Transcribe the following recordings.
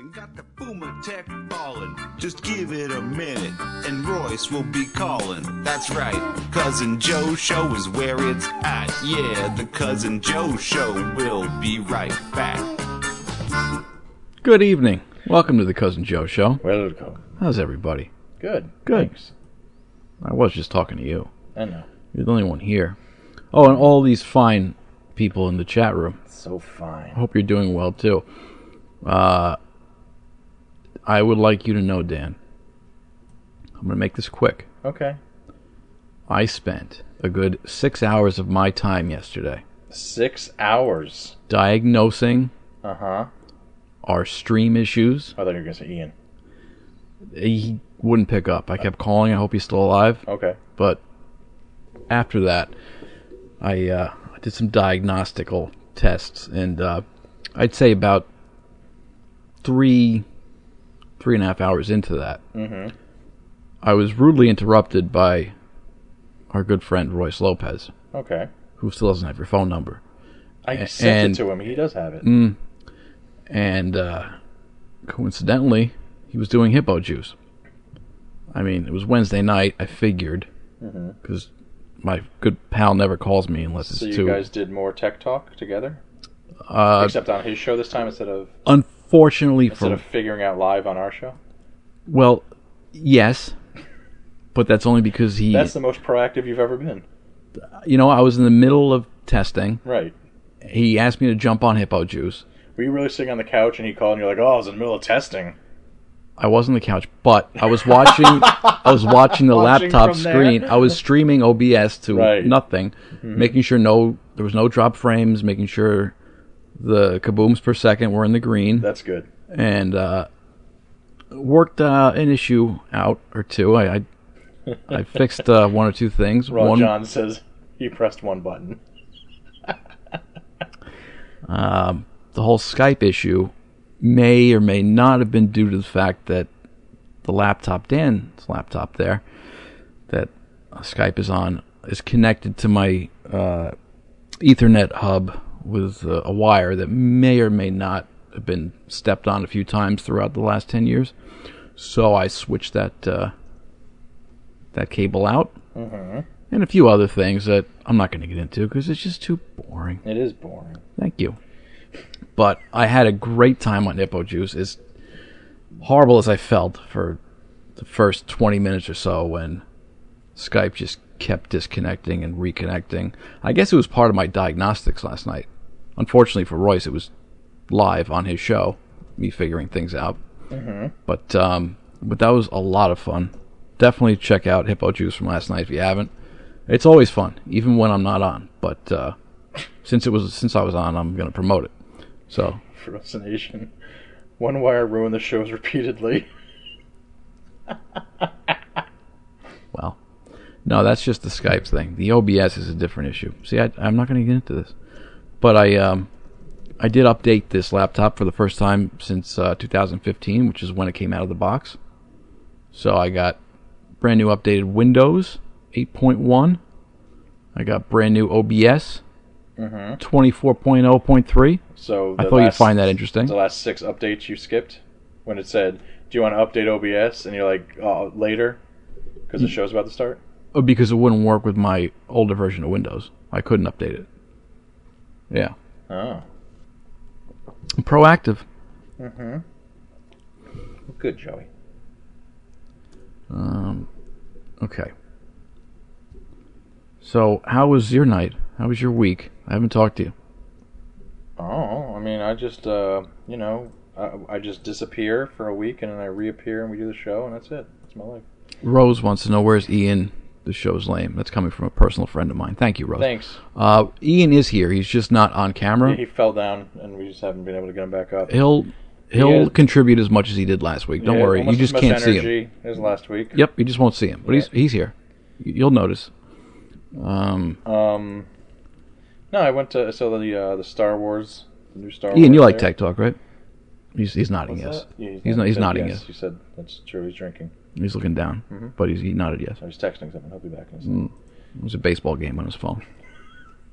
and got the Boomer Tech ballin'. Just give it a minute, and Royce will be calling. That's right, Cousin Joe Show is where it's at. Yeah, the Cousin Joe Show will be right back. Good evening. Welcome to the Cousin Joe Show. Where did it go? How's everybody? Good. Good. Thanks. I was just talking to you. I know. You're the only one here. Oh, and all these fine people in the chat room. So fine. I hope you're doing well, too. I would like you to know, Dan, I'm going to make this quick. Okay. I spent a good 6 hours of my time yesterday 6 hours. diagnosing Uh-huh. our stream issues. I thought you were going to say Ian. He wouldn't pick up. I kept calling. I hope he's still alive. Okay. But after that, I did some diagnostical tests, and I'd say about three and a half hours into that, I was rudely interrupted by our good friend Royce Lopez, Okay. who still doesn't have your phone number. I sent it to him. He does have it. And coincidentally, he was doing Hippo Juice. I mean, it was Wednesday night, I figured, because my good pal never calls me unless it's So too... you guys did more tech talk together? Except on his show this time instead of Unfortunately figuring out live on our show? Well, yes, but that's only because he... That's the most proactive you've ever been. You know, I was in the middle of testing. Right. He asked me to jump on Hippo Juice. Were you really sitting on the couch and he called and you're like, oh, I was in the middle of testing? I was on the couch, but I was watching the Watching laptop from there? screen. I was streaming OBS to Right. nothing, making sure there was no drop frames, making sure the kabooms per second were in the green. That's good. And worked an issue out or two. I fixed one or two things. Ron John says he pressed one button. The whole Skype issue may or may not have been due to the fact that the laptop, Dan's laptop there, that Skype is on, is connected to my Ethernet hub with a wire that may or may not have been stepped on a few times throughout the last 10 years. So I switched that cable out. And a few other things that I'm not going to get into because it's just too boring. It is boring. Thank you. But I had a great time on Hippo Juice. As horrible as I felt for the first 20 minutes or so when Skype just kept disconnecting and reconnecting. I guess it was part of my diagnostics last night. Unfortunately for Royce, it was live on his show, me figuring things out. But that was a lot of fun. Definitely check out Hippo Juice from last night if you haven't. It's always fun, even when I'm not on. But since I was on, I'm going to promote it. So, Fascination. One Wire ruined the shows repeatedly. well, no, that's just the Skype thing. The OBS is a different issue. See, I'm not going to get into this. But I did update this laptop for the first time since 2015, which is when it came out of the box. So I got brand new updated Windows 8.1. I got brand new OBS 24.0.3. So I thought you'd find that interesting. The last 6 updates you skipped when it said, "Do you want to update OBS?" and you're like, "Oh, later," because the show's about to start. Oh, because it wouldn't work with my older version of Windows. I couldn't update it. Yeah. Oh. I'm proactive. Well, good, Joey. Okay. So, how was your night? How was your week? I haven't talked to you. Oh, I mean, I just, I just disappear for a week and then I reappear and we do the show and that's it. That's my life. Rose wants to know, where's Ian? The show's lame. That's coming from a personal friend of mine. Thank you, Rose. Thanks. Ian is here. He's just not on camera. He fell down and we just haven't been able to get him back up. He'll contribute as much as he did last week. Don't worry. You just can't see him. As last week. Yep, you just won't see him. But he's here. You'll notice. No, I went to the Star Wars, the new Star Wars. Ian, you like Tech Talk, right? He's nodding yes. Yeah, He's nodding yes. You said that's true. He's drinking. He's looking down, but he nodded yes. I was texting something. He'll be back in a second. It was a baseball game on his phone.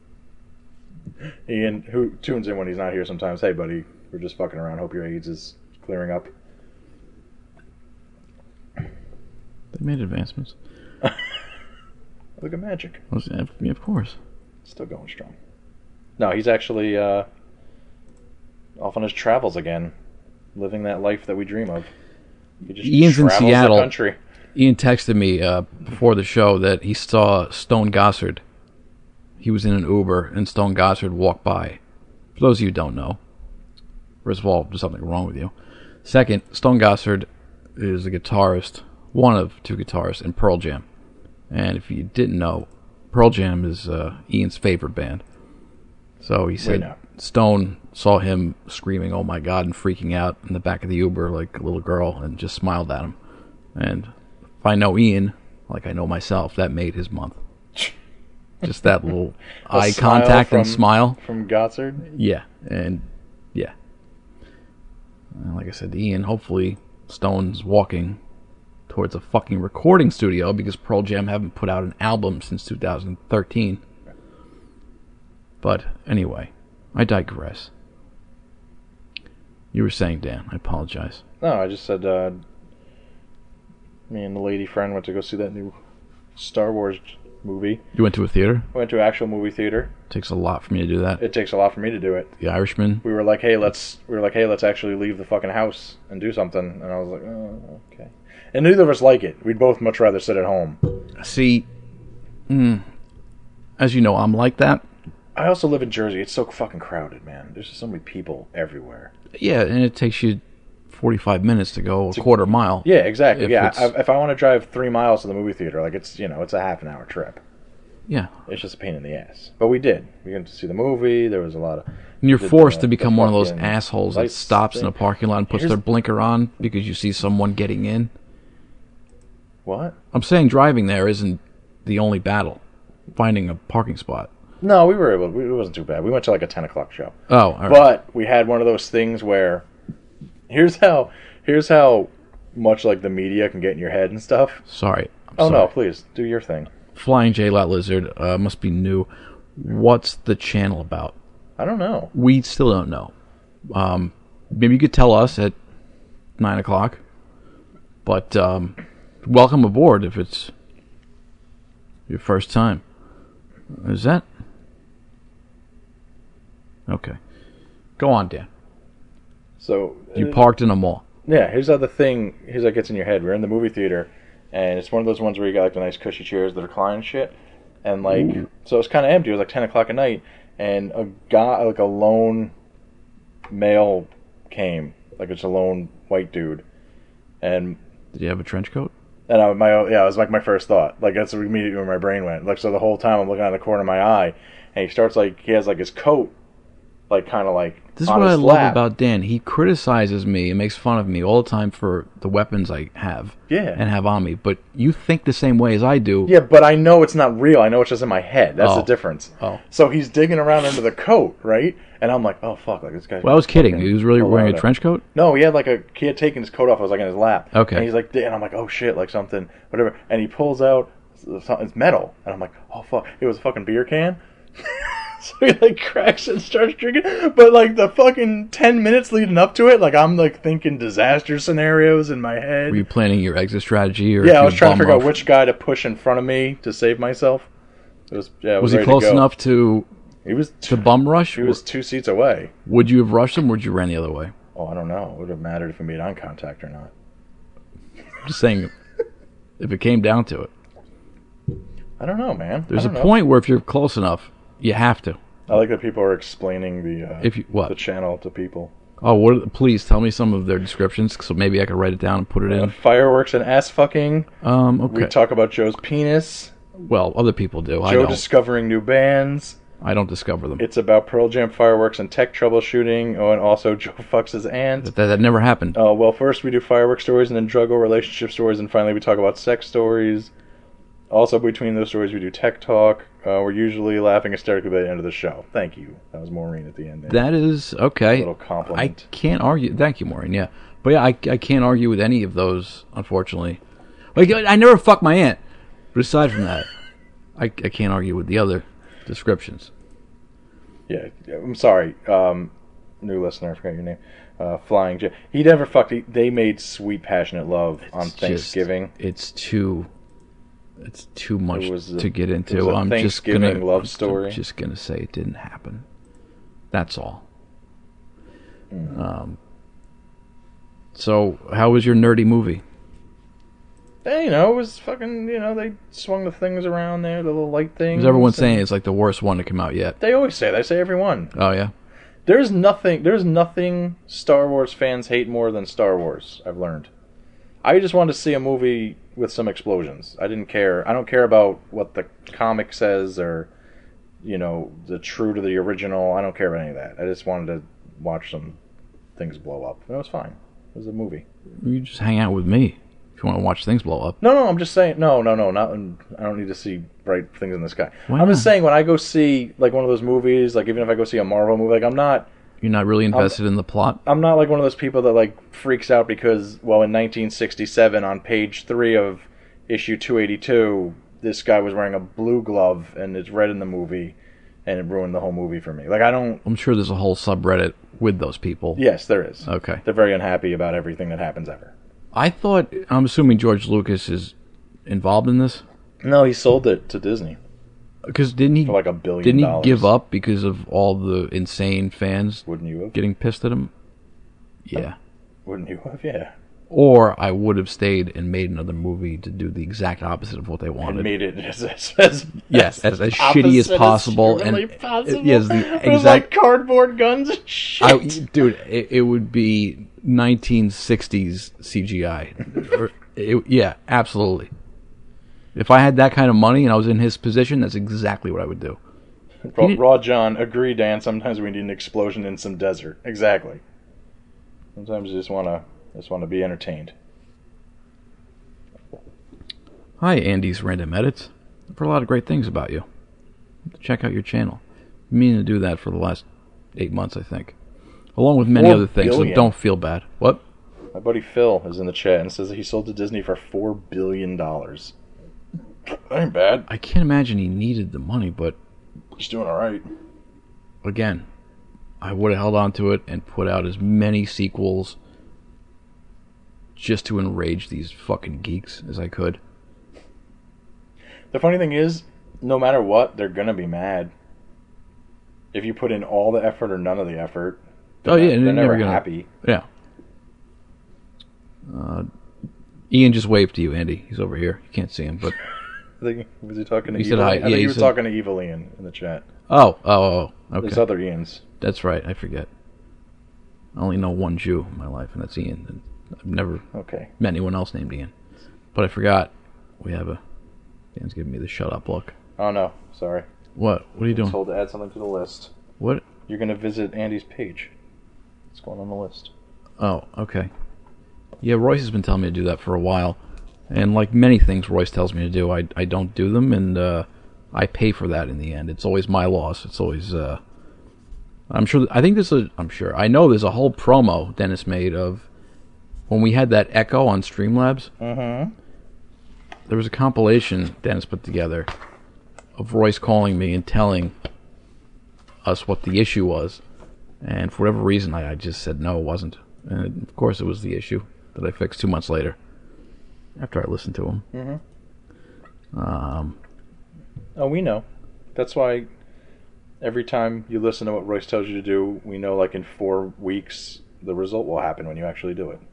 Ian, who tunes in when he's not here sometimes, hey buddy, we're just fucking around. Hope your AIDS is clearing up. They made advancements. Look at Magic. Yeah, of course. Still going strong. No, he's actually off on his travels again, living that life that we dream of. He just Ian's in travels Seattle. the country. Ian texted me before the show that he saw Stone Gossard. He was in an Uber, and Stone Gossard walked by. For those of you who don't know, first of all, there's something wrong with you. Second, Stone Gossard is a guitarist, one of two guitarists in Pearl Jam. And if you didn't know, Pearl Jam is Ian's favorite band. So he said Stone saw him screaming, "Oh my God," and freaking out in the back of the Uber like a little girl, and just smiled at him. And if I know Ian, like I know myself, that made his month. Just that little eye contact and smile. From Gossard? Yeah, and yeah. And like I said to Ian, hopefully Stone's walking towards a fucking recording studio because Pearl Jam haven't put out an album since 2013. But anyway, I digress. You were saying, Dan, I apologize. No, I just said me and the lady friend went to go see that new Star Wars movie. You went to a theater? Went to an actual movie theater. Takes a lot for me to do that. It takes a lot for me to do it. The Irishman? We were like, hey, let's actually leave the fucking house and do something. And I was like, oh, okay. And neither of us like it. We'd both much rather sit at home. See, as you know, I'm like that. I also live in Jersey. It's so fucking crowded, man. There's just so many people everywhere. Yeah, and it takes you 45 minutes to go a quarter mile. Yeah, exactly. If I want to drive 3 miles to the movie theater, like it's a half an hour trip. Yeah. It's just a pain in the ass. But we did. We went to see the movie. There was a lot of... And you're forced to become one of those assholes that stops in a parking lot and puts their blinker on because you see someone getting in. What? I'm saying driving there isn't the only battle. Finding a parking spot. No, we were able... It wasn't too bad. We went to like a 10 o'clock show. Oh, all right. But we had one of those things where... Here's how much like the media can get in your head and stuff. Sorry. Sorry. No, please do your thing. Flying J-Lot Lizard must be new. What's the channel about? I don't know. We still don't know. Maybe you could tell us at 9 o'clock. But welcome aboard if it's your first time. Is that? Okay. Go on, Dan. So you parked in a mall. Yeah, here's how it gets in your head. We're in the movie theater, and it's one of those ones where you got like the nice cushy chairs that recline and shit. And like, so it's kind of empty. It was like 10 o'clock at night, and a guy, like a lone male, came. Like it's a lone white dude. And did he have a trench coat? And it was like my first thought. Like that's immediately where my brain went. Like so, the whole time I'm looking out the corner of my eye, and he starts like he has like his coat, like kind of like. This is what I love about Dan. He criticizes me and makes fun of me all the time for the weapons I have. Yeah. And have on me. But you think the same way as I do. Yeah, but I know it's not real. I know it's just in my head. That's the difference. Oh. So he's digging around under the coat, right? And I'm like, oh fuck, like this guy. Well, I was kidding. He was really wearing a trench coat? No, he had taken his coat off. It was like in his lap. Okay. And he's like, and I'm like, oh shit, like something, whatever. And he pulls out something. It's metal, and I'm like, oh fuck, it was a fucking beer can. So he like cracks it and starts drinking. But like the fucking 10 minutes leading up to it, like I'm like thinking disaster scenarios in my head. Were you planning your exit strategy? Or yeah, I was trying to figure out which guy to push in front of me to save myself. Was he close enough to bum rush? He was 2 seats away. Would you have rushed him or would you ran the other way? Oh, I don't know. It would have mattered if we made eye contact or not. I'm just saying, if it came down to it. I don't know, man. There's a point where if you're close enough, you have to. I like that people are explaining the channel to people. Oh, please tell me some of their descriptions, so maybe I could write it down and put it in. Fireworks and ass fucking. Okay. We talk about Joe's penis. Well, other people do. Joe discovering new bands. I don't discover them. It's about Pearl Jam fireworks and tech troubleshooting. Oh, and also Joe fucks his aunt. That never happened. Oh, well, first we do fireworks stories and then drug or relationship stories, and finally we talk about sex stories. Also, between those stories, we do tech talk. We're usually laughing hysterically by the end of the show. Thank you. That was Maureen at the end. That is okay. A little compliment. I can't argue. Thank you, Maureen. Yeah, but yeah, I can't argue with any of those. Unfortunately, like I never fucked my aunt. But aside from that, I can't argue with the other descriptions. Yeah, I'm sorry, new listener. I forgot your name. Flying J. He never fucked. They made Sweet Passionate Love on It's Thanksgiving. It's too much to get it into. was a I'm just Thanksgiving gonna love story. I'm just gonna say it didn't happen. That's all. So how was your nerdy movie? Hey, it was fucking. They swung the things around there, the little light things. Because everyone's saying it's like the worst one to come out yet. They always say. They say every one. Oh yeah. There's nothing Star Wars fans hate more than Star Wars, I've learned. I just wanted to see a movie with some explosions. I didn't care. I don't care about what the comic says or, the true to the original. I don't care about any of that. I just wanted to watch some things blow up. And it was fine. It was a movie. You just hang out with me if you want to watch things blow up. No, I'm just saying. No, not. I don't need to see bright things in the sky. Why I'm just not? saying when I go see like one of those movies, like even if I go see a Marvel movie, like I'm not. You're not really invested in the plot? I'm not like one of those people that like freaks out because, in 1967 on page 3 of issue 282, this guy was wearing a blue glove and it's red in the movie, and it ruined the whole movie for me. Like I don't. I'm sure there's a whole subreddit with those people. Yes, there is. Okay. They're very unhappy about everything that happens ever. I'm assuming George Lucas is involved in this? No, he sold it to Disney. Because didn't he For like $1 billion. Didn't he give up because of all the insane fans Wouldn't you have? getting pissed at him? Yeah. Wouldn't you have? Yeah. Or I would have stayed and made another movie to do the exact opposite of what they wanted. And made it as Yes, as shitty as possible. humanly And possible. yes, the With exact like cardboard guns and shit. dude, it would be 1960s CGI. Yeah, absolutely. If I had that kind of money and I was in his position, that's exactly what I would do. Raw John, agree, Dan. Sometimes we need an explosion in some desert. Exactly. Sometimes you just want to be entertained. Hi, Andy's Random Edits. I've heard a lot of great things about you. Check out your channel. I'm meaning to do that for the last 8 months, I think. Along with many 4 other things, so billion. don't feel bad. What? My buddy Phil is in the chat and says that he sold to Disney for $4 billion. That ain't bad. I can't imagine he needed the money, but He's doing all right. again, I would have held on to it and put out as many sequels just to enrage these fucking geeks as I could. The funny thing is, no matter what, they're gonna be mad. If you put in all the effort or none of the effort, Oh yeah, they're and never gonna, happy. Yeah. Ian just waved to you, Andy. He's over here. You can't see him, but I think, was he talking to He Evil? said hi. I Yeah, think he he was said- talking to Evil Ian in the chat. oh, There's okay. other Ians. That's right. I forget. I only know one Jew in my life, and that's Ian. And I've never Okay. met anyone else named Ian. But I forgot. Dan's giving me the shut up look. Oh no, sorry. What? What are you doing? Told to add something to the list. What? You're gonna visit Andy's page. What's going on the list? Oh, okay. Yeah, Royce has been telling me to do that for a while. And like many things Royce tells me to do, I don't do them, and I pay for that in the end. It's always my loss. It's always... I know there's a whole promo Dennis made of when we had that Echo on Streamlabs. Mm-hmm. There was a compilation Dennis put together of Royce calling me and telling us what the issue was. And for whatever reason, I just said no, it wasn't. And of course it was the issue that I fixed 2 months later after I listened to him. Mm-hmm. Oh, we know. That's why every time you listen to what Royce tells you to do, we know like in 4 weeks the result will happen when you actually do it.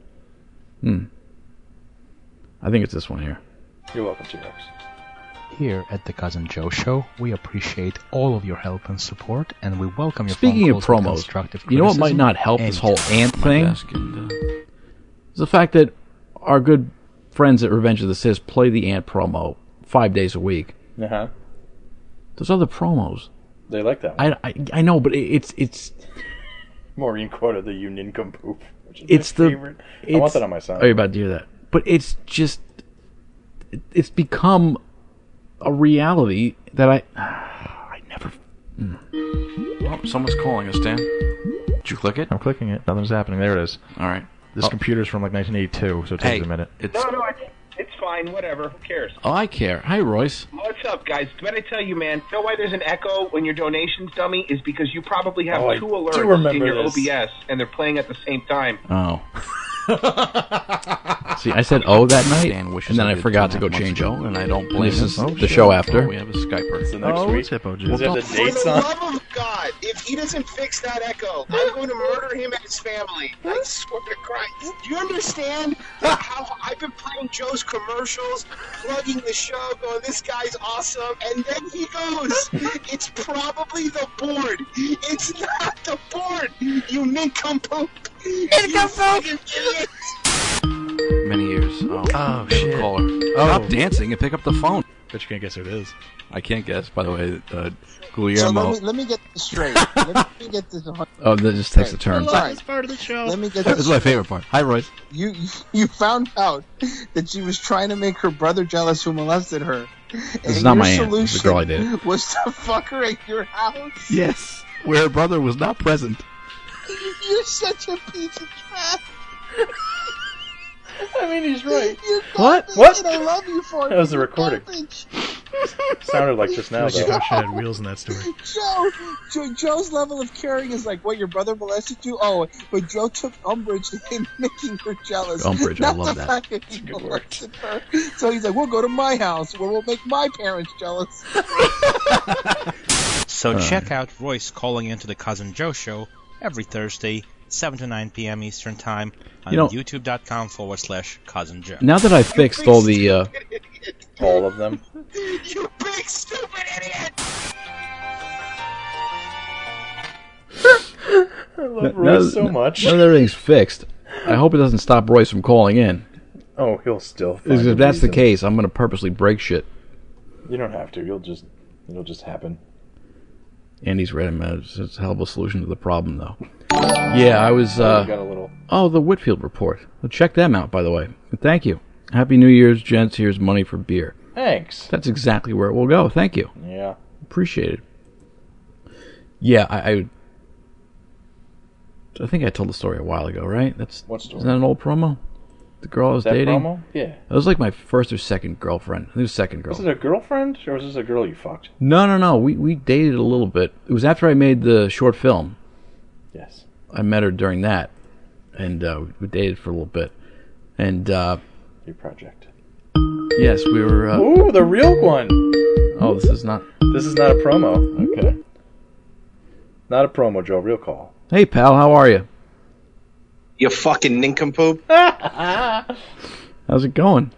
I think it's this one here. You're welcome, T-Rex. Here at the Cousin Joe Show, we appreciate all of your help and support, and we welcome your Speaking phone of calls with promos, constructive you know what might criticism not help this whole anytime. ant thing? Is the fact that our good friends at Revenge of the Sith play the ant promo 5 days a week. Uh-huh. Those other promos, They like that one. I know, but it's Maureen quoted the "You nincompoop," which is it's my the favorite. I it's- want that on my side. Oh, you're about to hear that, but it's just it's become a reality that I never. Oh, someone's calling us, Dan. Did you click it? I'm clicking it. Nothing's happening. There it is. All right. This computer's from like 1982, so it takes a minute. It's No, it's fine. Whatever. Who cares? Oh, I care. Hi, Royce. What's up, guys? What I tell you, man? You know why there's an echo when your donations, dummy? Is because you probably have two alerts in your OBS, and they're playing at the same time. Oh. See, I said that night, and then I forgot to go change it. And I don't blame This is the show after. We have a Skyper. So next week. Hippo Does it have the For dates the on? love of God, if he doesn't fix that echo, I'm going to murder him and his family. I swear to Christ. Do you understand how I've been playing Joe's commercials, plugging the show, going, this guy's awesome, and then he goes, it's probably the board. It's not the board, you nincompoop. Nincompoop! Many years. Oh, shit. Caller. Stop dancing and pick up the phone. Bet you can't guess who it is. I can't guess, by the way. So Guillermo. let me get this straight. Let me get this. Oh, that just takes a turn. Sorry. part of the show. Let me get This this. is my favorite part. Hi, Royce. You found out that she was trying to make her brother jealous who molested her. This is not my aunt. This is the girl I dated. Was to fuck her at your house. Yes, where her brother was not present. You're such a piece of trash. I mean, he's right. You're What? garbage, What? And I love you for it. That was the You're recording. garbage. Sounded like just now, Like you though. thought she had wheels in that story. Joe's level of caring is like, what, your brother molested you? Oh, but Joe took umbrage in making her jealous. Umbrage, I Not love the that. fact that he molested her. So he's like, we'll go to my house where we'll make my parents jealous. So check out Royce calling into the Cousin Joe Show every Thursday, 7 to 9 p.m. Eastern Time on youtube.com/Cousin Joe. Now that I fixed all the, All of them. You big stupid idiot! I love Royce so much. now that everything's fixed, I hope it doesn't stop Royce from calling in. Oh, he'll still. Because Find if that's the reason. case, I'm going to purposely break shit. You don't have to. It'll just happen. Andy's right. It's a hell of a solution to the problem, though. Yeah, I was. You got a little. Oh, the Whitfield Report. Well, check them out, by the way. Thank you. Happy New Year's, gents. Here's money for beer. Thanks. That's exactly where it will go. Thank you. Yeah. Appreciate it. Yeah, I think I told the story a while ago, right? What story? Isn't that an old promo? The girl I was That dating? promo? Yeah. It was like my first or second girlfriend. I think it was second girl. Was it a girlfriend or was this a girl you fucked? No. We dated a little bit. It was after I made the short film. Yes. I met her during that, and we dated for a little bit. And Your project. yes, we were. Ooh, the real one. Oh, this is not. This is not a promo. Okay. Not a promo, Joe. Real call. Hey, pal, how are you? You fucking nincompoop. How's it going?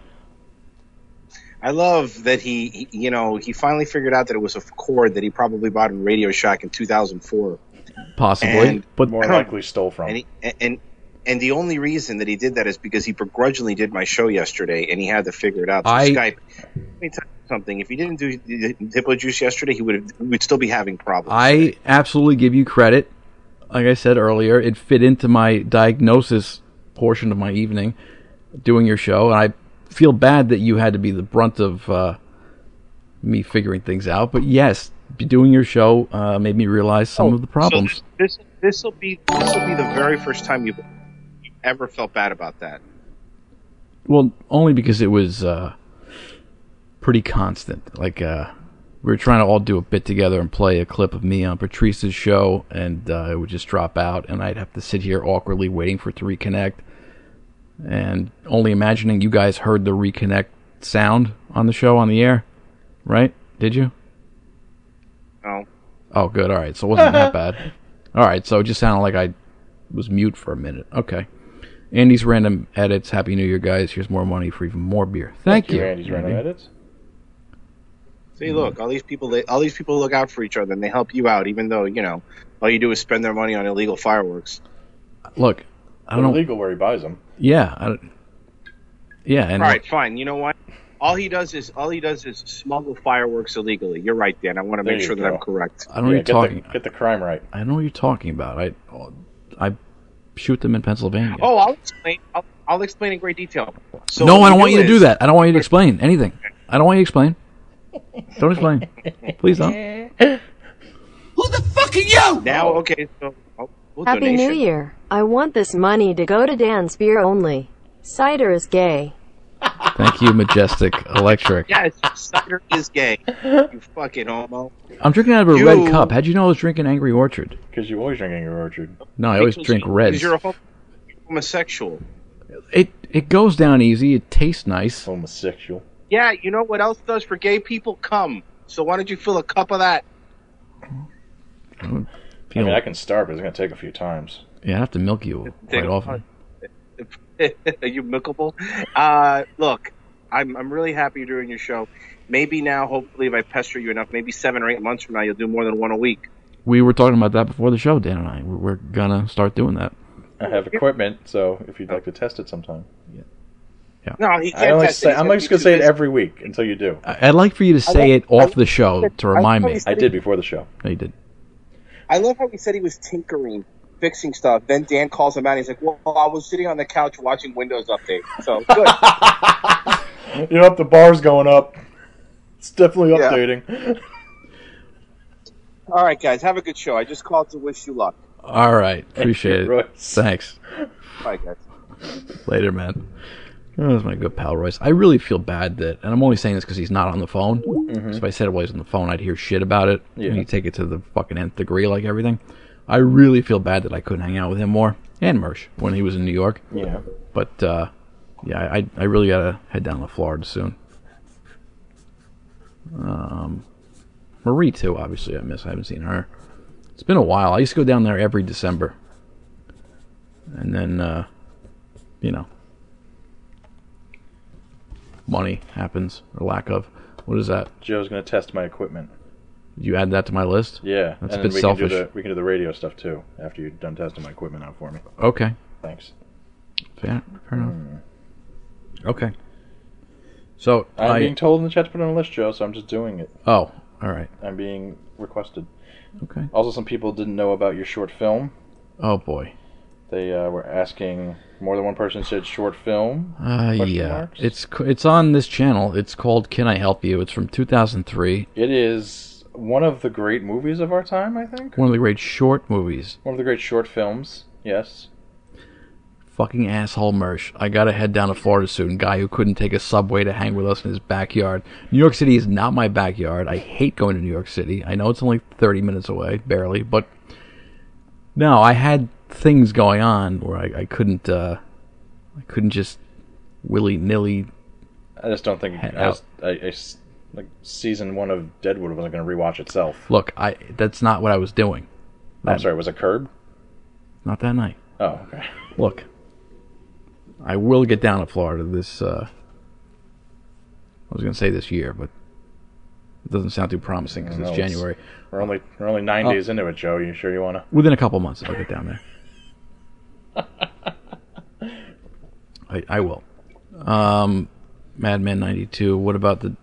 I love that he finally figured out that it was a cord that he probably bought in Radio Shack in 2004. Possibly, And but More likely stole from. And the only reason that he did that is because he begrudgingly did my show yesterday, and he had to figure it out through Skype. Let me tell you something. If he didn't do the Hippo Juice yesterday, we would still be having problems. I absolutely give you credit. Like I said earlier, it fit into my diagnosis portion of my evening, doing your show, and I feel bad that you had to be the brunt of me figuring things out. But yes, doing your show made me realize some of the problems. So this will be the very first time you've ever felt bad about that. Well, only because it was pretty constant. Like, we were trying to all do a bit together and play a clip of me on Patrice's show, and it would just drop out, and I'd have to sit here awkwardly waiting for it to reconnect, and only imagining you guys heard the reconnect sound on the show on the air, right? Did you? No. Oh, good. All right. So it wasn't that bad. All right. So it just sounded like I was mute for a minute. Okay. Andy's Random Edits. Happy New Year, guys. Here's more money for even more beer. Thank you. Andy's Random Edits. See, look, all these people look out for each other, and they help you out, even though all you do is spend their money on illegal fireworks. Look, I don't know. Illegal where he buys them. Yeah. And All right, fine. You know what? All he does is smuggle fireworks illegally. You're right, Dan. I want to There make you sure that go. I'm correct. I don't know what you're talking. Get the crime right. I don't know what you're talking about. I shoot them in Pennsylvania. Oh, I'll explain. I'll explain in great detail. So no, what I don't we want you to do is- that. I don't want you to explain anything. I don't want you to explain. Don't explain. Please don't. Who the fuck are you? Now, okay, so Happy donation. New Year. I want this money to go to Dan's beer only. Cider is gay. Thank you, Majestic Electric. Yes, cider is gay. You fucking homo. I'm drinking out of a red cup. How'd you know I was drinking Angry Orchard? Because you always drink Angry Orchard. No, I always drink reds. Because you're a homosexual. It goes down easy. It tastes nice. Homosexual. Yeah, you know what else does for gay people? Come. So why don't you fill a cup of that? I mean, I can start, but it's going to take a few times. Yeah, I have to milk you quite often. Are you milkable? Look, I'm really happy you're doing your show. Maybe now, hopefully, if I pester you enough, maybe 7 or 8 months from now, you'll do more than one a week. We were talking about that before the show, Dan and I. We're gonna start doing that. I have equipment, so if you'd like to test it sometime. Yeah. No, he can't test it. I'm just going to say it every week until you do. I'd like for you to say it off the show to remind me. I did before the show. No, you did. I love how he said he was tinkering, fixing stuff. Then Dan calls him out and he's like, well, I was sitting on the couch watching Windows Update. So, good. You know, the bar's going up. It's definitely updating. All right, guys, have a good show. I just called to wish you luck. All right. Appreciate it. Royce. Thanks. Bye, guys. Later, man. Oh, that's my good pal, Royce. I really feel bad that, and I'm only saying this because he's not on the phone. So if I said it while he's on the phone, I'd hear shit about it. Yeah. And you take it to the fucking nth degree, like everything. I really feel bad that I couldn't hang out with him more. And Mersh, when he was in New York. Yeah. But, yeah, I really gotta head down to Florida soon. Marie, too, obviously, I haven't seen her. It's been a while. I used to go down there every December. And then, you know, money happens, or lack of. What is that? Joe's going to test my equipment. Did you add that to my list? Yeah. That's and a bit then selfish. we can do the radio stuff, too, after you're done testing my equipment out for me. Okay. Thanks. Fair enough. Okay. So, I'm being told in the chat to put it on a list, Joe, so I'm just doing it. Oh, all right. I'm being requested. Okay. Also, some people didn't know about your short film. Oh, boy. They were asking, more than one person said short film? Yeah. It's on this channel. It's called Can I Help You? It's from 2003. It is one of the great movies of our time, I think. One of the great short movies. One of the great short films, yes. Fucking asshole Mersh. I gotta head down to Florida soon. Guy who couldn't take a subway to hang with us in his backyard. New York City is not my backyard. I hate going to New York City. I know it's only 30 minutes away, barely, but no, I had things going on where I couldn't just willy-nilly. I just don't think like season 1 of Deadwood wasn't going to rewatch itself. Look, that's not what I was doing. I'm sorry, was it Curb? Not that night. Oh, okay. Look, I will get down to Florida this, I was going to say this year, but it doesn't sound too promising because it's January. We're only 9 days into it, Joe. You sure you want to? Within a couple months, I'll get down there. I will. Madman 92. What about the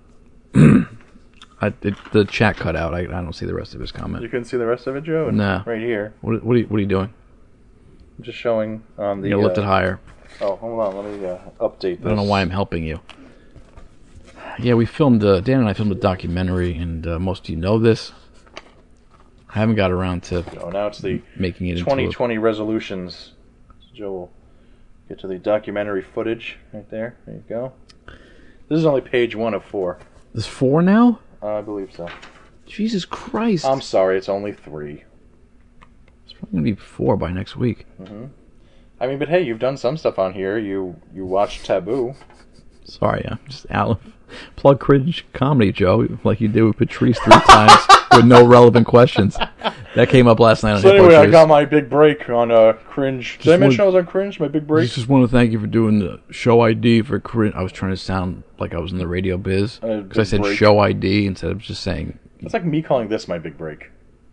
the chat cut out? I don't see the rest of his comment. You couldn't see the rest of it, Joe? No. Right here. What are you doing? I'm just showing on the. You lift it higher. Oh, hold on. Let me update this. I don't know why I'm helping you. Yeah, we filmed. Dan and I filmed a documentary, and most of you know this. I haven't got around to. Oh, now it's the making it 2020 resolutions. So Joe will get to the documentary footage right there. There you go. This is only page 1 of 4. There's 4 now? I believe so. Jesus Christ! I'm sorry, it's only 3. It's probably gonna be 4 by next week. Mm-hmm. I mean, but hey, you've done some stuff on here. You watched Taboo. Sorry, I'm just Alan. Plug cringe comedy, Joe, like you did with Patrice 3 times with no relevant questions. That came up last night on So Hippo anyway, I Trace. got my big break on Cringe. Did I mention I was on Cringe? My big break? Just want to thank you for doing the show ID for Cringe. I was trying to sound like I was in the radio biz. Because I said break. show ID instead of just saying... It's like me calling this my big break.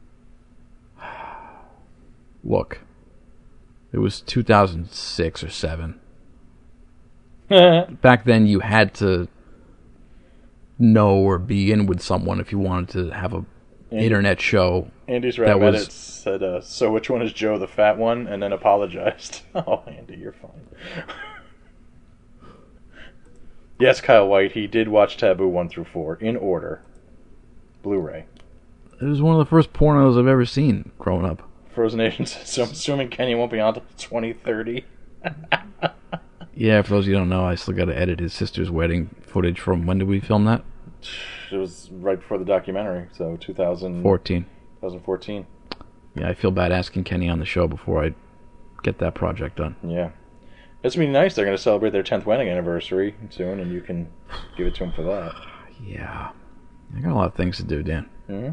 Look. It was 2006 or 7. Back then, you had to know or be in with someone if you wanted to have a internet show. Andy's that rap was edit said, so which one is Joe, the fat one? And then apologized. Oh, Andy, you're fine. Yes, Kyle White, he did watch Taboo 1 through 4 in order. Blu-ray. It was one of the first pornos I've ever seen growing up. Frozen Nation says, so I'm assuming Kenny won't be on until 2030. Yeah, for those of you who don't know, I still got to edit his sister's wedding footage from when did we film that? It was right before the documentary, so 2014. 2014. Yeah, I feel bad asking Kenny on the show before I get that project done. Yeah. It's going to be nice. They're going to celebrate their 10th wedding anniversary soon, and you can give it to them for that. Yeah. I got a lot of things to do, Dan. Mm-hmm.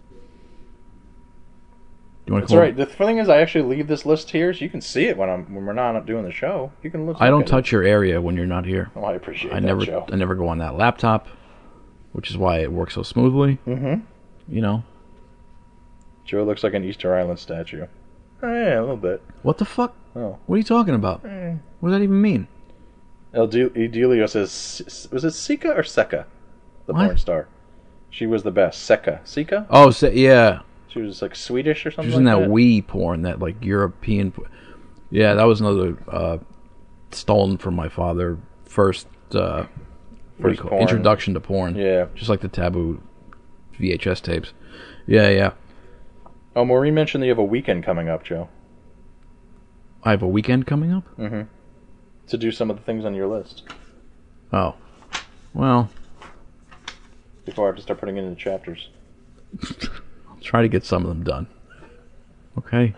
You want That's all right. The thing is, I actually leave this list here so you can see it when we're not doing the show. You can look. I don't touch your area when you're not here. Oh, I appreciate I that, Joe. I never go on that laptop, which is why it works so smoothly. Mm-hmm. You know. Joe looks like an Easter Island statue. Oh, yeah, a little bit. What the fuck? Oh. What are you talking about? What does that even mean? Delio says, was it Sika or Seka? The porn star. She was the best. Sika? Oh, yeah. She was like Swedish or something. She was in like that Wii porn, that like European. Yeah, that was another stolen from my father. First porn. Introduction to porn. Yeah. Just like the Taboo VHS tapes. Yeah, yeah. Oh, Maureen mentioned that you have a weekend coming up, Joe. I have a weekend coming up? Mm-hmm. To do some of the things on your list. Oh. Well. Before I have to start putting it into chapters. I'll try to get some of them done. Okay.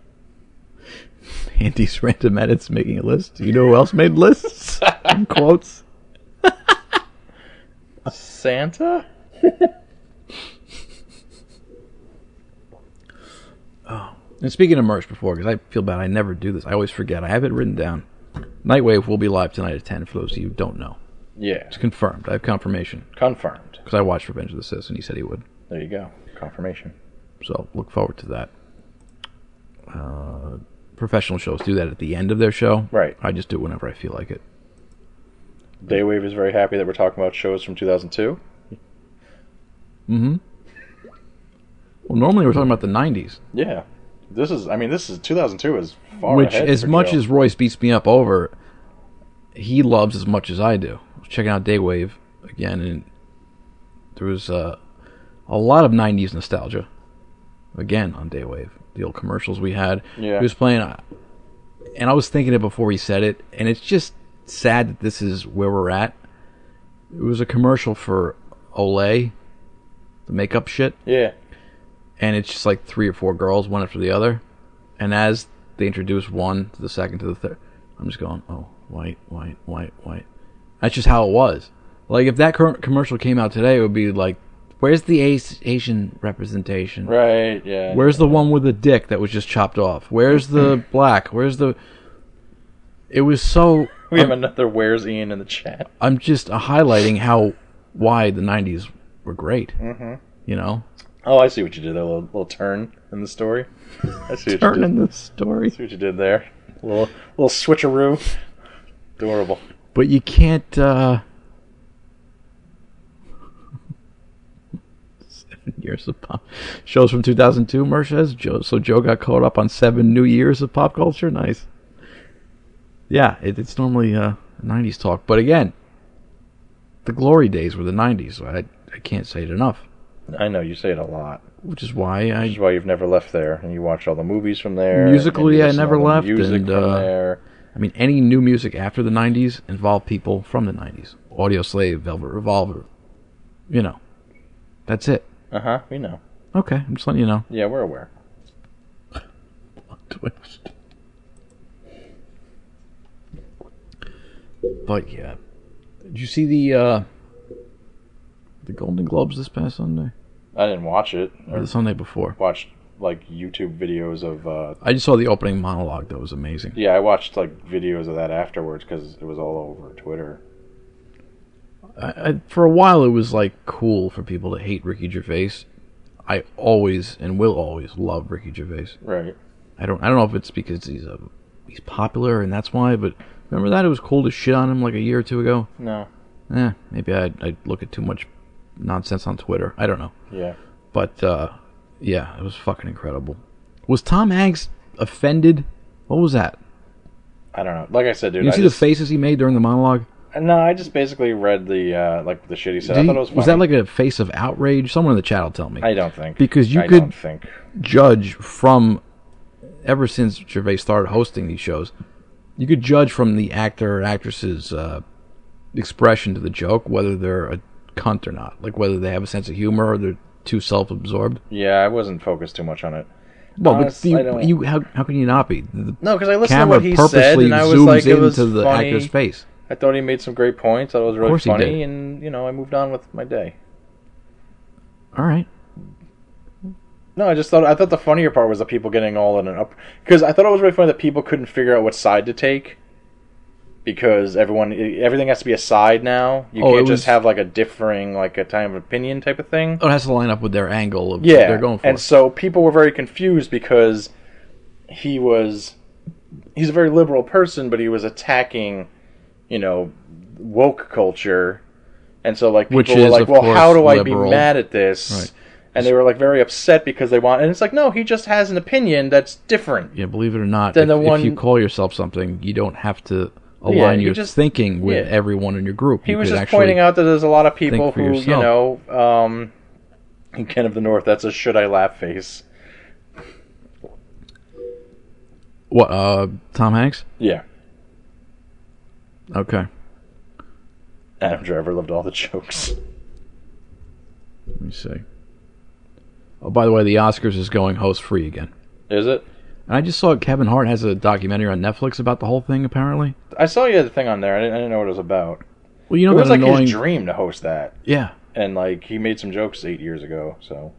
Andy's random edits making a list. You know who else made lists? In quotes. Santa? Oh. And speaking of merch before, because I feel bad, I never do this. I always forget. I have it written down. Nightwave will be live tonight at 10, for those of you who don't know. Yeah. It's confirmed. I have confirmation. Confirmed. Because I watched Revenge of the Sith, and he said he would. There you go. Confirmation. So, look forward to that. Professional shows do that at the end of their show. Right. I just do it whenever I feel like it. Daywave is very happy that we're talking about shows from 2002. Mm-hmm. Well, normally we're talking about the 90s. Yeah. This is 2002 is far Which, ahead as for much Joe. as Royce beats me up over, he loves as much as I do. I was checking out Daywave again, and there was a lot of 90s nostalgia. Again, on Daywave. The old commercials we had. Yeah. He was playing, and I was thinking it before he said it, and it's just sad that this is where we're at. It was a commercial for Olay, the makeup shit. Yeah. And it's just like 3 or 4 girls, one after the other. And as they introduce one to the second to the third, I'm just going, oh, white, white, white, white. That's just how it was. Like, if that commercial came out today, it would be like, where's the Asian representation? Right, yeah. Where's the one with the dick that was just chopped off? Where's the black? Where's the... It was so... We have another Where's Ian in the chat. I'm just highlighting why the 90s were great. Mm-hmm. You know? Oh, I see what you did there. A little turn in the story. I see what Turn you did. in the story. I see what you did there. A little switcheroo. Adorable. But you can't... 7 years of pop... Shows from 2002, Mersh says. So Joe got caught up on 7 new years of pop culture? Nice. Yeah, it's normally 90s talk. But again, the glory days were the 90s. So I can't say it enough. I know, you say it a lot. Which is why Which is why you've never left there, and you watch all the movies from there. Musically, and I you never listen to all the left. Music And, from there. I mean, any new music after the 90s involved people from the 90s. Audio Slave, Velvet Revolver. You know. That's it. Uh-huh, we know. Okay, I'm just letting you know. Yeah, we're aware. Twist. But yeah, did you see the Golden Globes this past Sunday? I didn't watch it. Or the Sunday before? Watched like YouTube videos of. I just saw the opening monologue. That was amazing. Yeah, I watched like videos of that afterwards because it was all over Twitter. For a while, it was like cool for people to hate Ricky Gervais. I always and will always love Ricky Gervais. Right. I don't know if it's because he's popular and that's why, but remember that it was cool to shit on him like a year or two ago. No. Maybe I look at too much nonsense on Twitter. I don't know. Yeah. But yeah, it was fucking incredible. Was Tom Hanks offended? What was that? I don't know. Like I said, dude. You see the faces he made during the monologue? No, I just basically read the like the shit he said. I thought it was funny. Was that like a face of outrage? Someone in the chat will tell me. I don't think. Because you could judge from ever since Gervais started hosting these shows, you could judge from the actor or actress's expression to the joke whether they're a cunt or not. Like whether they have a sense of humor or they're too self-absorbed. Yeah, I wasn't focused too much on it. Well, Honest, I don't- how can you not be? No, because I listened to camera what he purposely said, and I was zooms like, it was into the funny. actor's face. I thought he made some great points. I thought it was really course he funny, did. and I moved on with my day. All right. No, I thought the funnier part was the people getting all in an up, because I thought it was really funny that people couldn't figure out what side to take, because everything has to be a side now. You can't just have like a differing, like a time of opinion type of thing. Oh, it has to line up with their angle of Yeah, what they're going for. and so people were very confused because he's a very liberal person, but he was attacking, woke culture, and so like people Which were is, like, of well, course, how do I liberal. be mad at this? Right. And they were like very upset because they want, and it's like, no, he just has an opinion that's different. Yeah, believe it or not, Then if you call yourself something, you don't have to align he your just- thinking with yeah. everyone in your group. He You was could just actually pointing out that there's a lot of people think for who, yourself. in Ken of the North, that's a should I laugh face. What, Tom Hanks? Yeah. Okay. Adam Driver loved all the jokes. Let me see. Oh, by the way, the Oscars is going host-free again. Is it? And I just saw Kevin Hart has a documentary on Netflix about the whole thing, apparently. I saw you had the thing on there. I didn't know what it was about. Well, you know it was that like annoying... his dream to host that. Yeah. And like he made some jokes 8 years ago, so.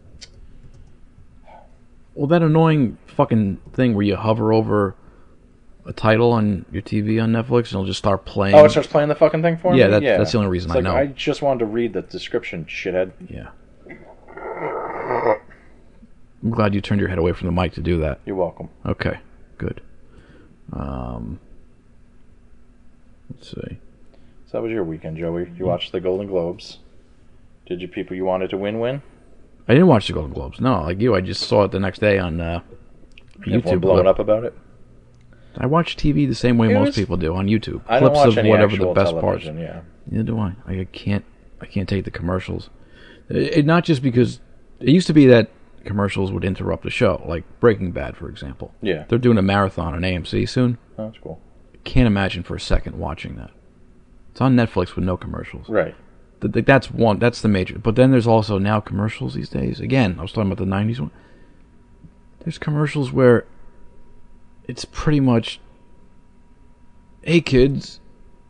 Well, that annoying fucking thing where you hover over a title on your TV on Netflix and it'll just start playing. Oh, it starts playing the fucking thing for me? Yeah, that's the only reason It's like, I know. I just wanted to read the description, shithead. Yeah. I'm glad you turned your head away from the mic to do that. You're welcome. Okay, good. Let's see. So that was your weekend, Joey. You watched the Golden Globes. Did you people you wanted to win? I didn't watch the Golden Globes. No, like you, I just saw it the next day on Everyone YouTube. blowing up about it? I watch TV the same way It most was- people do on YouTube. I don't Clips watch of any whatever actual the best parts. television, yeah. Neither do I. I can't take the commercials. Not just because it used to be that commercials would interrupt the show, like Breaking Bad, for example. Yeah. They're doing a marathon on AMC soon. Oh, that's cool. Can't imagine for a second watching that. It's on Netflix with no commercials. Right. That's the major. But then there's also now commercials these days. Again, I was talking about the 90s one. There's commercials where it's pretty much, hey kids,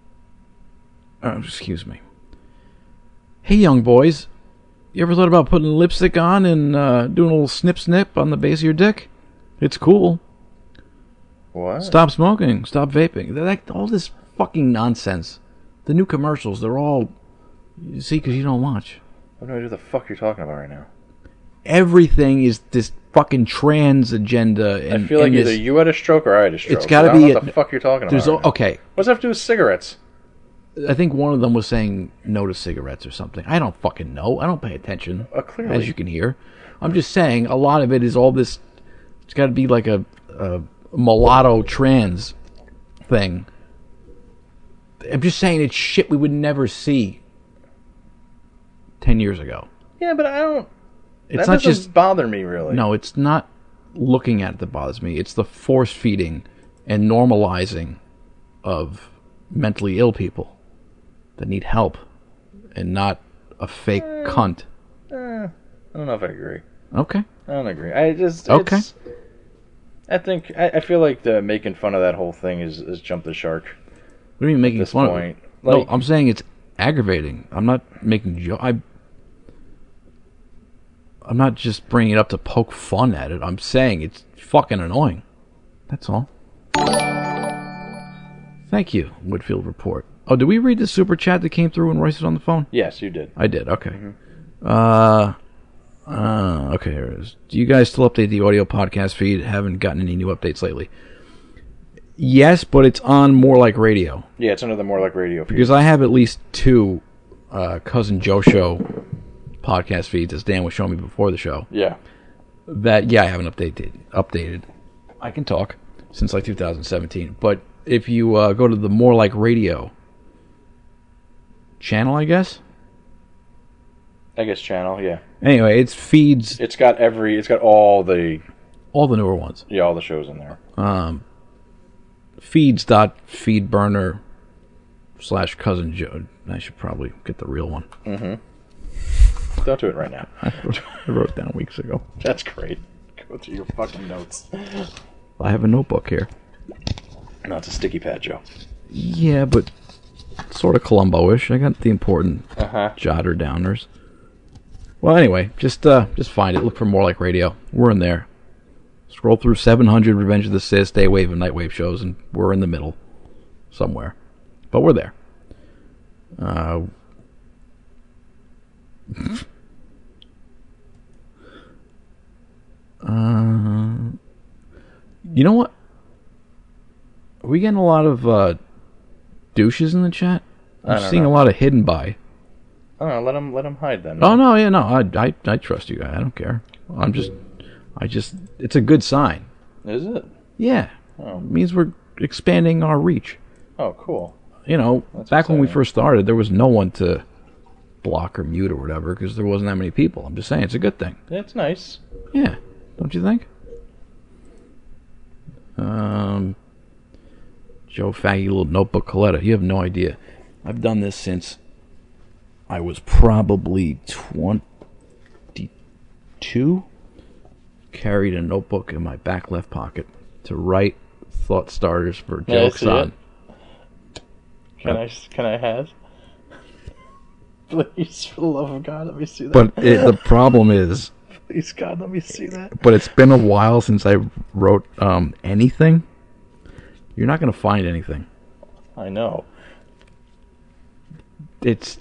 excuse me. Hey young boys, you ever thought about putting lipstick on and doing a little snip on the base of your dick? It's cool. What? Stop smoking. Stop vaping. All this fucking nonsense. The new commercials, they're all... You see, because you don't watch. I have no idea what the fuck you're talking about right now. Everything is this fucking trans agenda. And, I feel like and either this, you had a stroke or I had a stroke. It's got to I don't be... know what the fuck you're talking about. There's right now. okay. What's that have to do with cigarettes? I think one of them was saying no to cigarettes or something. I don't fucking know. I don't pay attention, Clearly. as you can hear. I'm just saying a lot of it is all this... It's got to be like a mulatto trans thing. I'm just saying it's shit we would never see 10 years ago. Yeah, but I don't... It's that not doesn't just... bother me, really. No, it's not looking at it that bothers me. It's the force-feeding and normalizing of mentally ill people that need help and not a fake cunt. I don't know if I agree. Okay. I don't agree. I just... Okay. I feel like the making fun of that whole thing is jump the shark. What do you mean making this fun point. of it? Like- No, I'm saying it's aggravating. I'm not making I'm not just bringing it up to poke fun at it. I'm saying it's fucking annoying. That's all. Thank you, Woodfield Report. Oh, did we read the super chat that came through when Royce was on the phone? Yes, you did. I did, okay. Mm-hmm. Okay, here it is. Do you guys still update the audio podcast feed? Haven't gotten any new updates lately. Yes, but it's on More Like Radio. Yeah, it's under the More Like Radio feed. Because I have at least 2 Cousin Joe Show podcast feeds, as Dan was showing me before the show. Yeah. That, I haven't updated. I can talk since like 2017. But if you go to the More Like Radio channel, I guess channel, yeah. Anyway, it's feeds. It's got all the newer ones. Yeah, all the shows in there. feeds.feedburner/cousin Joe. I should probably get the real one. Don't do it right now. I wrote it down weeks ago. That's great. Go through your fucking notes. I have a notebook here. No, it's a sticky pad, Joe. Yeah, but sort of Columbo-ish. I got the important jotter downers. Well, anyway, just find it. Look for More Like Radio. We're in there. Scroll through 700 Revenge of the Sith, Daywave, and Nightwave shows, and we're in the middle somewhere. But we're there. You know what? Are we getting a lot of douches in the chat? I'm seeing a lot of hidden by. I don't know, let him hide then. Oh no, yeah, no, I trust you guys. I don't care. It's a good sign. Is it? Yeah. Oh. It means we're expanding our reach. Oh, cool. You know, That's back when we exciting. first started, there was no one to block or mute or whatever because there wasn't that many people. I'm just saying, it's a good thing. It's nice. Yeah, don't you think? Joe Faggy, little notebook Coletta. You have no idea. I've done this since I was probably 22. Carried a notebook in my back left pocket to write thought starters for May I jokes see on. it? Can I have? Please, for the love of God, let me see that. But the problem is, Please, God, let me see that. but it's been a while since I wrote anything. You're not going to find anything. I know. It's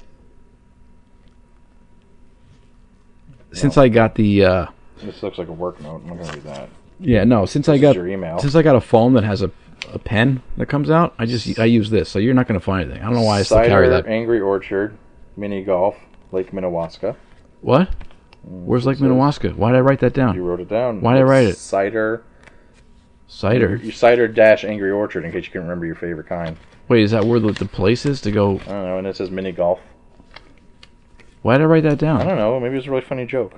since I got the This looks like a work note. I'm not gonna read that. yeah no since I This got is your email. since I got a phone that has a pen that comes out. I use this, so you're not going to find anything. I don't know why I still carry Cider, that. Angry Orchard, Mini Golf, Lake Minnewaska. What? Where's Lake Minnewaska? Why did I write that You down? wrote it down. Why did I write it? Cider. Cider. You cider dash Angry Orchard in case you can remember your favorite kind. Wait, is that where the place is to go? I don't know, and it says Mini Golf. Why did I write that I down? don't know. Maybe it was a really funny joke.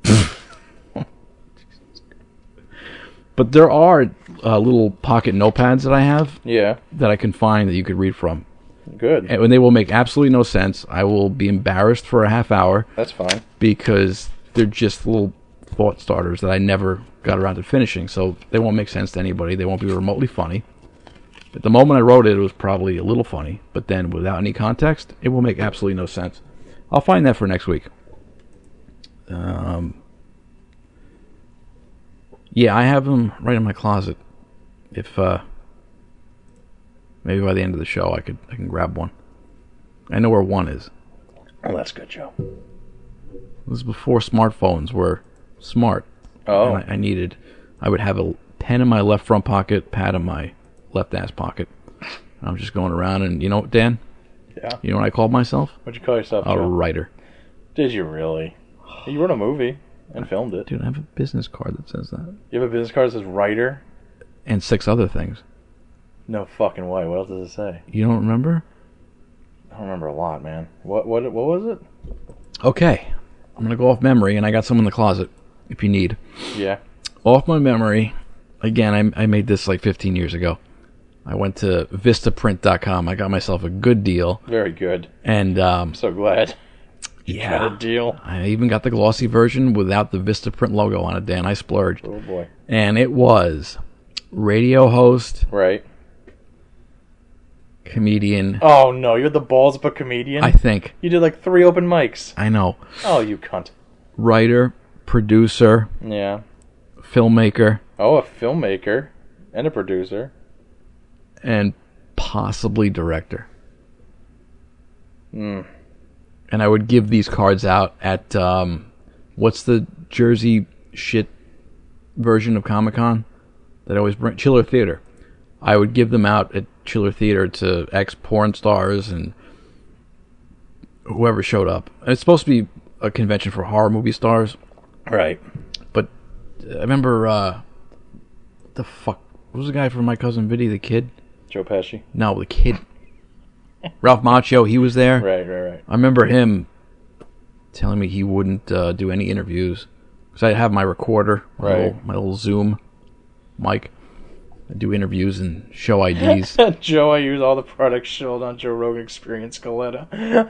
But there are little pocket notepads that I have Yeah. that I can find that you could read from. Good. And when they will make absolutely no sense, I will be embarrassed for a half hour That's fine. because they're just little thought starters that I never got around to finishing. So they won't make sense to anybody. They won't be remotely funny. At the moment I wrote it, it was probably a little funny. But then without any context, it will make absolutely no sense. I'll find that for next week. Yeah, I have them right in my closet. If maybe by the end of the show I can grab one. I know where one is. Oh, that's good, Joe. This was before smartphones were smart. Oh. And I would have a pen in my left front pocket, pad in my left ass pocket. And I'm just going around, and you know what, Dan? Yeah. You know what I called myself? What'd you call yourself, A Joe? writer. Did you really? You wrote a movie and filmed it. Dude, I have a business card that says that. You have a business card that says writer? And 6 other things. No fucking way. What else does it say? You don't remember? I don't remember a lot, man. What was it? Okay. I'm going to go off memory, and I got some in the closet, if you need. Yeah. Off my memory, again, I made this like 15 years ago. I went to Vistaprint.com. I got myself a good deal. Very good. And I'm so glad. yeah, Got a deal. I even got the glossy version without the Vistaprint logo on it, Dan. I splurged. Oh boy. And it was radio host, Right. comedian, Oh no, you had the balls of a comedian? I think. You did like 3 open mics. I know. Oh, you cunt. Writer, producer, Yeah. filmmaker, Oh, a filmmaker and a producer. and possibly director. Hmm. And I would give these cards out at, what's the Jersey shit version of Comic-Con that I always bring? Chiller Theater. I would give them out at Chiller Theater to ex-porn stars and whoever showed up. And it's supposed to be a convention for horror movie stars, Right. but I remember, what the fuck? What was the guy from My Cousin Vinny, the kid? Joe Pesci. No, the kid. Ralph Macchio, he was there. Right. I remember him telling me he wouldn't do any interviews because I have my recorder, Right. my little Zoom mic, I do interviews and show IDs. Joe, I use all the products sold on Joe Rogan Experience Coletta.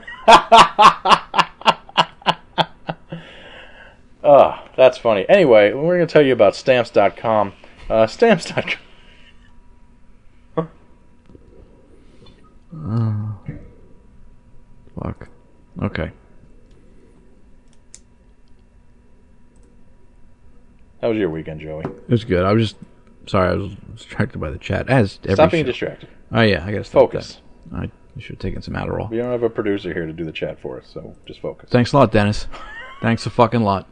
Oh, that's funny. Anyway, we're going to tell you about Stamps.com. Stamps.com. Fuck. Okay. How was your weekend, Joey? It was good. I was just... Sorry, I was distracted by the chat. As every Stop being show. distracted. Oh, yeah, I gotta stop Focus. that. I should have taken some Adderall. We don't have a producer here to do the chat for us, so just focus. Thanks a lot, Dennis. Thanks a fucking lot.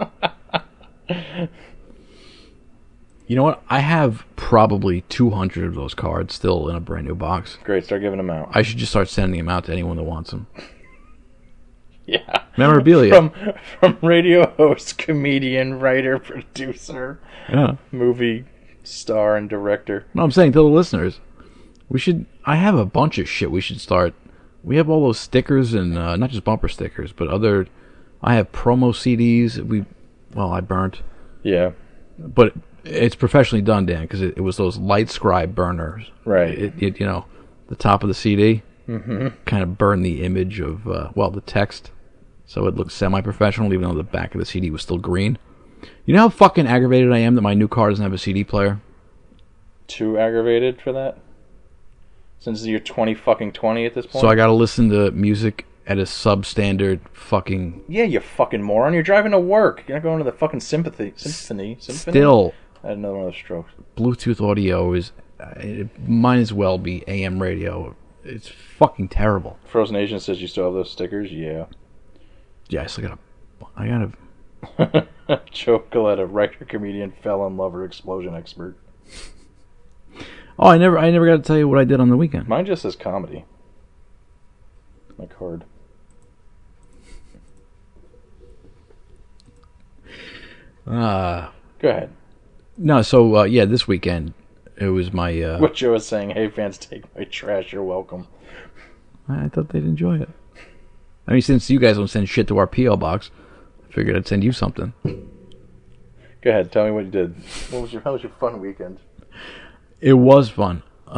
You know what? I have probably 200 of those cards still in a brand new box. Great, start giving them out. I should just start sending them out to anyone that wants them. Yeah. Memorabilia. From radio host, comedian, writer, producer, Yeah. movie star, and director. No, I'm saying to the listeners, we should... I have a bunch of shit we should start. We have all those stickers and not just bumper stickers, but other... I have promo CDs. I burnt. Yeah. But it's professionally done, Dan, because it was those Light Scribe burners. Right. It you know, the top of the CD Mm-hmm. kind of burned the image of, the text. So it looked semi-professional, even though the back of the CD was still green. You know how fucking aggravated I am that my new car doesn't have a CD player? Too aggravated for that? Since you're 20 at this point? So I gotta listen to music at a substandard fucking... Yeah, you fucking moron. You're driving to work. You're not going to the fucking symphony. Still, I had another one of those strokes. Bluetooth audio is... it might as well be AM radio. It's fucking terrible. Frozen Asian says you still have those stickers? Yeah. Yeah, I still gotta... Joe Coletta, writer, comedian, felon, lover, explosion expert. Oh, I never got to tell you what I did on the weekend. Mine just says comedy. My card. Go ahead. No, so, this weekend, it was my... What Joe is saying, hey fans, take my trash, you're welcome. I thought they'd enjoy it. I mean, since you guys don't send shit to our P.O. box, I figured I'd send you something. Go ahead, tell me what you did. How was your fun weekend? It was fun.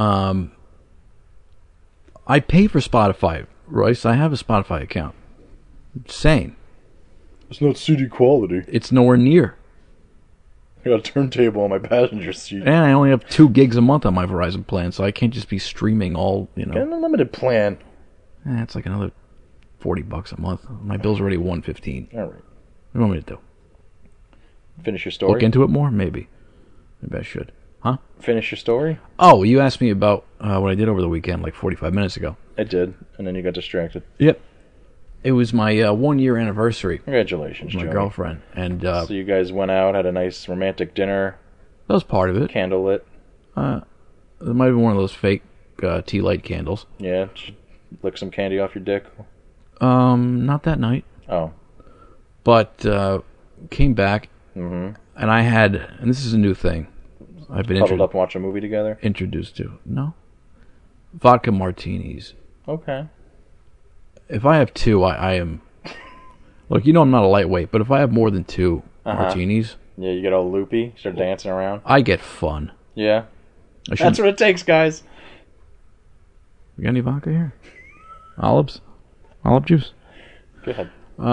I pay for Spotify, Royce. I have a Spotify account. It's insane. It's not CD quality. It's nowhere near. I got a turntable on my passenger seat. And I only have 2 gigs a month on my Verizon plan, so I can't just be streaming all, Get an unlimited plan. It's like another $40 a month. My bill's already $115. All right. What do you want me to do? Finish your story? Look into it more? Maybe I should. Huh? Finish your story? Oh, you asked me about what I did over the weekend like 45 minutes ago. I did, and then you got distracted. Yep. It was my 1-year anniversary Congratulations, with my Joey. girlfriend. And So you guys went out, had a nice romantic dinner, that was part of it. candlelit. There might have been one of those fake tea light candles. Yeah, lick some candy off your dick. Not that night. Oh. But came back, Mm-hmm. and I had, and this is a new thing, I've been Huddled up and watch a movie together? introduced to. No. Vodka martinis. Okay. If I have 2, I am... Look, you know I'm not a lightweight, but if I have more than 2 martinis, Yeah, you get all loopy, start dancing around. I get fun. Yeah. I That's what it takes, guys. You got any vodka here? Olives? Olive juice? Go ahead.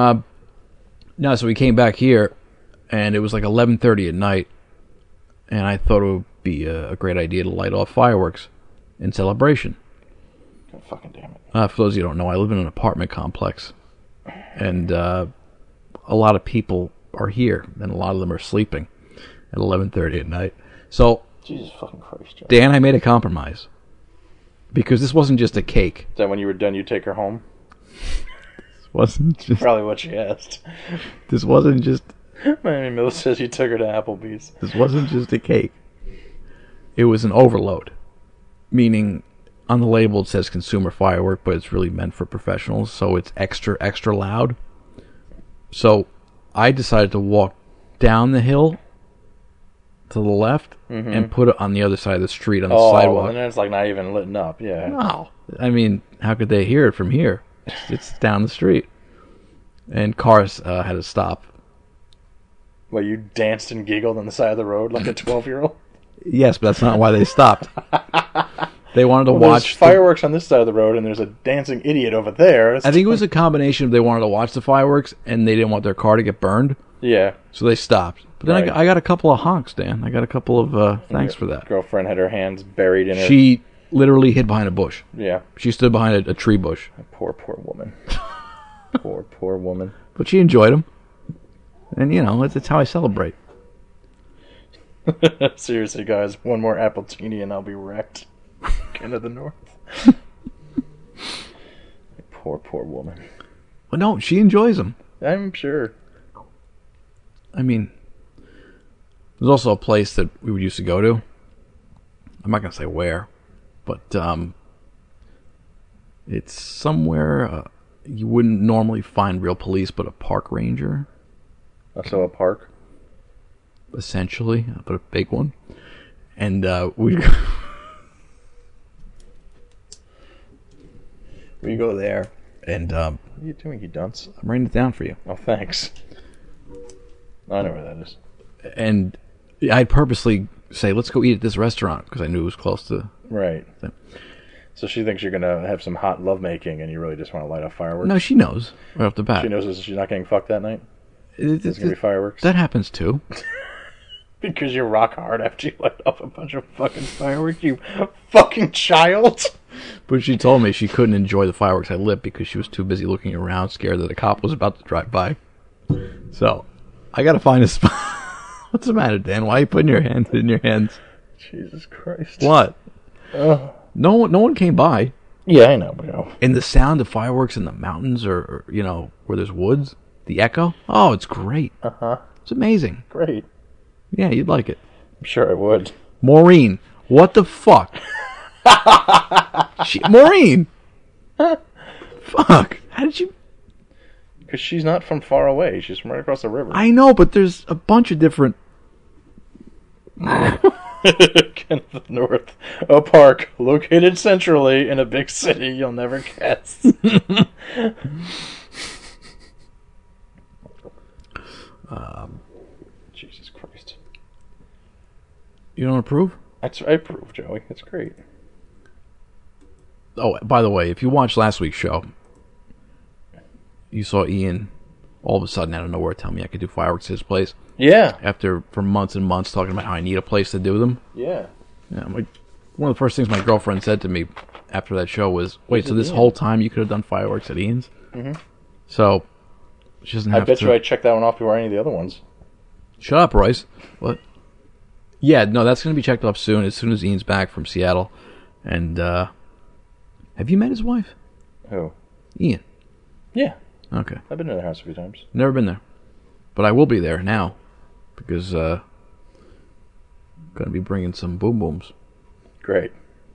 No, so we came back here, and it was like 11:30 at night, and I thought it would be a great idea to light off fireworks in celebration. God fucking damn it. For those of you who don't know, I live in an apartment complex, and a lot of people are here, and a lot of them are sleeping at 11:30 at night. So, Jesus fucking Christ, Joe. Dan, I made a compromise, because this wasn't just a cake. Is that when you were done, you take her home? Wasn't just Probably what she asked. this wasn't just Miami Mill says you took her to Applebee's. this wasn't just a cake. It was an overload, meaning on the label it says consumer firework, but it's really meant for professionals, so it's extra loud. So I decided to walk down the hill to the left and put it on the other side of the street on the sidewalk. And then it's like not even lit up, yeah. No, I mean, how could they hear it from here? It's down the street, and cars had to stop. Well, you danced and giggled on the side of the road like a 12-year-old? Yes, but that's not why they stopped. They wanted to Well, watch there's fireworks on this side of the road, and there's a dancing idiot over there. I think it was a combination of they wanted to watch the fireworks and they didn't want their car to get burned, Yeah. so they stopped. But then Right. I got a couple of honks, Dan. I got a couple of thanks for that. Girlfriend had her hands buried in her. She literally hid behind a bush. Yeah. She stood behind a tree bush. Poor woman. poor woman. But she enjoyed them. And, it's how I celebrate. Seriously, guys, one more Appletini and I'll be wrecked. King of the North. Poor woman. But no, she enjoys them. I'm sure. I mean, there's also a place that we used to go to. I'm not going to say where, but it's somewhere you wouldn't normally find real police, but a park ranger, Also a park. essentially, but a big one. And we We go there. and What are you doing, you dunce? I'm writing it down for you. Oh, thanks. I know where that is. And I'd purposely say, let's go eat at this restaurant, because I knew it was close to... Right. So she thinks you're going to have some hot lovemaking and you really just want to light off fireworks? No, she knows right off the bat. She knows that she's not getting fucked that night? There's going to be fireworks? That happens too. Because you rock hard after you light off a bunch of fucking fireworks, you fucking child! But she told me she couldn't enjoy the fireworks I lit because she was too busy looking around, scared that a cop was about to drive by. So, I gotta find a spot. What's the matter, Dan? Why are you putting your hands in your hands? Jesus Christ. What? No one came by. Yeah, I know, but And the sound of fireworks in the mountains or where there's woods, the echo, oh, it's great. Uh-huh. It's amazing. Great. Yeah, you'd like it. I'm sure I would. Maureen, what the fuck? Maureen! Fuck. How did you... Because she's not from far away. She's from right across the river. I know, but there's a bunch of different... King of the North. A park located centrally in a big city you'll never guess. Jesus Christ. You don't approve? I approve, Joey. It's great. Oh, by the way, if you watched last week's show, you saw Ian all of a sudden out of nowhere tell me I could do fireworks at his place. Yeah. For months and months talking about how I need a place to do them. Yeah. Yeah, I'm like, one of the first things my girlfriend said to me after that show was, wait, so this Ian? whole time you could have done fireworks at Ian's? Mm-hmm. So, she doesn't I have bet to... you I checked that one off before any of the other ones. Shut up, Royce. What? Yeah, no, that's going to be checked off soon as Ian's back from Seattle. And, have you met his wife? Who? Ian. Yeah. Okay. I've been to their house a few times. Never been there. But I will be there now. Because, going to be bringing some boom booms. Great.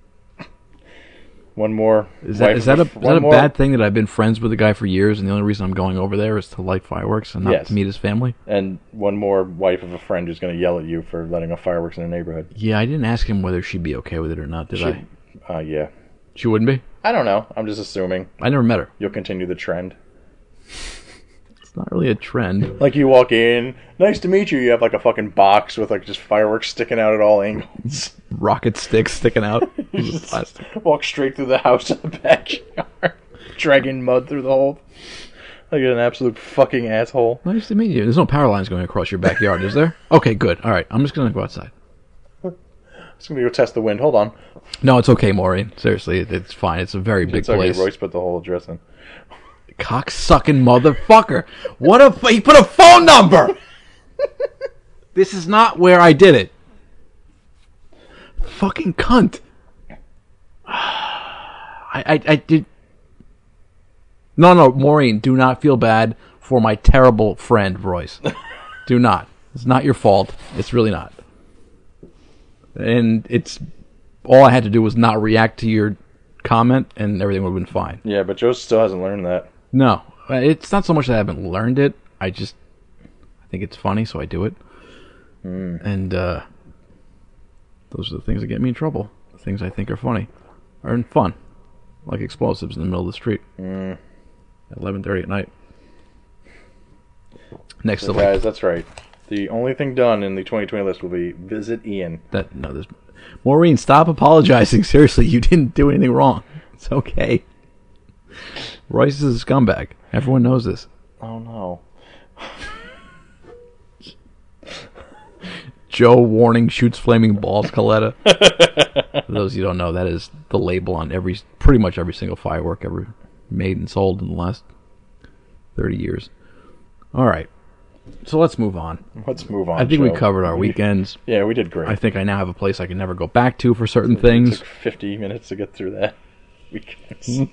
One more. Is that a bad thing that I've been friends with the guy for years and the only reason I'm going over there is to light fireworks and not to meet his family? And one more wife of a friend who's going to yell at you for letting off fireworks in the neighborhood. Yeah, I didn't ask him whether she'd be okay with it or not, did I? Yeah. She wouldn't be? I don't know. I'm just assuming. I never met her. You'll continue the trend. It's not really a trend. Like you walk in, nice to meet you. You have like a fucking box with like just fireworks sticking out at all angles. Rocket sticks sticking out. Walk straight through the house to the backyard, dragging mud through the hole. Like an absolute fucking asshole. Nice to meet you. There's no power lines going across your backyard, is there? Okay, good. All right, I'm just going to go outside. I'm just going to go test the wind. Hold on. No, it's okay, Maureen. Seriously, it's fine. It's a very big place. Okay, Royce put the whole address in. Cock-sucking motherfucker. He put a phone number! This is not where I did it. Fucking cunt. I did... No, Maureen, do not feel bad for my terrible friend, Royce. Do not. It's not your fault. It's really not. And it's... All I had to do was not react to your comment, and everything would have been fine. Yeah, but Joe still hasn't learned that. No. It's not so much that I haven't learned it. I think it's funny, so I do it. And those are the things that get me in trouble. The things I think are funny. Are fun. Like explosives in the middle of the street. At 11:30 at night. Next to Guys, that's right. The only thing done in the 2020 list will be visit Ian. There's Maureen, stop apologizing. Seriously, you didn't do anything wrong. It's okay. Royce is a scumbag. Everyone knows this. Oh no. Joe warning shoots flaming balls, Coletta. For those of you who don't know, that is the label on pretty much every single firework ever made and sold in the last 30 years. All right. So let's move on. Let's move on. I think Joe. we covered our weekends. Yeah, we did great. I think I now have a place I can never go back to for certain things. It took 50 minutes to get through that. Weekends.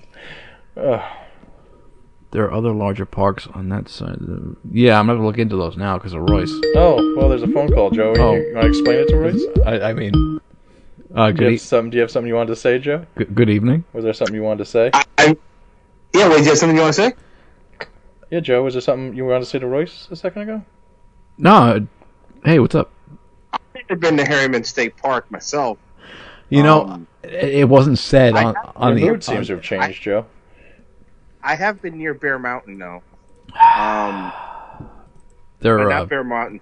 There are other larger parks on that side. Yeah, I'm not going to look into those now because of Royce. Oh, well, there's a phone call, Joe. Oh. You want to explain it to Royce? I mean... Do you have something you wanted to say, Joe? Good evening. Was there something you wanted to say? Yeah, wait, is there something you want to say? Yeah, Joe, was there something you wanted to say to Royce a second ago? No. Hey, what's up? I've never been to Harriman State Park myself. You know, it wasn't said on the... Your mood seems to have changed, Joe. I have been near Bear Mountain, though. There But are... not Bear Mountain.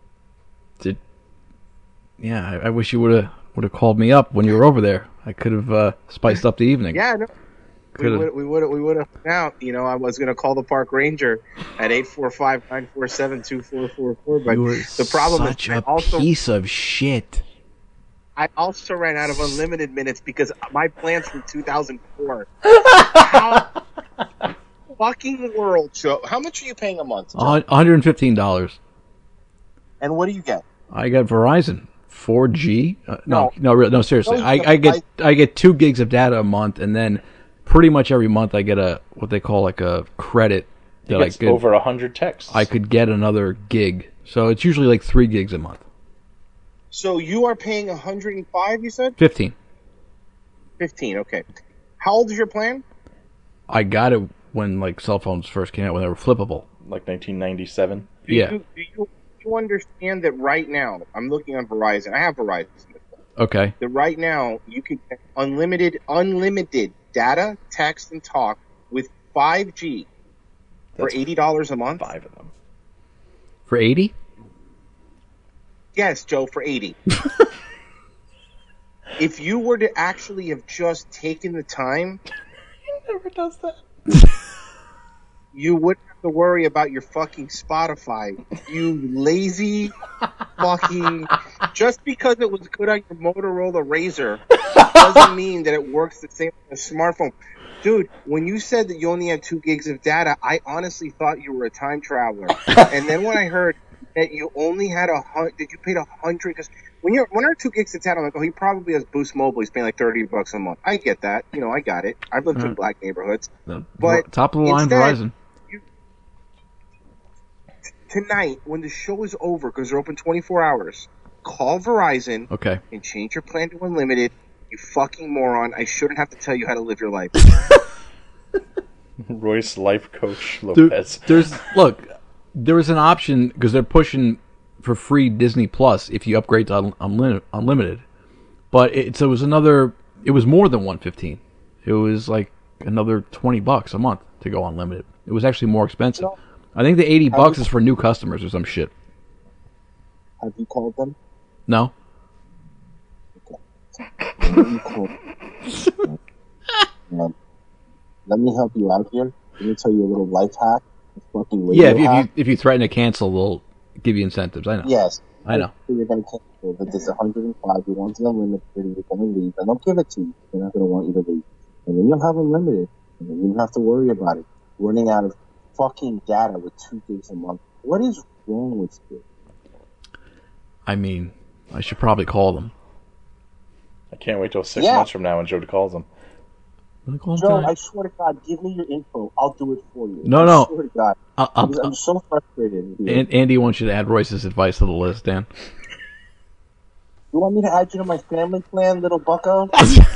Yeah, I wish you would have called me up when you were over there. I could have spiced up the evening. Yeah, no. We would have hung out. You know, I was going to call the park ranger at 845-947-2444. But You were the problem such is, a piece of shit. I also ran out of unlimited minutes because my plan's from 2004. How fucking world, Joe? How much are you paying a month, Joe? $115. And what do you get? I got Verizon 4G. No, seriously. No, I get 2 gigs of data a month, and then pretty much every month I get what they call like a credit. He gets over 100 texts. I could get another gig, so it's usually like 3 gigs a month. So you are paying 105, you said? 15. 15, okay. How old is your plan? I got it when like cell phones first came out, when they were flippable. Like 1997? Yeah. Do you understand that right now, I'm looking on Verizon. I have Verizon. Okay. That right now, you can get unlimited data, text, and talk with 5G for $80 a month. 5 of them. For 80? Yes, Joe, for 80. If you were to actually have just taken the time, He never does that. you wouldn't have to worry about your fucking Spotify. You lazy fucking... Just because it was good on your Motorola Razr doesn't mean that it works the same on a smartphone. Dude, when you said that you only had 2 gigs of data, I honestly thought you were a time traveler. And then when I heard that you only had that you paid 100, because when you're 2 gigs of data, I'm like, oh, he probably has Boost Mobile. He's paying like $30 a month. I get that. You know, I got it. I've lived in black neighborhoods. But top of the line Verizon. Tonight, when the show is over, because they're open 24 hours, call Verizon and change your plan to unlimited. You fucking moron. I shouldn't have to tell you how to live your life. Royce Life Coach Lopez. There was an option, because they're pushing for free Disney Plus if you upgrade to unlimited. But it was more than $115. It was like another $20 a month to go unlimited. It was actually more expensive. No. I think the $80 is for new customers or some shit. Have you called them? No. Let me help you out here. Let me tell you a little life hack. If you threaten to cancel, they'll give you incentives. I know. Yes. I know. So you're going to cancel, but there's 105. You want the unlimited, you're going to leave. And they'll give it to you. They're not going to want you to leave. And then you'll have unlimited. And then you don't have to worry about it. Running out of fucking data with 2 gigs a month. What is wrong with you? I mean, I should probably call them. I can't wait till 6 months from now when Joe calls them. Joe, I swear to God, give me your info. I'll do it for you. No. I swear to God. I'm so frustrated. Andy wants you to add Royce's advice to the list, Dan. You want me to add you to my family plan, little bucko?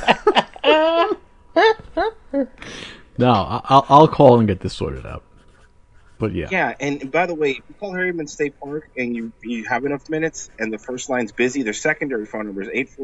No, I'll call and get this sorted out. But yeah. Yeah, and by the way, if you call Harriman State Park and you have enough minutes and the first line's busy, their secondary phone number is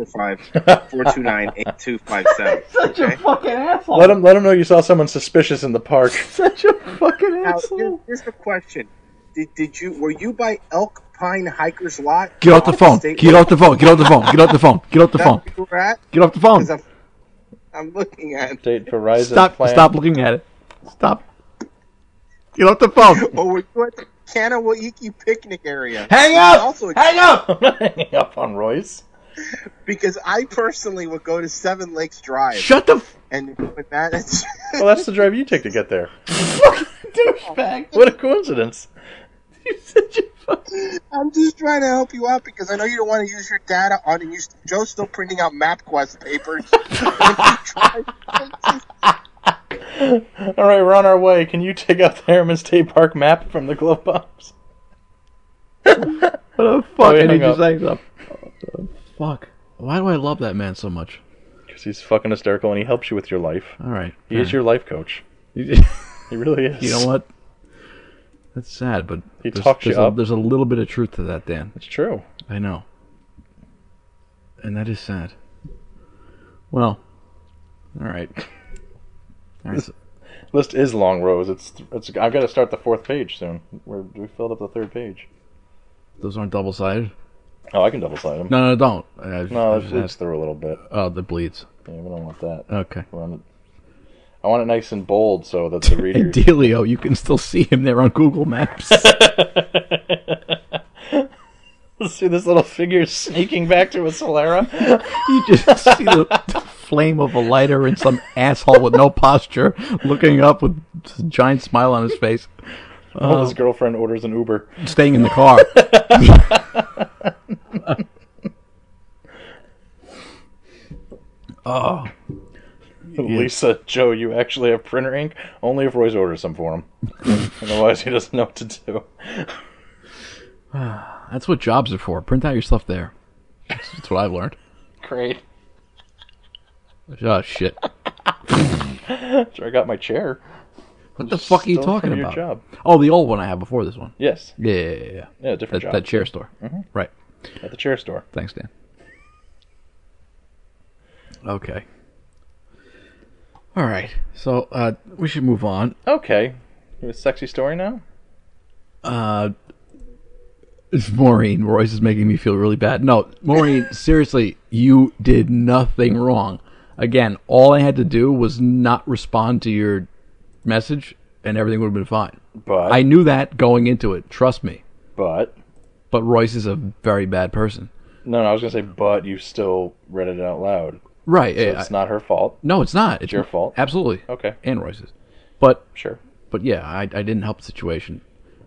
845-429-8257. Such a fucking asshole. Let him know you saw someone suspicious in the park. Such a fucking asshole. Now, here's the question. Did you? Were you by Elk Pine Hikers Lot? Get off the phone. Get off the phone. Get off the phone. Get off the phone. Get off the phone. That's where we're at? Get off the phone. 'Cause I'm looking at it. State Verizon Stop. plan. Stop looking at it. Stop. Get off the phone. Or were you at the Kanawiki picnic area? Hang up. Also, Hang up. I'm not hanging up on Royce. because I personally would go to Seven Lakes Drive. Shut the And with that, it's Well, that's the drive you take to get there. douchebag. What a coincidence. You're such a fucking... I'm just trying to help you out because I know you don't want to use your data on and Joe's still printing out MapQuest papers. All right, we're on our way. Can you take out the Harriman State Park map from the glove box? What the Oh, fuck? yeah, I need hang you up. saying something. What the fuck? Why do I love that man so much? Because he's fucking hysterical and he helps you with your life. All right. He is your life coach. You He really is. know what? That's sad, but He talks you up. There's a little bit of truth to that, Dan. It's true. I know. And that is sad. Well, all right. All right. So, List is long, Rose. It's. I've got to start the 4th page soon. We filled up the 3rd page. those aren't double-sided? Oh, I can double side them. No, don't. No, it bleeds through a little bit. Oh, the bleeds. Yeah, we don't want that. Okay. I want it nice and bold so that the reader. Delio, you can still see him there on Google Maps. See this little figure sneaking back to a Solera? You just see the flame of a lighter and some asshole with no posture looking up with a giant smile on his face. Oh, his girlfriend orders an Uber. Staying in the car. Oh. Lisa, Joe, you actually have printer ink? Only if Royce orders some for him. Otherwise, he doesn't know what to do. That's what jobs are for. Print out your stuff there. That's what I've learned. Great. Oh, shit. Sure, I got my chair. What the fuck are you Still talking from your about? job. Oh, the old one I had before this one. Yes. Yeah. Yeah, different job. That chair store. Mhm. Right. At the chair store. Thanks, Dan. Okay. All right. So we should move on. Okay. You have a sexy story now? It's Maureen. Royce is making me feel really bad. No, Maureen, seriously, you did nothing wrong. Again, all I had to do was not respond to your message, and everything would have been fine. But I knew that going into it. Trust me. But Royce is a very bad person. no, I was gonna say, but you still read it out loud. Right. So it's not her fault. No, it's not. It's your fault. Absolutely. Okay. And Royce's. But Sure. yeah, I didn't help the situation.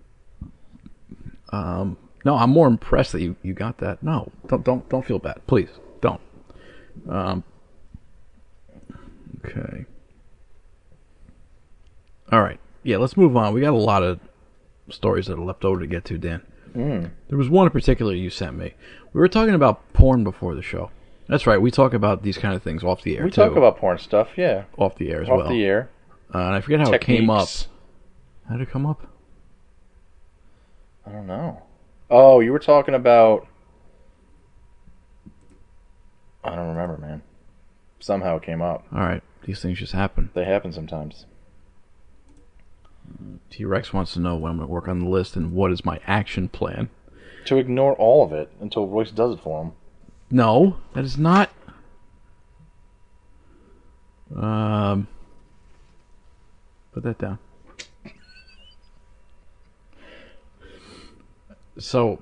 No, I'm more impressed that you got that. No, don't feel bad, please. Don't. Okay. All right. Yeah, let's move on. We got a lot of stories that are left over to get to, Dan. There was one in particular you sent me. We were talking about porn before the show. That's right. We talk about these kind of things off the air, We too. talk about porn stuff, yeah. off the air as well. Off the air. And I forget how it came up. Techniques. How did it come up? I don't know. Oh, you were talking about... I don't remember, man. Somehow it came up. All right. These things just happen. They happen sometimes. T-Rex wants to know when I'm going to work on the list and what is my action plan. To ignore all of it until Royce does it for him. No, that is not. Put that down. So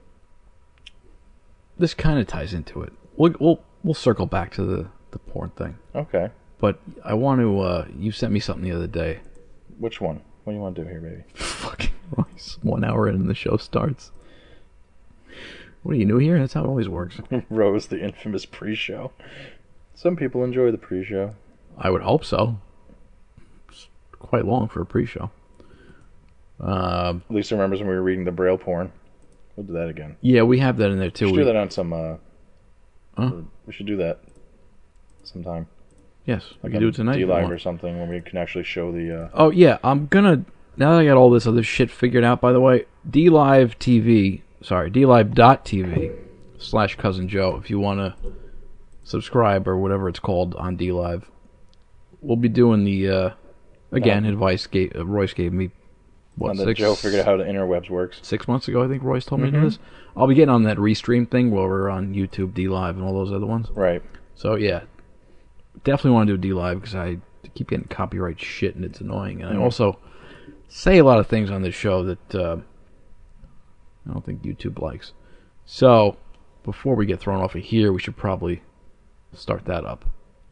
this kind of ties into it. We'll circle back to the porn thing. Okay. But I want to. You sent me something the other day. Which one? What do you want to do here, baby? Fucking Royce. 1 hour in and the show starts. What are you new here? That's how it always works. Rose, the infamous pre-show. Some people enjoy the pre-show. I would hope so. It's quite long for a pre-show. Lisa remembers when we were reading the Braille porn. We'll do that again. Yeah, we have that in there too. We should do that on some... Huh? We should do that sometime. Yes, we Like can do on it tonight. if you D-Live want. or something when we can actually show the... Oh yeah, I'm gonna. Now that I got all this other shit figured out, by the way, DLive.tv /Cousin Joe. If you want to subscribe or whatever it's called on DLive, we'll be doing the again advice Royce gave me what, And then Joe figured out how the interwebs works. 6 months ago, I think Royce told me to do this. I'll be getting on that Restream thing where we're on YouTube, D-Live, and all those other ones. Right. So, yeah. Definitely want to do D-Live because I keep getting copyright shit and it's annoying. And I also say a lot of things on this show that I don't think YouTube likes. So, before we get thrown off of here, we should probably start that up.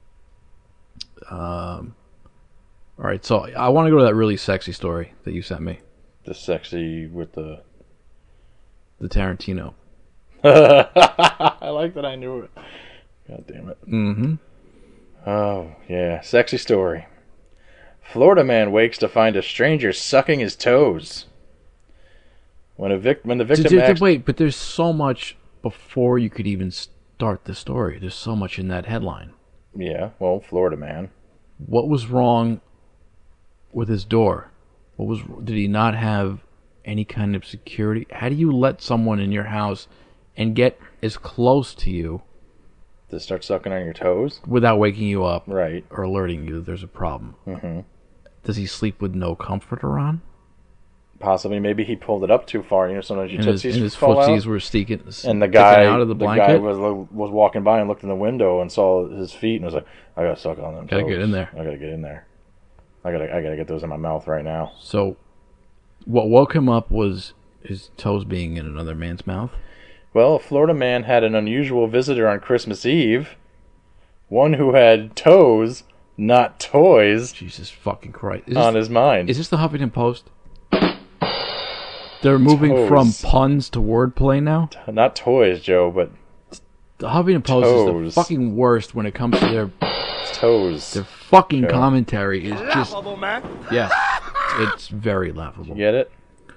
Alright, so I want to go to that really sexy story that you sent me. The sexy with the Tarantino. I like that I knew it. God damn it. Mm-hmm. Oh, yeah. Sexy story. Florida man wakes to find a stranger sucking his toes. When the victim Wait, but there's so much before you could even start the story. There's so much in that headline. Yeah, well, Florida man. What was wrong with his door? Did he not have any kind of security? How do you let someone in your house and get as close to you To start sucking on your toes? without waking you up, Right. or alerting you that there's a problem? Mm-hmm. Does he sleep with no comforter on? Possibly. Maybe he pulled it up too far. You know, sometimes your And tootsies his fall footsies out. were sticking And the guy, out of the the blanket. guy was walking by and looked in the window and saw his feet and was like, "I gotta suck on them. Gotta toes. get in there. I gotta get in there. I gotta get those in my mouth right now." So, what woke him up was his toes being in another man's mouth. Well, a Florida man had an unusual visitor on Christmas Eve. One who had toes, not toys, Jesus fucking Christ! on his mind. Is this the Huffington Post? They're moving Toes. from puns to wordplay now. Not toys, Joe, but The Huffington Post is Toes. the fucking worst when it comes to their toes. fucking Joe. commentary. Is just yeah, it's very laughable. You get it?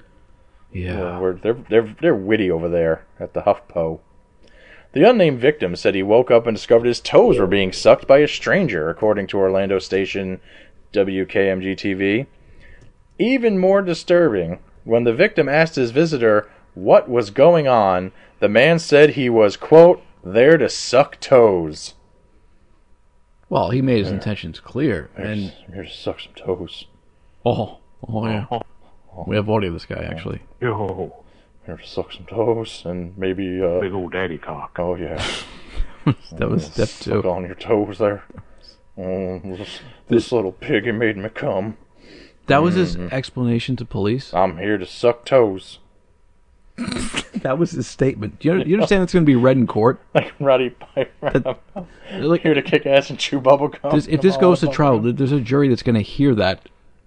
Yeah. They're witty over there at the HuffPo. The unnamed victim said he woke up and discovered his toes were being sucked by a stranger, according to Orlando station WKMG-TV. Even more disturbing, when the victim asked his visitor what was going on, the man said he was, quote, there to suck toes. Well, he made his intentions clear, and I'm here to suck some toes. oh yeah, we have audio of this guy actually. Yo, here to suck some toes and maybe Big old daddy cock. oh yeah, That was step suck 2. on your toes there. Oh, this little piggy made me come. That was his explanation to police. I'm here to suck toes. That was his statement. Do you understand that's going to be read in court? Like Roddy Piper. Like, Here to kick ass and chew bubble gum. if this goes to trial, there's a jury that's going to hear that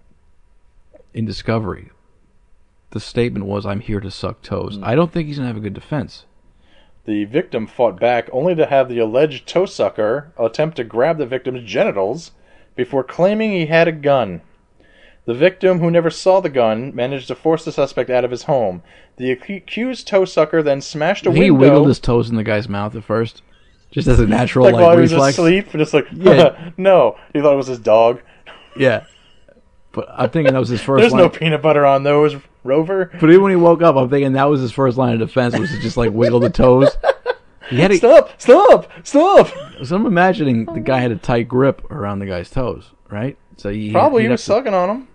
in discovery. The statement was, "I'm here to suck toes." I don't think he's going to have a good defense. The victim fought back only to have the alleged toe sucker attempt to grab the victim's genitals before claiming he had a gun. The victim, who never saw the gun, managed to force the suspect out of his home. The accused toe sucker then smashed a He window. wiggled his toes in the guy's mouth at first, just as a natural like while he reflex. was asleep, just like, Yeah. no. He thought it was his dog. Yeah, but I'm thinking that was his first. There's line. no peanut butter on those, Rover. But even when he woke up, I'm thinking that was his first line of defense, was to just like wiggle the toes. He had Stop! So I'm imagining the guy had a tight grip around the guy's toes, right? So Probably he'd he was have to- sucking on them.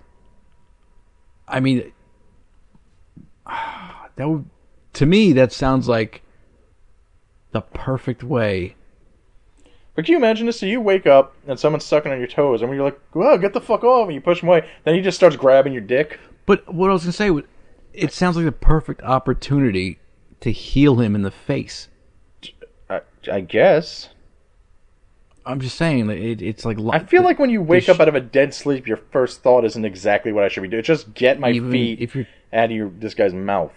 I mean, that would, to me, that sounds like the perfect way. But can you imagine this? So you wake up and someone's sucking on your toes, and when you're like, "Well, get the fuck off!" and you push him away, then he just starts grabbing your dick. But what I was gonna say, it sounds like the perfect opportunity to heal him in the face. I guess. I'm just saying, it's like I feel like when you wake up out of a dead sleep, your first thought isn't exactly what I should be doing. It's just get my Even feet if you're- out of this guy's mouth.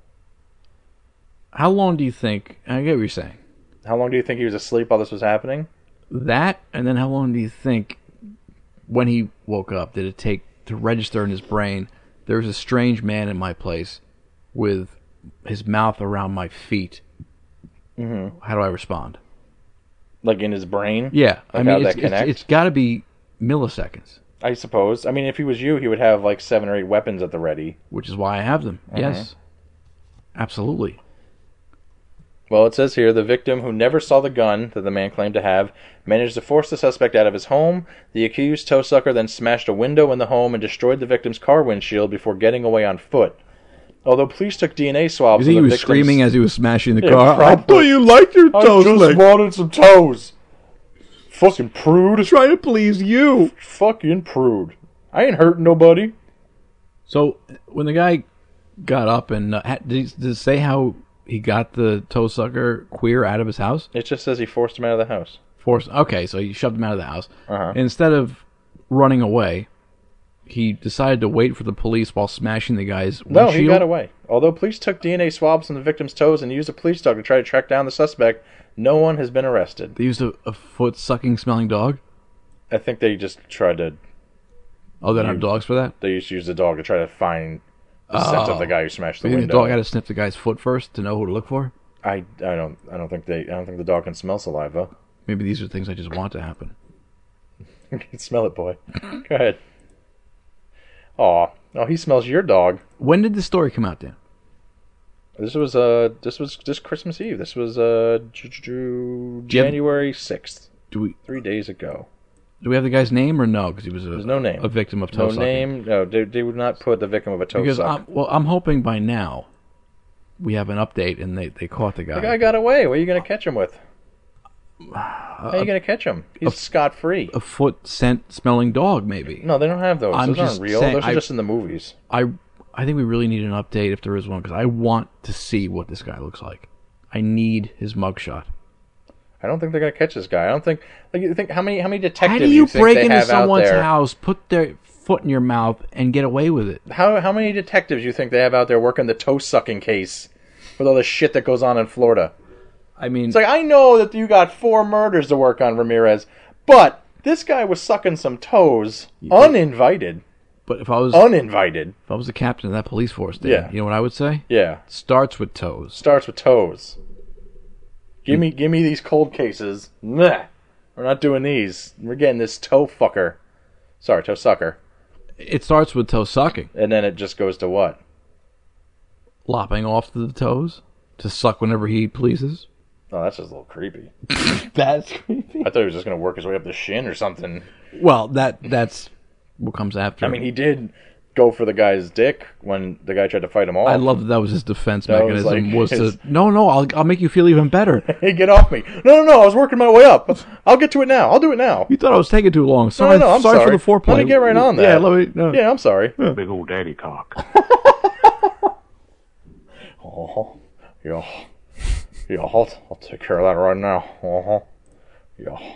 How long do you think? I get what you're saying. How long do you think he was asleep while this was happening? That, and then how long do you think, when he woke up, did it take to register in his brain, there's a strange man in my place with his mouth around my feet? Mm-hmm. How do I respond? Like in his brain? Yeah, Like I mean, how that connect? it's got to be milliseconds, I suppose. I mean, if he was you, he would have like 7 or 8 weapons at the ready. which is why I have them. Mm-hmm. Yes, absolutely. Well, it says here, the victim, who never saw the gun that the man claimed to have, managed to force the suspect out of his home. The accused toe sucker then smashed a window in the home and destroyed the victim's car windshield before getting away on foot. Although police took DNA swabs You think he of the was victim's... screaming as he was smashing the Yeah, car? I probably. thought you liked your toes. I just wanted some toes. Fucking prude. Trying to please you. Fucking prude. I ain't hurting nobody. So when the guy got up and did it say how he got the toe sucker queer out of his house? It just says he forced him out of the house. Okay, so he shoved him out of the house. Uh-huh. Instead of running away, he decided to wait for the police while smashing the guy's windshield. No, he got away. Although police took DNA swabs from the victim's toes and used a police dog to try to track down the suspect, no one has been arrested. They used a foot-sucking smelling dog? I think they just tried to... Oh, they don't have dogs for that? They used to use the dog to try to find the scent of the guy who smashed the You think window. the dog had to sniff the guy's foot first to know who to look for? I don't think the dog can smell saliva. Maybe these are things I just want to happen. You can smell it, boy. Go ahead. Aw. Oh, he smells your dog. When did this story come out, Dan? This was just Christmas Eve. This was January 6th. 3 days ago. Do we have the guy's name or no? Because he was There's no name. a victim of toe No sucking. name. No, they would not put the victim of a toe Because suck. I'm hoping by now we have an update and they caught the guy. The guy got away. What are you going to catch him with? How are you going to catch him? He's scot-free. A foot scent smelling dog, maybe. No, they don't have those. I'm Those just aren't real. saying- Those are just in the movies. I think we really need an update if there is one because I want to see what this guy looks like. I need his mugshot. I don't think they're going to catch this guy. I don't think... Like, you think how many detectives How do you think break they into have out someone's there? house, put their foot in your mouth, and get away with it? How many detectives you think they have out there working the toe-sucking case with all the shit that goes on in Florida? I mean... It's like, I know that you got 4 murders to work on, Ramirez, but this guy was sucking some toes uninvited. But if I was uninvited, if I was the captain of that police force, Dan, Yeah. you know what I would say? Yeah. Starts with toes. Starts with toes. Give me these cold cases. Meh. We're not doing these. We're getting this toe fucker. Sorry, toe sucker. It starts with toe sucking. And then it just goes to what? Lopping off the toes to suck whenever he pleases. Oh, that's just a little creepy. That's creepy. I thought he was just going to work his way up the shin or something. Well, that's what comes after. I mean, he did go for the guy's dick when the guy tried to fight him off. I love that was his defense That was mechanism. like Was his- to no, I'll make you feel even better. Hey, get off me. No, I was working my way up. I'll get to it now. I'll do it now. You thought I was taking too long. Sorry, No, I'm sorry sorry. for the foreplay. Let me get right on that. Yeah, let me. No. Yeah, I'm sorry. Big old daddy cock. Oh, yeah. Yeah, I'll take care of that right now. Uh-huh. Yeah.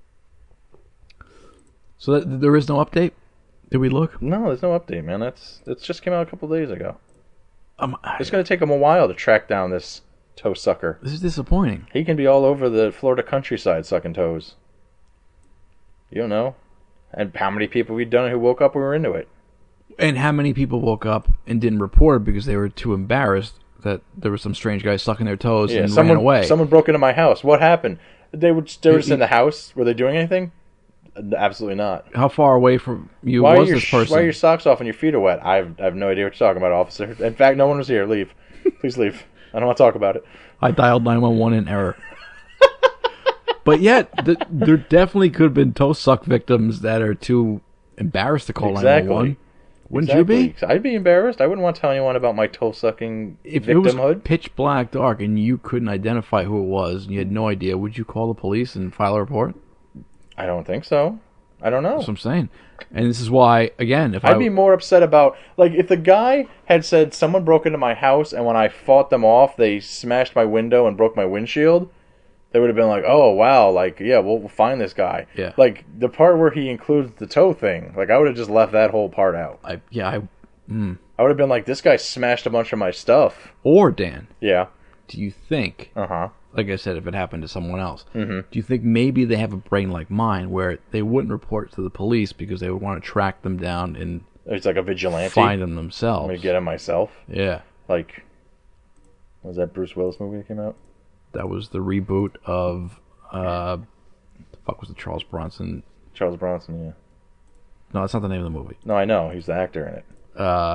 So there is no update? Did we look? No, there's no update, man. It just came out a couple days ago. I It's going to take him a while to track down this toe sucker. This is disappointing. He can be all over the Florida countryside sucking toes. You don't know. And how many people we've done it who woke up and were into it? And how many people woke up and didn't report because they were too embarrassed that there was some strange guy sucking their toes and ran away? Someone broke into my house. What happened? They were just in the house. Were they doing anything? Absolutely not. How far away from you Why was are this person? Why are your socks off and your feet are wet? I have no idea what you're talking about, officer. In fact, no one was here. Leave. Please leave. I don't want to talk about it. I dialed 911 in error. But yet, there definitely could have been toe suck victims that are too embarrassed to call 911. Wouldn't you be? I'd be embarrassed. I wouldn't want to tell anyone about my toe sucking If it was victimhood. pitch black dark and you couldn't identify who it was and you had no idea, would you call the police and file a report? I don't think so. I don't know. That's what I'm saying. And this is why, again, if I'd be more upset about, like, if the guy had said someone broke into my house and when I fought them off, they smashed my window and broke my windshield, they would have been like, oh, wow, like, yeah, we'll find this guy. Yeah. Like, the part where he includes the toe thing, like, I would have just left that whole part out. I I would have been like, this guy smashed a bunch of my stuff. Or, Dan, Yeah. do you think, Uh-huh. like I said, if it happened to someone else, Mm-hmm. do you think maybe they have a brain like mine where they wouldn't report to the police because they would want to track them down and It's like a vigilante. find them I'm themselves? going to get him myself. Yeah. Like, was that Bruce Willis movie that came out? That was the reboot of, the fuck was the Charles Bronson? Charles Bronson, yeah. No, that's not the name of the movie. No, I know. He's the actor in it.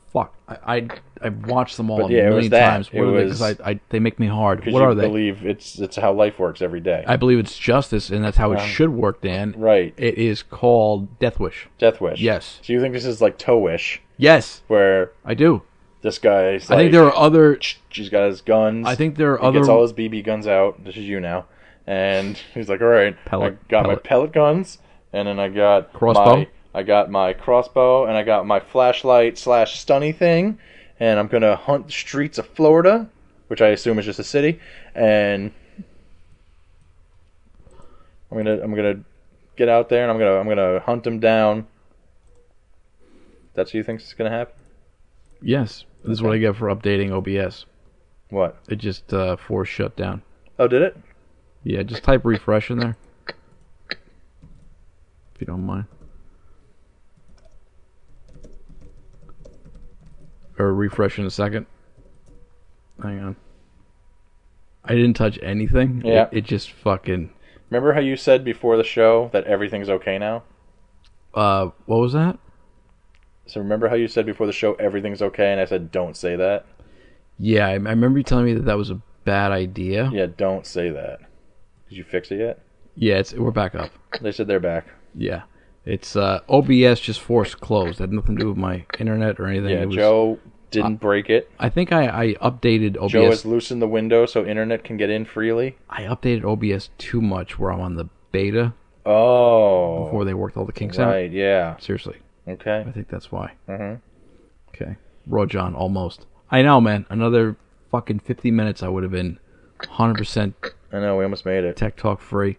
fuck? I've watched them all But yeah, a it was million that. times. What It are they? was- Because they make me hard. Because What you are they? believe it's how life works every day. I believe it's justice, and that's how it should work, Dan. Right. It is called Death Wish. Death Wish. Yes. So you think this is like Toe Wish, Yes, where I do. this guy's I think there are other. He's got his guns. I think there are He other. gets all his BB guns out. This is you now. And he's like, all right, I got my pellet guns, and then I got Crossbow? I got my crossbow, and I got my flashlight / stunny thing, and I'm gonna hunt the streets of Florida, which I assume is just a city, and I'm gonna get out there, and I'm gonna hunt them down. That's what you think is gonna happen? Yes, this is what I get for updating OBS. What? It just forced shut down. Oh, did it? Yeah, just type refresh in there. If you don't mind. Or refresh in a second. Hang on. I didn't touch anything. Yeah. It just fucking... Remember how you said before the show that everything's okay now? What was that? So remember how you said before the show everything's okay, and I said don't say that? Yeah, I remember you telling me that was a bad idea. Yeah, don't say that. Did you fix it yet? Yeah, we're back up. They said they're back. Yeah. It's OBS just forced closed. It had nothing to do with my internet or anything. Yeah, It was, Joe didn't break it. I think I updated OBS. Joe has loosened the window so internet can get in freely. I updated OBS too much where I'm on the beta Oh. before they worked all the kinks out. Right, yeah. Seriously. Okay. I think that's why. Mm-hmm. Okay. Rojan, almost. I know, man. Another fucking 50 minutes I would have been 100% I know, we almost made it. Tech Talk free.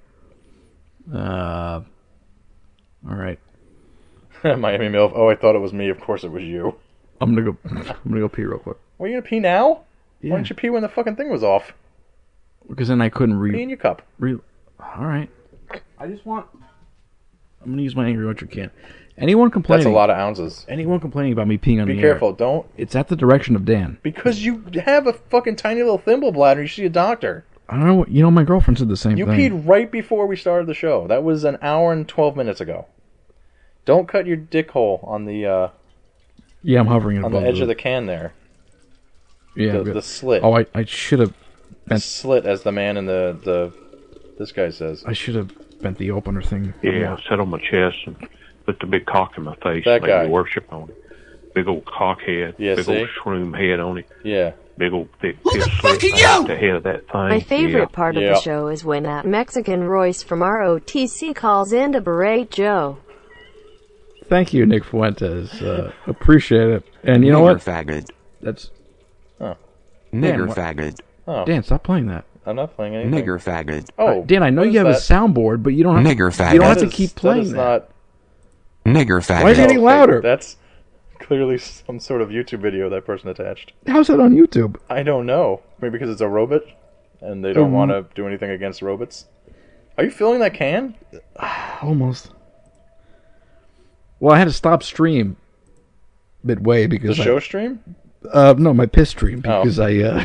All right. Miami MILF. Oh, I thought it was me. Of course it was you. I'm gonna go pee real quick. Well, you gonna pee now? Yeah. Why didn't you pee when the fucking thing was off? Because then I couldn't Pee in your cup. All right. I just want... I'm gonna use my Angry Orchard can. Anyone complaining... That's a lot of ounces. Anyone complaining about me peeing on Be the air... careful, don't... It's at the direction of Dan. Because you have a fucking tiny little thimble bladder, you should see a doctor. I don't know. You know, my girlfriend said the same You thing. peed right before we started the show. That was an hour and 12 minutes ago. Don't cut your dick hole on the Yeah, I'm hovering on above the edge of the can there. Yeah, the slit. Oh, I should have The slit, as the man in the this guy says. I should have bent the opener thing. Yeah, I sat on my chest and put the big cock in my face. That Made guy. me worship on it. Big old cock head. Yeah, big see? old shroom head on it. Yeah. Big old thick piss slit right at the head of that thing. My favorite part of Yeah. the show is when that Mexican Royce from ROTC calls in to berate Joe. Thank you, Nick Fuentes. Appreciate it. And you know what? Faggot. That's... Oh. Nigger what- faggot. Oh. Dan, stop playing that. I'm not playing anything. Nigger faggot. Oh, Dan, I know what you is have that? a soundboard, but you don't have Nigger faggot. You don't have That to is- keep playing that. that. Is not, Nigger faggot. Why is it getting louder? That's clearly some sort of YouTube video that person attached. How's that on YouTube? I don't know. Maybe because it's a robot, and they don't want to do anything against robots. Are you filling that can? Almost. Well, I had to stop stream midway because The show stream? no, my piss stream because Oh.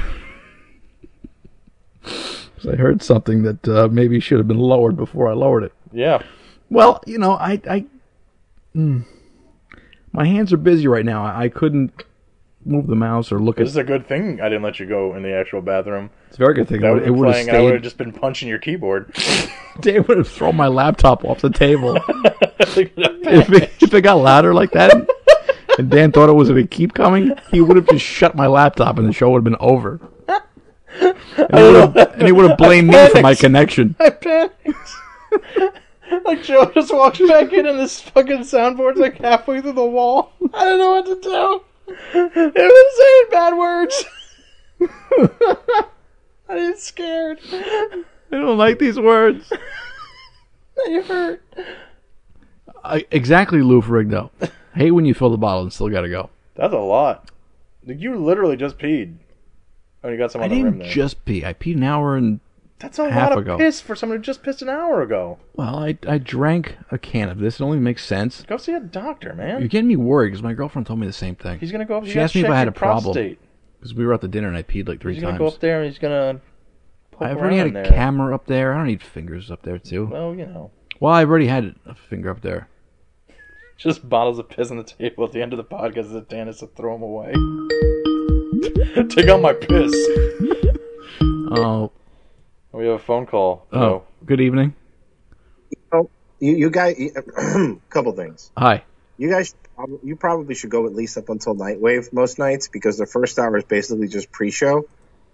'cause I heard something that maybe should have been lowered before I lowered it. Yeah. Well, you know, my hands are busy right now. I couldn't move the mouse or look This at. is a good thing I didn't let you go in the actual bathroom. It's a very good thing. That It would have I would stayed. have just been punching your keyboard. Dave would have thrown my laptop off the table. if it got louder like that, and Dan thought it was going to keep coming, he would have just shut my laptop and the show would have been over. And he would have blamed me for my connection. I panicked. Like Joe just walks back in and this fucking soundboard's like halfway through the wall. I don't know what to do. It was saying bad words. I get scared. I don't like these words. They hurt. Exactly, Lou Ferrigno. Hate when you fill the bottle and still got to go. That's a lot. Like, you literally just peed. Oh, you got some I on the rim didn't there. just pee. I peed an hour and That's a half lot of ago. piss for someone who just pissed an hour ago. Well, I drank a can of this. It only makes sense. Go see a doctor, man. You're getting me worried because my girlfriend told me the same thing. He's gonna go up. She asked me if I had a problem. Prostate. Because we were at the dinner and I peed like 3 He's times. gonna go up there and he's gonna. I've already had a there. camera up there. I don't need fingers up there, too. Well, you know. Well, I've already had a finger up there. Just bottles of piss on the table at the end of the podcast that Dan has to throw them away. Take out my piss. Oh. We have a phone call. Oh, good evening. Oh, you guys, couple things. Hi. You guys, you probably should go at least up until Nightwave most nights because the first hour is basically just pre-show.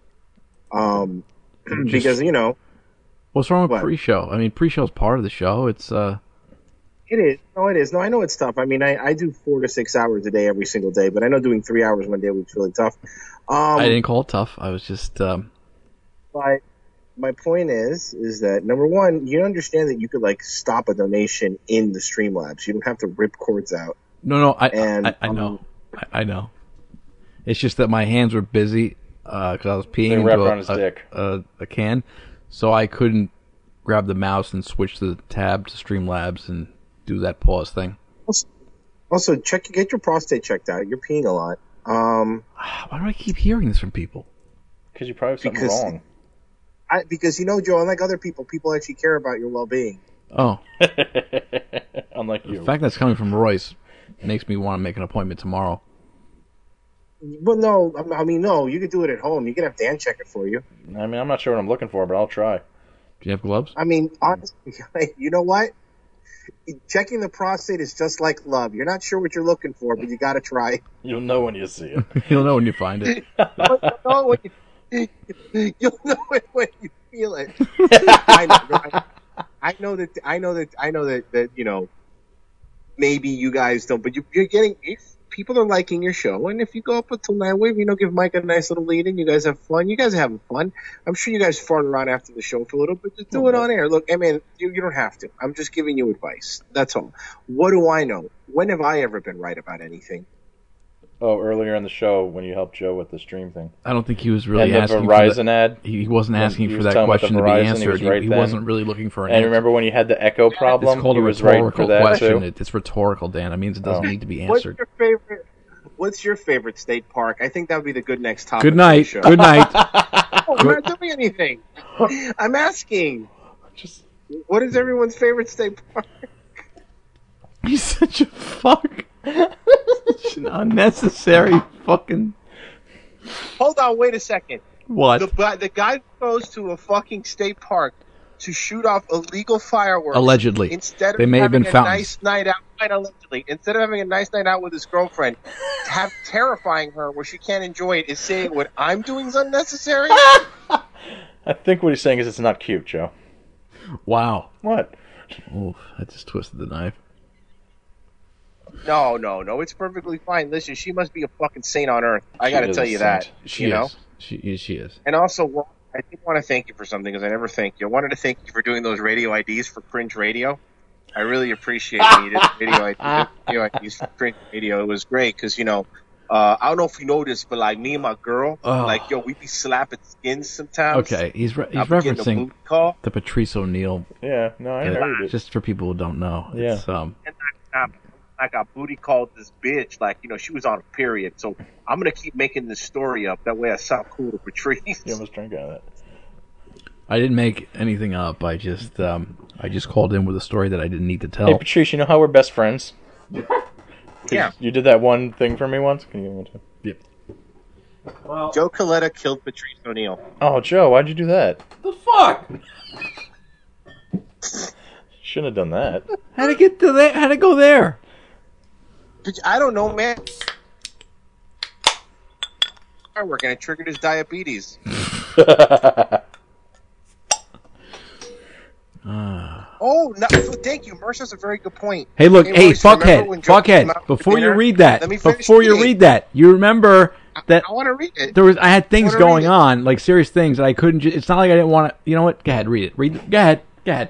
Because, you know. What's wrong with pre-show? I mean, pre-show is part of the show. It's, It is. No, it is. No, I know it's tough. I mean, I do 4 to 6 hours a day every single day, but I know doing 3 hours one day was really tough. I didn't call it tough. I was just, But my point is that, number one, you understand that you could, like, stop a donation in the Streamlabs. You don't have to rip cords out. No, I know. I know. It's just that my hands were busy because I was peeing into a can, so I couldn't grab the mouse and switch the tab to Streamlabs and do that pause thing. Also, get your prostate checked out. You're peeing a lot. Why do I keep hearing this from people? Because you probably have something wrong. Because, you know, Joe, unlike other people actually care about your well-being. Oh. Unlike you. The fact that's coming from Royce makes me want to make an appointment tomorrow. Well, no. I mean, no. You could do it at home. You could have Dan check it for you. I mean, I'm not sure what I'm looking for, but I'll try. Do you have gloves? I mean, honestly, you know what? Checking the prostate is just like love. You're not sure what you're looking for, but you got to try. You'll know when you see it. You'll know when you find it. You'll know it when you feel it. I know that you know, maybe you guys don't, but you're getting, people are liking your show, and if you go up until Nightwave, you know, give Mike a nice little lead in, you guys have fun. You guys are having fun. I'm sure you guys fart around after the show for a little bit. Just do it on air. Look, I mean, you don't have to. I'm just giving you advice. That's all. What do I know? When have I ever been right about anything? Oh, earlier in the show when you helped Joe with the stream thing. I don't think he was really asking for Verizon ad. He wasn't asking for that question to be answered. He wasn't really looking for an answer. And remember when you had the echo problem? It's called a rhetorical question. It's rhetorical, Dan. It means it doesn't need to be answered. What's your favorite state park? I think that would be the good next topic. Good night. Show. Good night. Oh, I'm not doing anything. I'm asking. What is everyone's favorite state park? He's such a fuck. Such an unnecessary fucking. Hold on, wait a second. What? The guy goes to a fucking state park to shoot off illegal fireworks. Allegedly. Instead of they may have been having a fountains. nice night out, allegedly. Instead of having a nice night out with his girlfriend, terrifying her where she can't enjoy it is saying what I'm doing is unnecessary? I think what he's saying is it's not cute, Joe. Wow. What? Oof, I just twisted the knife. No, it's perfectly fine. Listen, she must be a fucking saint on earth. I gotta tell you that. She is. Know? She is. And also, I did want to thank you for something, because I never thank you. I wanted to thank you for doing those radio IDs for Cringe Radio. I really appreciate when you did the radio IDs for Cringe Radio. It was great, because, you know, I don't know if you know this, but, like, me and my girl, like, yo, we be slapping skins sometimes. Okay, he's referencing the Patrice O'Neal. Yeah, no, I heard it. Just for people who don't know. Yeah. It's, I got booty called this bitch, like, you know, she was on a period. So I'm going to keep making this story up. That way I sound cool to Patrice. You almost drank out of that. I didn't make anything up. I just called in with a story that I didn't need to tell. Hey, Patrice, you know how we're best friends? Yeah. You did that one thing for me once? Can you give me one too? Yep. Well, Joe Coletta killed Patrice O'Neal. Oh, Joe, why'd you do that? The fuck? Shouldn't have done that. How'd it get to there? How'd it go there? I don't know, man. Firework, and it triggered his diabetes. Oh, no, thank you. Mercer's a very good point. Hey, look, hey, Royce, fuckhead, before you read that, you remember that I want to read it. I had things going on, like serious things, that I couldn't. It's not like I didn't want to. You know what? Go ahead, read it. Go ahead.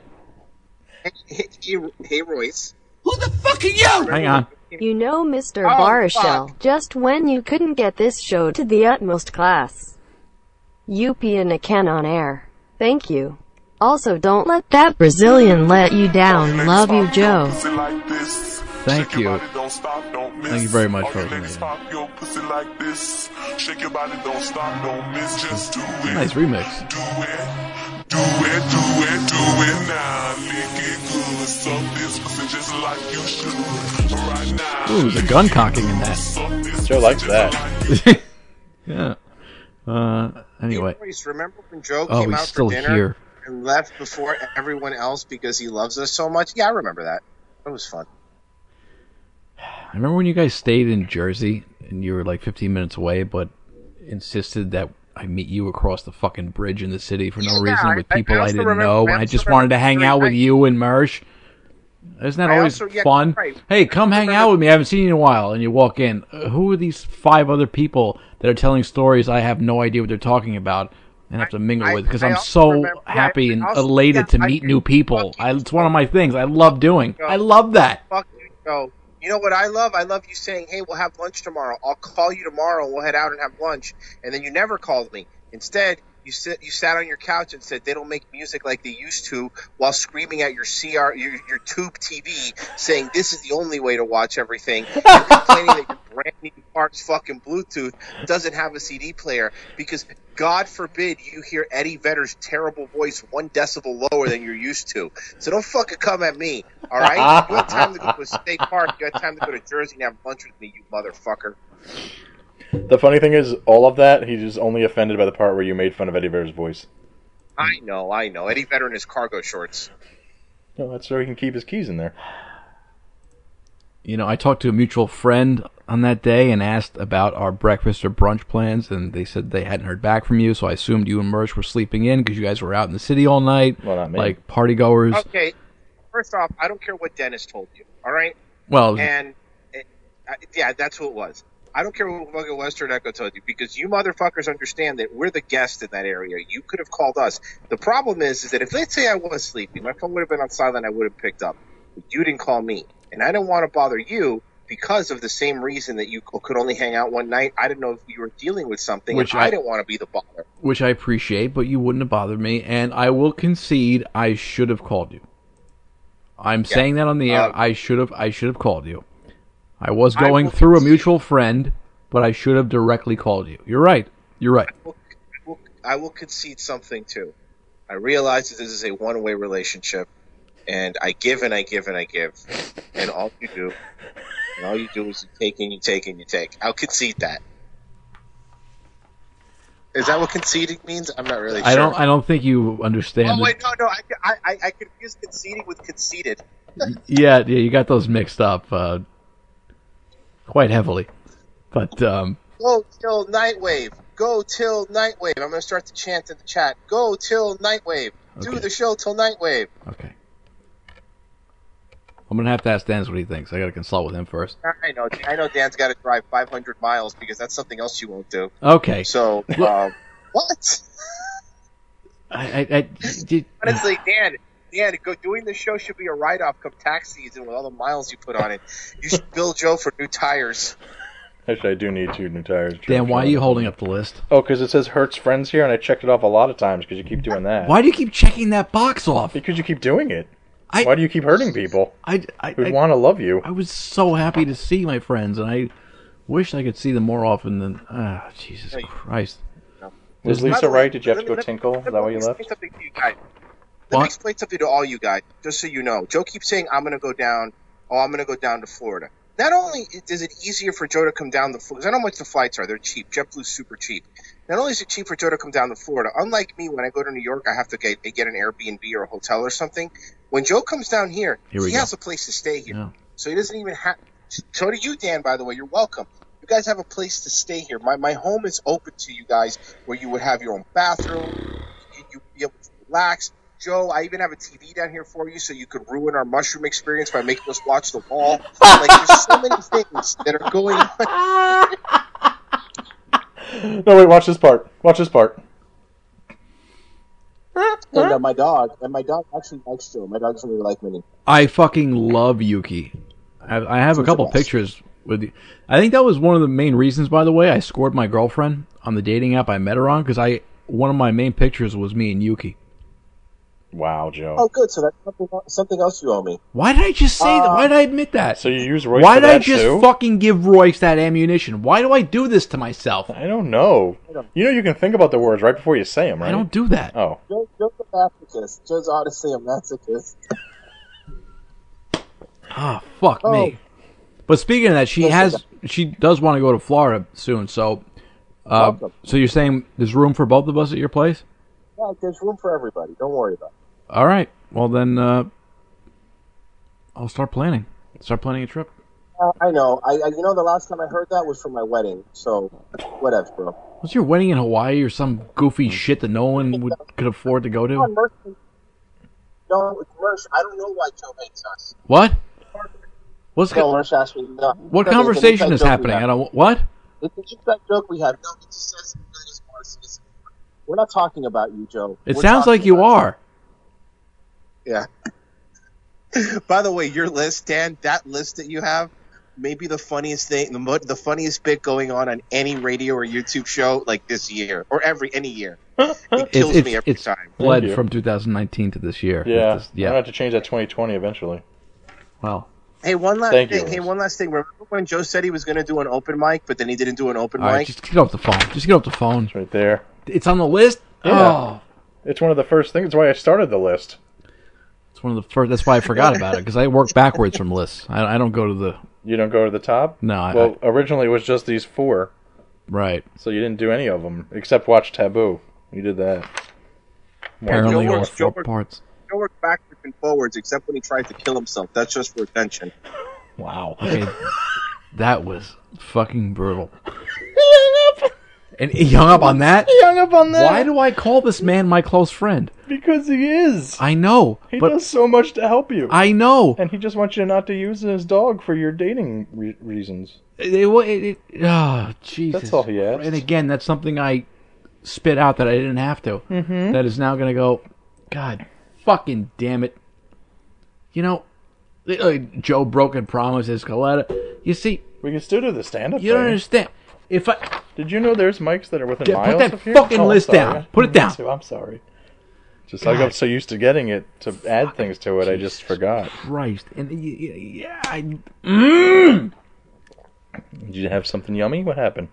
Hey, Royce. Who the fuck are you? Hang on. You know, Mr. Baruchel, just when you couldn't get this show to the utmost class. You pee in a can on air. Thank you. Also, don't let that Brazilian let you down. Love you, Joe. Thank you. Thank you very much for listening. Nice remix. Do it now, lick it good. Ooh, there's a gun cocking in that. Joe likes that. Yeah. Anyway. Boys, remember when Joe Oh, came he's out still for dinner here. and left before everyone else because he loves us so much? Yeah, I remember that. It was fun. I remember when you guys stayed in Jersey and you were like 15 minutes away, but insisted that I meet you across the fucking bridge in the city for no reason with people I didn't know, and I just wanted to hang out with you and Mersh. Isn't that always fun? Right. Hey, come hang out with me. I haven't seen you in a while. And you walk in. Who are these 5 other people that are telling stories I have no idea what they're talking about and have to mingle with? Because I'm so happy and elated to meet new people. It's one of my things I love doing. I love that. Fuck you, Joe. You know what I love? I love you saying, hey, we'll have lunch tomorrow. I'll call you tomorrow and we'll head out and have lunch. And then you never called me. Instead, you sat on your couch and said they don't make music like they used to while screaming at your tube TV saying this is the only way to watch everything and complaining that your brand new car's fucking Bluetooth doesn't have a CD player because God forbid you hear Eddie Vedder's terrible voice 1 decibel lower than you're used to. So don't fucking come at me, all right? You have time to go to a state park. You have time to go to Jersey and have lunch with me, you motherfucker. The funny thing is, all of that, he's just only offended by the part where you made fun of Eddie Vedder's voice. I know. Eddie Vedder in his cargo shorts. No, that's so he can keep his keys in there. You know, I talked to a mutual friend on that day and asked about our breakfast or brunch plans, and they said they hadn't heard back from you, so I assumed you and Merch were sleeping in because you guys were out in the city all night, well, not me. like party goers. Okay, first off, I don't care what Dennis told you, all right? Well, and yeah, that's who it was. I don't care what fucking Western Echo told you because you motherfuckers understand that we're the guests in that area. You could have called us. The problem is that if let's say I was sleeping, my phone would have been on silent, I would have picked up. But you didn't call me, and I didn't want to bother you because of the same reason that you could only hang out one night. I didn't know if you were dealing with something, and I didn't want to be the bother. Which I appreciate, but you wouldn't have bothered me, and I will concede I should have called you. I'm saying that on the air. I should have called you. I was going through a mutual friend, but I should have directly called you. You're right. I will concede something, too. I realize that this is a one-way relationship, and I give and I give and I give, and all you do is you take and you take and you take. I'll concede that. Is that what conceding means? I'm not really sure. I don't think you understand. Oh, wait, no. I confuse conceding with conceited. Yeah, you got those mixed up quite heavily. But Go till Nightwave. Go till Nightwave. I'm going to start the chant in the chat. Go till Nightwave. Do the show till Nightwave. Okay. I'm going to have to ask Dennis what he thinks. I got to consult with him first. I know Dan's got to drive 500 miles because that's something else you won't do. Okay. So, what? Honestly, Dan, doing the show should be a write-off come tax season with all the miles you put on it. You should bill Joe for new tires. Actually, I do need 2 new tires. Dan, why are you holding up the list? Oh, because it says Hertz Friends here, and I checked it off a lot of times because you keep doing that. Why do you keep checking that box off? Because you keep doing it. Why do you keep hurting people? I want to love you. I was so happy to see my friends, and I wish I could see them more often than... Jesus Christ. No. Was Lisa right? Did you have to go tinkle? Is that why you left? Let me explain something to all you guys, just so you know. Joe keeps saying, I'm going to go down to Florida. Not only is it easier for Joe to come down to Florida, because I know how much the flights are. They're cheap. JetBlue's super cheap. Not only is it cheap for Joe to come down to Florida, unlike me, when I go to New York, I have to get an Airbnb or a hotel or something. When Joe comes down here he has a place to stay here. Yeah. So he doesn't even have... So do you, Dan, by the way. You're welcome. You guys have a place to stay here. My home is open to you guys where you would have your own bathroom. You'd be able to relax. Joe, I even have a TV down here for you so you could ruin our mushroom experience by making us watch The Wall. Like, there's so many things that are going on. No, wait, watch this part. And my dog actually likes Joe. My dog's really like Minnie. I fucking love Yuki. I have a couple pictures with you. I think that was one of the main reasons, by the way, I scored my girlfriend on the dating app I met her on, because one of my main pictures was me and Yuki. Wow, Joe. Oh, good. So that's something else you owe me. Why did I just say that? Why did I admit that? So you use Royce Why for did I that just too? fucking give Royce that ammunition? Why do I do this to myself? I don't know. You know you can think about the words right before you say them, right? I don't do that. Oh. Joe's a masochist. Joe's honestly a masochist. Ah, fuck me. But speaking of that, she does want to go to Florida soon. So, so you're saying there's room for both of us at your place? Yeah, there's room for everybody. Don't worry about it. All right. Well then, I'll start planning. Start planning a trip. I know. You know, the last time I heard that was for my wedding. So, whatever, bro. Was your wedding in Hawaii or some goofy shit that no one could afford to go to? No, it's Mersh. I don't know why Joe hates us. What? Mersh asked me. No. What conversation is happening? I don't. What? It's just that joke we had. No, it just says we're not talking about you, Joe. It sounds like you are. Yeah. By the way, your list, Dan, that list that you have, may be the funniest thing, the funniest bit going on any radio or YouTube show like this year or any year. It kills me every time. It's bled from 2019 to this year. Yeah, I'm gonna have to change that 2020 eventually. Well, hey, one last thing. Remember when Joe said he was going to do an open mic, but then he didn't do an open mic? Just get off the phone. It's right there. It's on the list. Yeah. Oh. It's one of the first things. That's why I started the list. It's one of the first. That's why I forgot about it because I work backwards from lists. I don't go to the. You don't go to the top? No. Originally it was just these 4. Right. So you didn't do any of them except watch Taboo. You did that. Apparently, all 4 parts. Joe worked backwards and forwards, except when he tried to kill himself. That's just for attention. Wow. Okay. That was fucking brutal. And he hung up on that? He hung up on that. Why do I call this man my close friend? Because he is. I know. He does so much to help you. I know. And he just wants you not to use his dog for your dating reasons. Oh, Jesus. That's all he asked. And again, that's something I spit out that I didn't have to. Mm-hmm. That is now going to go, God fucking damn it. You know, Joe Broken Promises, Coletta. You see... We can still do the stand-up You don't understand. Did you know there's mics that are within miles put that of here? fucking list down. Put it down. I'm sorry. Just I got so used to getting it to add things to it, I just forgot. Christ. And Did you have something yummy? What happened?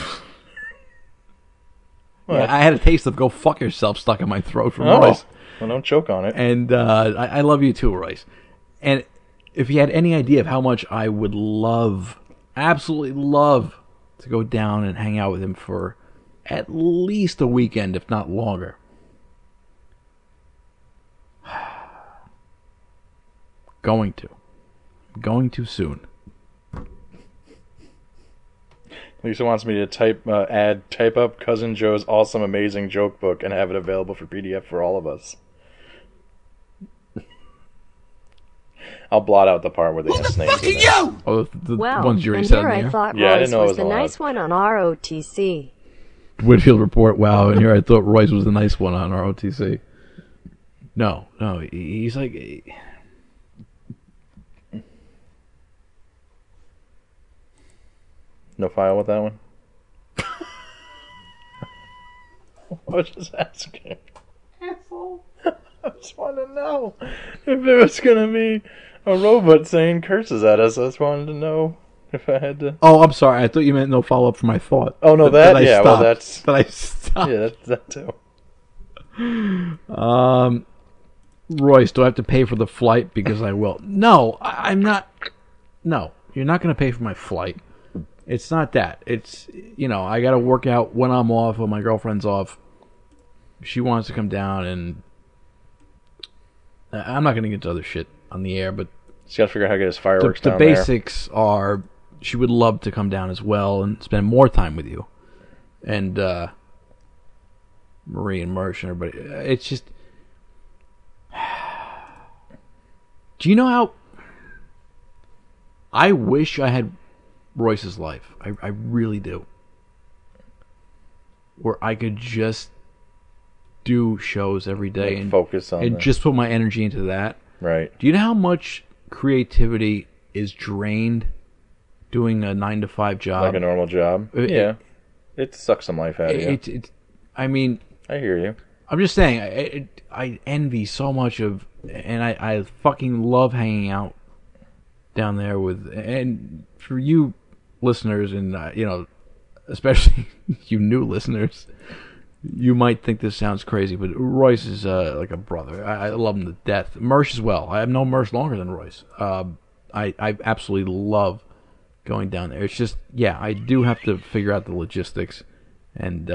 Yeah, I had a taste of "Go fuck yourself" stuck in my throat from Royce. Well, don't choke on it. And I love you too, Royce. And if you had any idea of how much I would absolutely love, to go down and hang out with him for at least a weekend, if not longer. Going to soon. Lisa wants me to type up Cousin Joe's awesome, amazing joke book and have it available for PDF for all of us. I'll blot out the part where they have snakes. Fucking you! Oh, the Wow, ones you already and said here in I there? thought Yeah, I Royce didn't know it was was the allowed. nice one on ROTC. Whitfield Report, wow, and here I thought Royce was the nice one on ROTC. No, he's like... No file with that one? I was just asking. Asshole. I just want to know if there was going to be a robot saying curses at us. I just wanted to know if I had to... Oh, I'm sorry. I thought you meant no follow-up for my thought. Oh, no, that? Yeah, well, that's... That I stopped. Yeah, that too. Royce, do I have to pay for the flight? Because I will. No, I'm not... No, you're not going to pay for my flight. It's not that. It's, I got to work out when I'm off, when my girlfriend's off. She wants to come down, and I'm not going to get into other shit on the air, but... She's got to figure out how to get his fireworks the down basics are, she would love to come down as well and spend more time with you. And, Marie and Mersh and everybody. It's just... Do you know how... I wish I had Royce's life. I really do. Where I could just do shows every day and focus on and that. just put my energy into that. Right. Do you know how much creativity is drained doing a 9-to-5 job? Like a normal job? Yeah. It sucks some life out of you. I mean... I hear you. I'm just saying, I envy so much of... And I fucking love hanging out down there with... And for you listeners, and, especially you new listeners... You might think this sounds crazy, but Royce is like a brother. I love him to death. Mersh as well. I have known Mersh longer than Royce. I I absolutely love going down there. It's just, yeah, I do have to figure out the logistics. And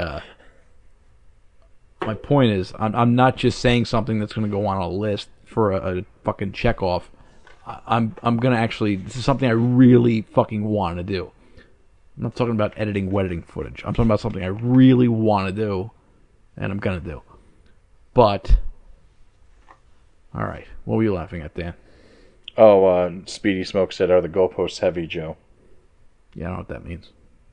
my point is, I'm not just saying something that's going to go on a list for a fucking check off. I'm going to actually, this is something I really fucking want to do. I'm not talking about editing wedding footage. I'm talking about something I really want to do, and I'm going to do. But, all right. What were you laughing at, Dan? Oh, Speedy Smoke said, are the goalposts heavy, Joe? Yeah, I don't know what that means.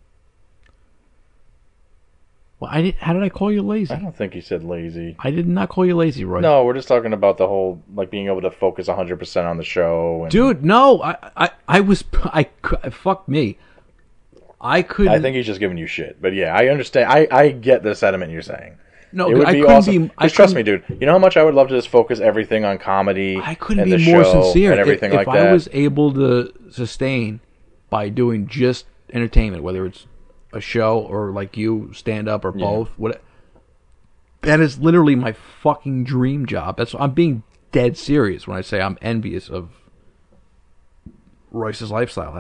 Well, how did I call you lazy? I don't think he said lazy. I did not call you lazy, Roy. No, we're just talking about the whole, like, being able to focus 100% on the show. And... Dude, no. Fuck me. I couldn't. I think he's just giving you shit. But yeah, I understand. I get the sentiment you're saying. No, it would I be couldn't awesome. be. Just trust me, dude. You know how much I would love to just focus everything on comedy. I couldn't and be the more show sincere. And everything like if that. I was able to sustain by doing just entertainment, whether it's a show or like you stand up or both, that is literally my fucking dream job. I'm being dead serious when I say I'm envious of Royce's lifestyle.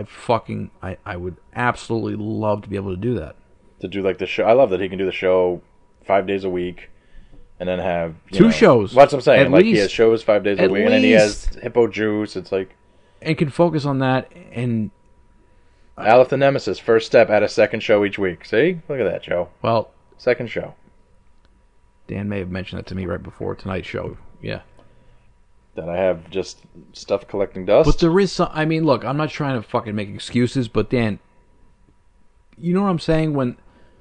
I would absolutely love to be able to do that. To do like the show. I love that he can do the show 5 days a week, and then have two shows. What's I'm saying? At Like least, he has shows 5 days a week, and then he has Hippo Juice. It's like, and can focus on that. And Aleph the Nemesis, first step, add a second show each week. See, look at that, Joe. Well, second show. Dan may have mentioned that to me right before tonight's show. Yeah. That I have just stuff collecting dust. But there is some. I mean, look, I'm not trying to fucking make excuses, but Dan, you know what I'm saying? When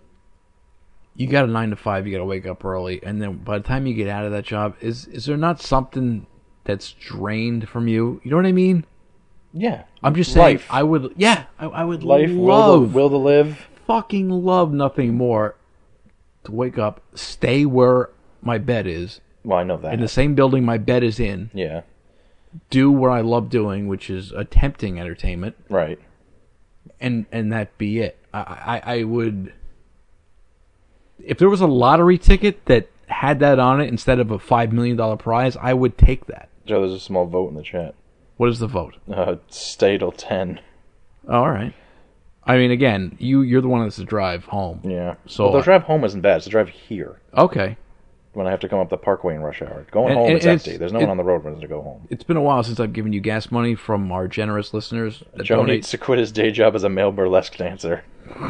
you got a 9 to 5, you got to wake up early, and then by the time you get out of that job, is there not something that's drained from you? You know what I mean? Yeah. I'm just saying. Life. I would. Yeah. I would life. Love. Will to live. Fucking love nothing more to wake up, stay where my bed is. Well, I know that. In the same building my bed is in. Yeah. Do what I love doing, which is attempting entertainment. Right. And that be it. I would... If there was a lottery ticket that had that on it instead of a $5 million prize, I would take that. Joe, there's a small vote in the chat. What is the vote? Stay till 10. Oh, all right. I mean, again, you're the one that's to drive home. Yeah. So well, the drive home isn't bad. It's the drive here. Okay. When I have to come up the Parkway in rush hour. Going home, it's empty. There's no one on the road when to go home. It's been a while since I've given you gas money from our generous listeners. Joe needs to quit his day job as a male burlesque dancer.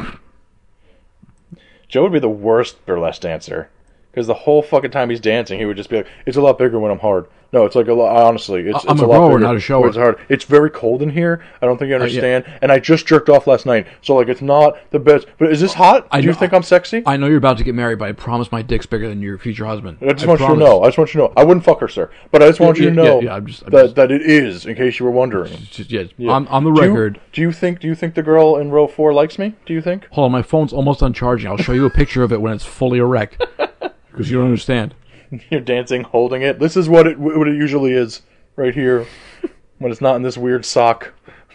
Joe would be the worst burlesque dancer. Because the whole fucking time he's dancing, he would just be like, it's a lot bigger when I'm hard. No, it's like a lot, honestly, it's I'm a a lot grower, bigger not a shower. It's hard. It's very cold in here. I don't think you understand. And I just jerked off last night. So, like, it's not the best. But is this hot? Do you think I'm sexy? I know you're about to get married, but I promise my dick's bigger than your future husband. I just want you to know. I wouldn't fuck her, sir. But I just want you to know that it is, in case you were wondering. On the record. Do you think the girl in row 4 likes me? Do you think? Hold on, my phone's almost on charging. I'll show you a picture of it when it's fully erect. Because you don't understand. You're dancing, holding it. This is what it usually is, right here, when it's not in this weird sock.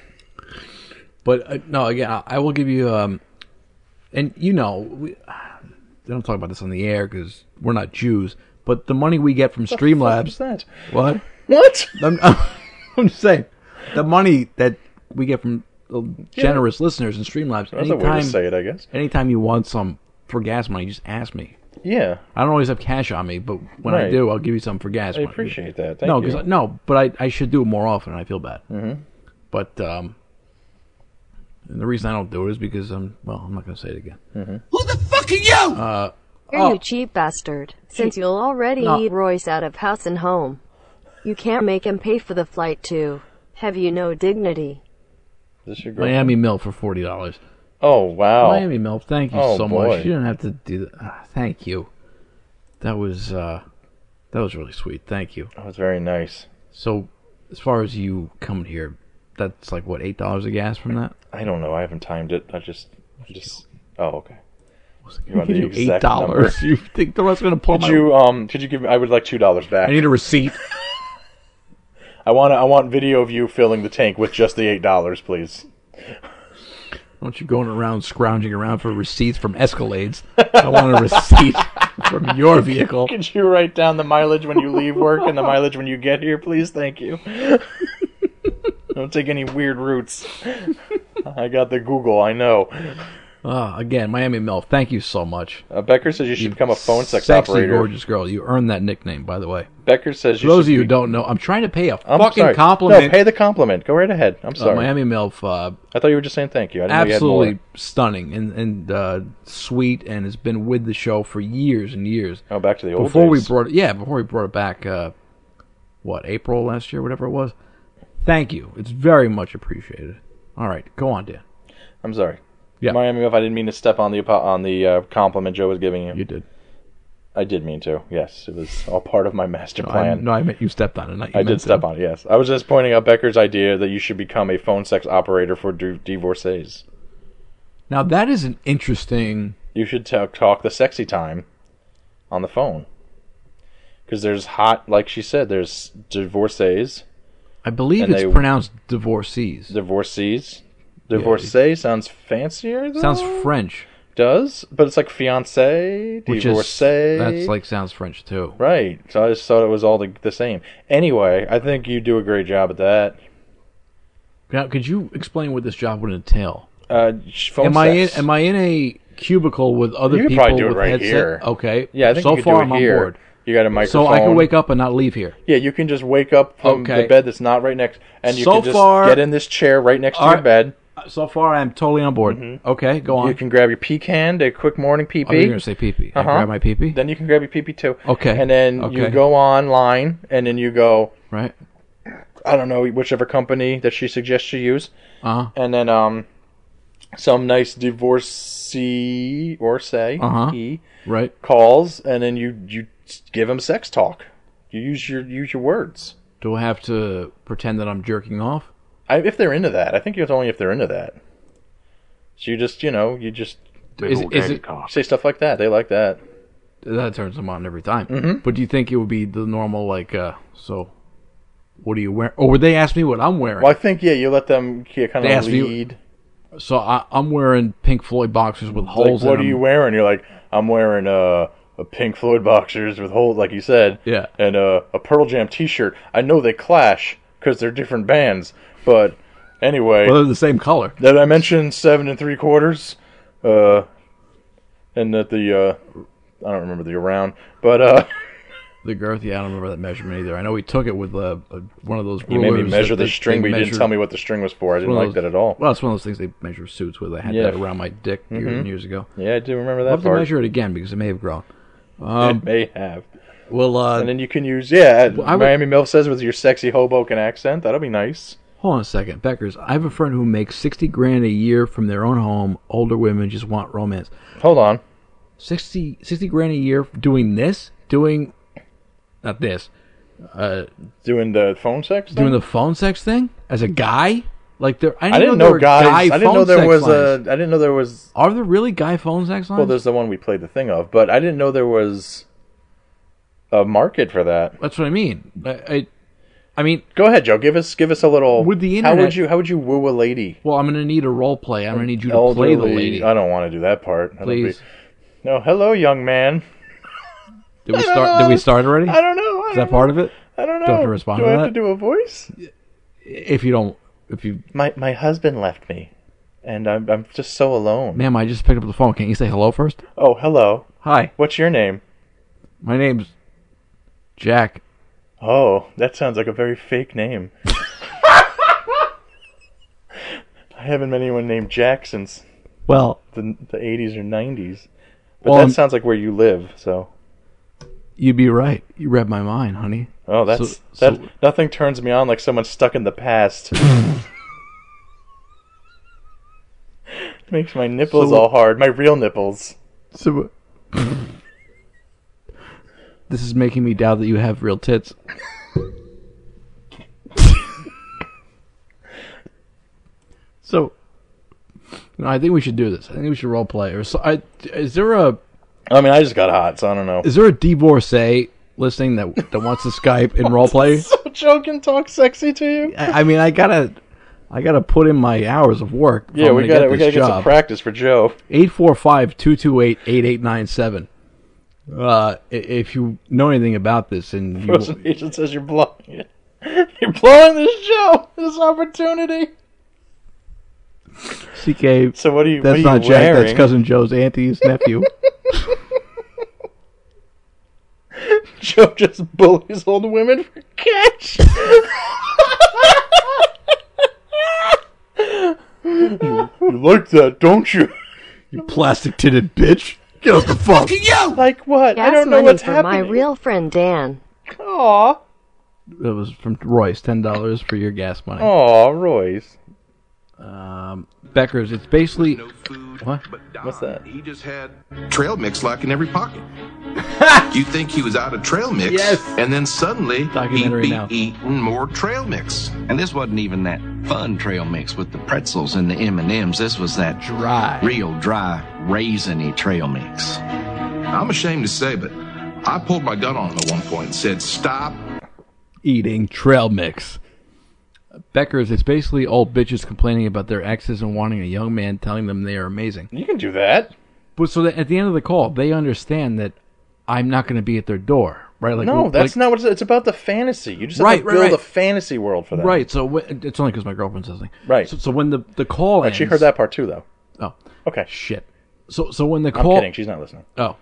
But no, again, I will give you. And you know, they don't talk about this on the air because we're not Jews. But the money we get from Streamlabs. What is that? What? What? I'm just saying, the money that we get from generous listeners and Streamlabs. That's a way to say it, I guess. Anytime you want some for gas money, just ask me. Yeah. I don't always have cash on me, but when I do, I'll give you some for gas money. I appreciate that. Thank you. But I should do it more often, and I feel bad. Mm-hmm. But and the reason I don't do it is because I'm not going to say it again. Mm-hmm. Who the fuck are you? You cheap bastard. Since you'll already eat Royce out of house and home. You can't make him pay for the flight too. Have you no dignity? Is this your girlfriend? Miami Milk for $40. Oh, wow. Miami Milk, thank you so boy. much. You don't have to do that. Thank you. That was really sweet. Thank you. That was very nice. So, as far as you coming here, that's like, what, $8 a gas from that? I don't know. I haven't timed it. I just oh, okay. You want the exact number? You think the rest going to pull Could you give me, I would like $2 back. I need a receipt. I want video of you filling the tank with just the $8, please. I want you going around scrounging around for receipts from Escalades. I want a receipt from your vehicle. Could you write down the mileage when you leave work and the mileage when you get here, please? Thank you. Don't take any weird routes. I got the Google, I know. Again, Miami Milf, thank you so much. Becker says you should become a phone sex sexy, operator. gorgeous girl. You earned that nickname, by the way. Becker says For those of you who don't know, I'm trying to pay a I'm fucking sorry. compliment. No, pay the compliment. Go right ahead. I'm sorry. Miami Milf. I thought you were just saying thank you. I didn't Absolutely know you had more. stunning and sweet, and has been with the show for years and years. Oh, back to the old before days. before we brought it back, April last year, whatever it was. Thank you. It's very much appreciated. All right, go on, Dan. I'm sorry. Yeah. Miami Milf, I didn't mean to step on the compliment Joe was giving you. You did. I did mean to. Yes, it was all part of my master plan. I meant you stepped on it. I did step on it, yes. I was just pointing out Becker's idea that you should become a phone sex operator for divorcees. Now, that is an interesting... You should talk the sexy time on the phone. Because there's like she said, there's divorcees. I believe it's pronounced divorcees. Divorcees. Divorcee sounds fancier, though? Sounds French. Does, but it's like fiancé, divorcee. That's like sounds French, too. Right. So I just thought it was all the same. Anyway, I think you do a great job at that. Now, could you explain what this job would entail? Phone sex. Am I in a cubicle with other you people probably do it with right headset? here. Okay. Yeah, I think so you could far do it I'm here. on board. You got a microphone. So I can wake up and not leave here. Yeah, you can just wake up from the bed that's not right next, and you So can just far- get in this chair right next to your bed. So far, I'm totally on board. Mm-hmm. Okay, go on. You can grab your pecan, a quick morning pee-pee. Oh, you're going to say pee-pee. I grab my pee-pee? Then you can grab your pee-pee too. Okay. And then you go online, and then you go... Right. I don't know, whichever company that she suggests you use. Uh-huh. And then some nice divorcee, or say, he right. calls, and then you give him sex talk. You use your words. Do I have to pretend that I'm jerking off? If they're into that. I think it's only if they're into that. So you just say stuff like that. They like that. That turns them on every time. Mm-hmm. But do you think it would be the normal, so what are you wearing? Or would they ask me what I'm wearing? Well, I think, you let them kind of lead. So I'm wearing Pink Floyd boxers with holes in them. What are you wearing? You're like, I'm wearing a Pink Floyd boxers with holes, like you said. Yeah. And a Pearl Jam t-shirt. I know they clash because they're different bands. But anyway, well, they're the same color. Did I mention 7 3/4? And that I don't remember the around, but the girth. Yeah, I don't remember that measurement either. I know we took it with one of those. You made me measure the string, but you didn't tell me what the string was for. I didn't like that at all. Well, it's one of those things they measure suits with. I had that around my dick years and years ago. Yeah, I do remember that. I'll have part. to measure it again because it may have grown. It may have. Well, and then you can use Miami Milf says with your sexy Hoboken accent. That'll be nice. Hold on a second, Beckers. I have a friend who makes $60,000 a year from their own home. Older women just want romance. Hold on, $60,000 a year doing this? Not this. Doing the phone sex thing? Doing the phone sex thing as a guy? Like I didn't know guys. I didn't know there was I didn't know there was. Are there really guy phone sex lines? Well, there's the one we played the thing of, but I didn't know there was a market for that. That's what I mean. I mean, go ahead, Joe. Give us a little. With the internet, how would you woo a lady? Well, I'm going to need a role play. I'm going to need you to play the lady. I don't want to do that part. Please. No, hello, young man. Did we start? Did we start already? I don't know. Is that part of it? I don't know. Do I have to respond do to I that? have to do a voice? If you don't, my husband left me, and I'm just so alone. Ma'am, I just picked up the phone. Can't you say hello first? Oh, hello. Hi. What's your name? My name's Jack. Oh, that sounds like a very fake name. I haven't met anyone named Jack since the 80s or 90s. But that sounds like where you live, so. You'd be right. You read my mind, honey. Oh, nothing turns me on like someone stuck in the past. Makes my nipples all hard. My real nipples. So, this is making me doubt that you have real tits. So, I think we should do this. I think we should role play. Is there a? I mean, I just got hot, so I don't know. Is there a divorcee listening that wants to Skype and role play? So Joe can talk sexy to you. I mean, I gotta put in my hours of work. Yeah, we gotta get some practice for Joe. 845-228-8897. If you know anything about this, and Frozen Agent says you're blocking it. You're blowing this show, this opportunity. CK. So what are you? That's what are not you Jack. wearing? That's cousin Joe's auntie's nephew. Joe just bullies old women for cash. You like that, don't you? You plastic-titted bitch. Get off the phone. Like what? Gas I don't know money what's for happening. my real friend Dan. Aw. That was from Royce. $10 for your gas money. Aw, Royce. Becker's. It's basically what? What's that? He just had trail mix like in every pocket. You think he was out of trail mix, Yes. and then suddenly he'd Documentary be now. eating more trail mix. And this wasn't even that fun trail mix with the pretzels and the M&Ms. This was that Dry. real dry, raisiny trail mix. I'm ashamed to say, but I pulled my gun on him at one point and said, "Stop." Eating trail mix. Becker's. It's basically old bitches complaining about their exes and wanting a young man telling them they are amazing. You can do that. But so that at the end of the call, they understand that I'm not going to be at their door, right? Like, No, that's not what it's about. The fantasy. You just have Right, to right, build right. a fantasy world for them. right. So it's only because my girlfriend's listening. Right. So when the call ends, She heard that part too, though. Oh, Okay. shit. So when the I'm call, kidding. She's not listening. oh,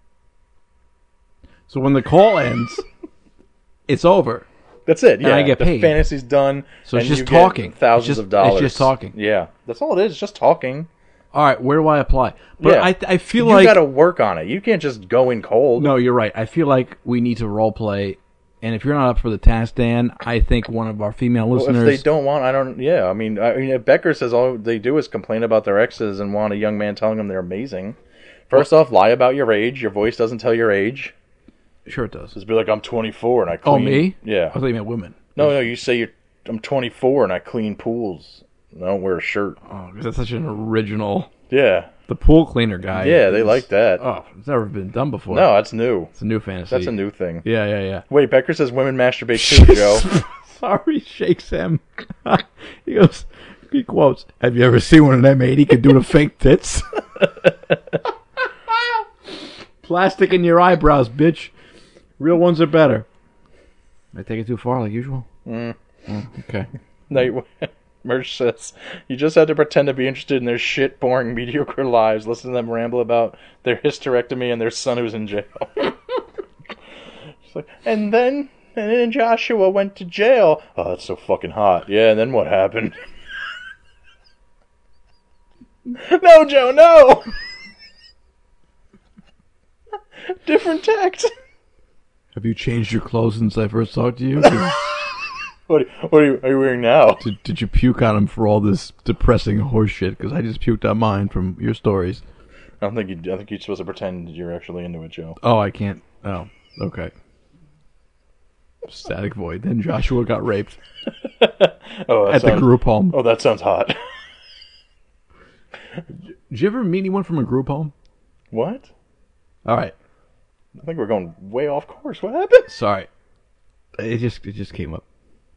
so when the call ends, it's over. That's it. Yeah, And I get the paid. fantasy's done. So it's and just you get talking. Thousands It's just- of dollars. it's just talking. Yeah, that's all it is. Just talking. All right, where do I apply? But Yeah. I feel you like got to work on it. You can't just go in cold. no, you're right. I feel like we need to role play. And if you're not up for the task, Dan, I think one of our female Well, listeners. if they don't want, I don't. Yeah, I mean, if Becker says all they do is complain about their exes and want a young man telling them they're amazing. First off, lie about your age. Your voice doesn't tell your age. Sure, it does. Just be like, I'm 24 and I clean. Oh, me? Yeah. I thought you meant women. No, you say I'm 24 and I clean pools. I don't wear a shirt. Oh, because that's such an original. Yeah. The pool cleaner guy. Yeah, they like that. Oh, it's never been done before. No, that's new. It's a new fantasy. That's a new thing. Yeah, yeah, yeah. Wait, Becker says women masturbate too, Joe. Sorry, shakes him. He goes, he quotes, "Have you ever seen when an M80 could do to fake tits?" Plastic in your eyebrows, bitch. Real ones are better. I take it too far, like usual? Okay. Merch says, you just had to pretend to be interested in their shit, boring, mediocre lives. Listen to them ramble about their hysterectomy and their son who's in jail. She's like, and then Joshua went to jail. Oh, that's so fucking hot. Yeah, and then what happened? No, Joe, no! Different text. Have you changed your clothes since I first talked to you? What are you wearing now? Did you puke on him for all this depressing horse shit? Because I just puked on mine from your stories. I think you're supposed to pretend you're actually into it, Joe. Oh, I can't. Oh, okay. Static void. Then Joshua got raped. Oh, at the group home. Oh, that sounds hot. Did you ever meet anyone from a group home? What? All right. I think we're going way off course. What happened? Sorry. It just came up.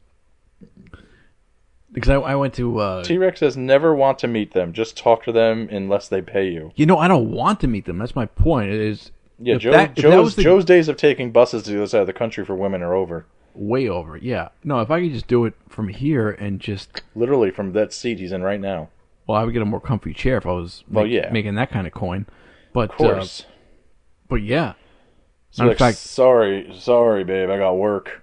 Because I went to... T-Rex says never want to meet them. Just talk to them unless they pay you. You know, I don't want to meet them. That's my point. It is... Yeah, if Joe's days of taking buses to the other side of the country for women are over. Way over, yeah. No, if I could just do it from here and just... Literally from that seat he's in right now. Well, I would get a more comfy chair if I was making that kind of coin. But, of course. But yeah. So like, fact, sorry, babe, I got work.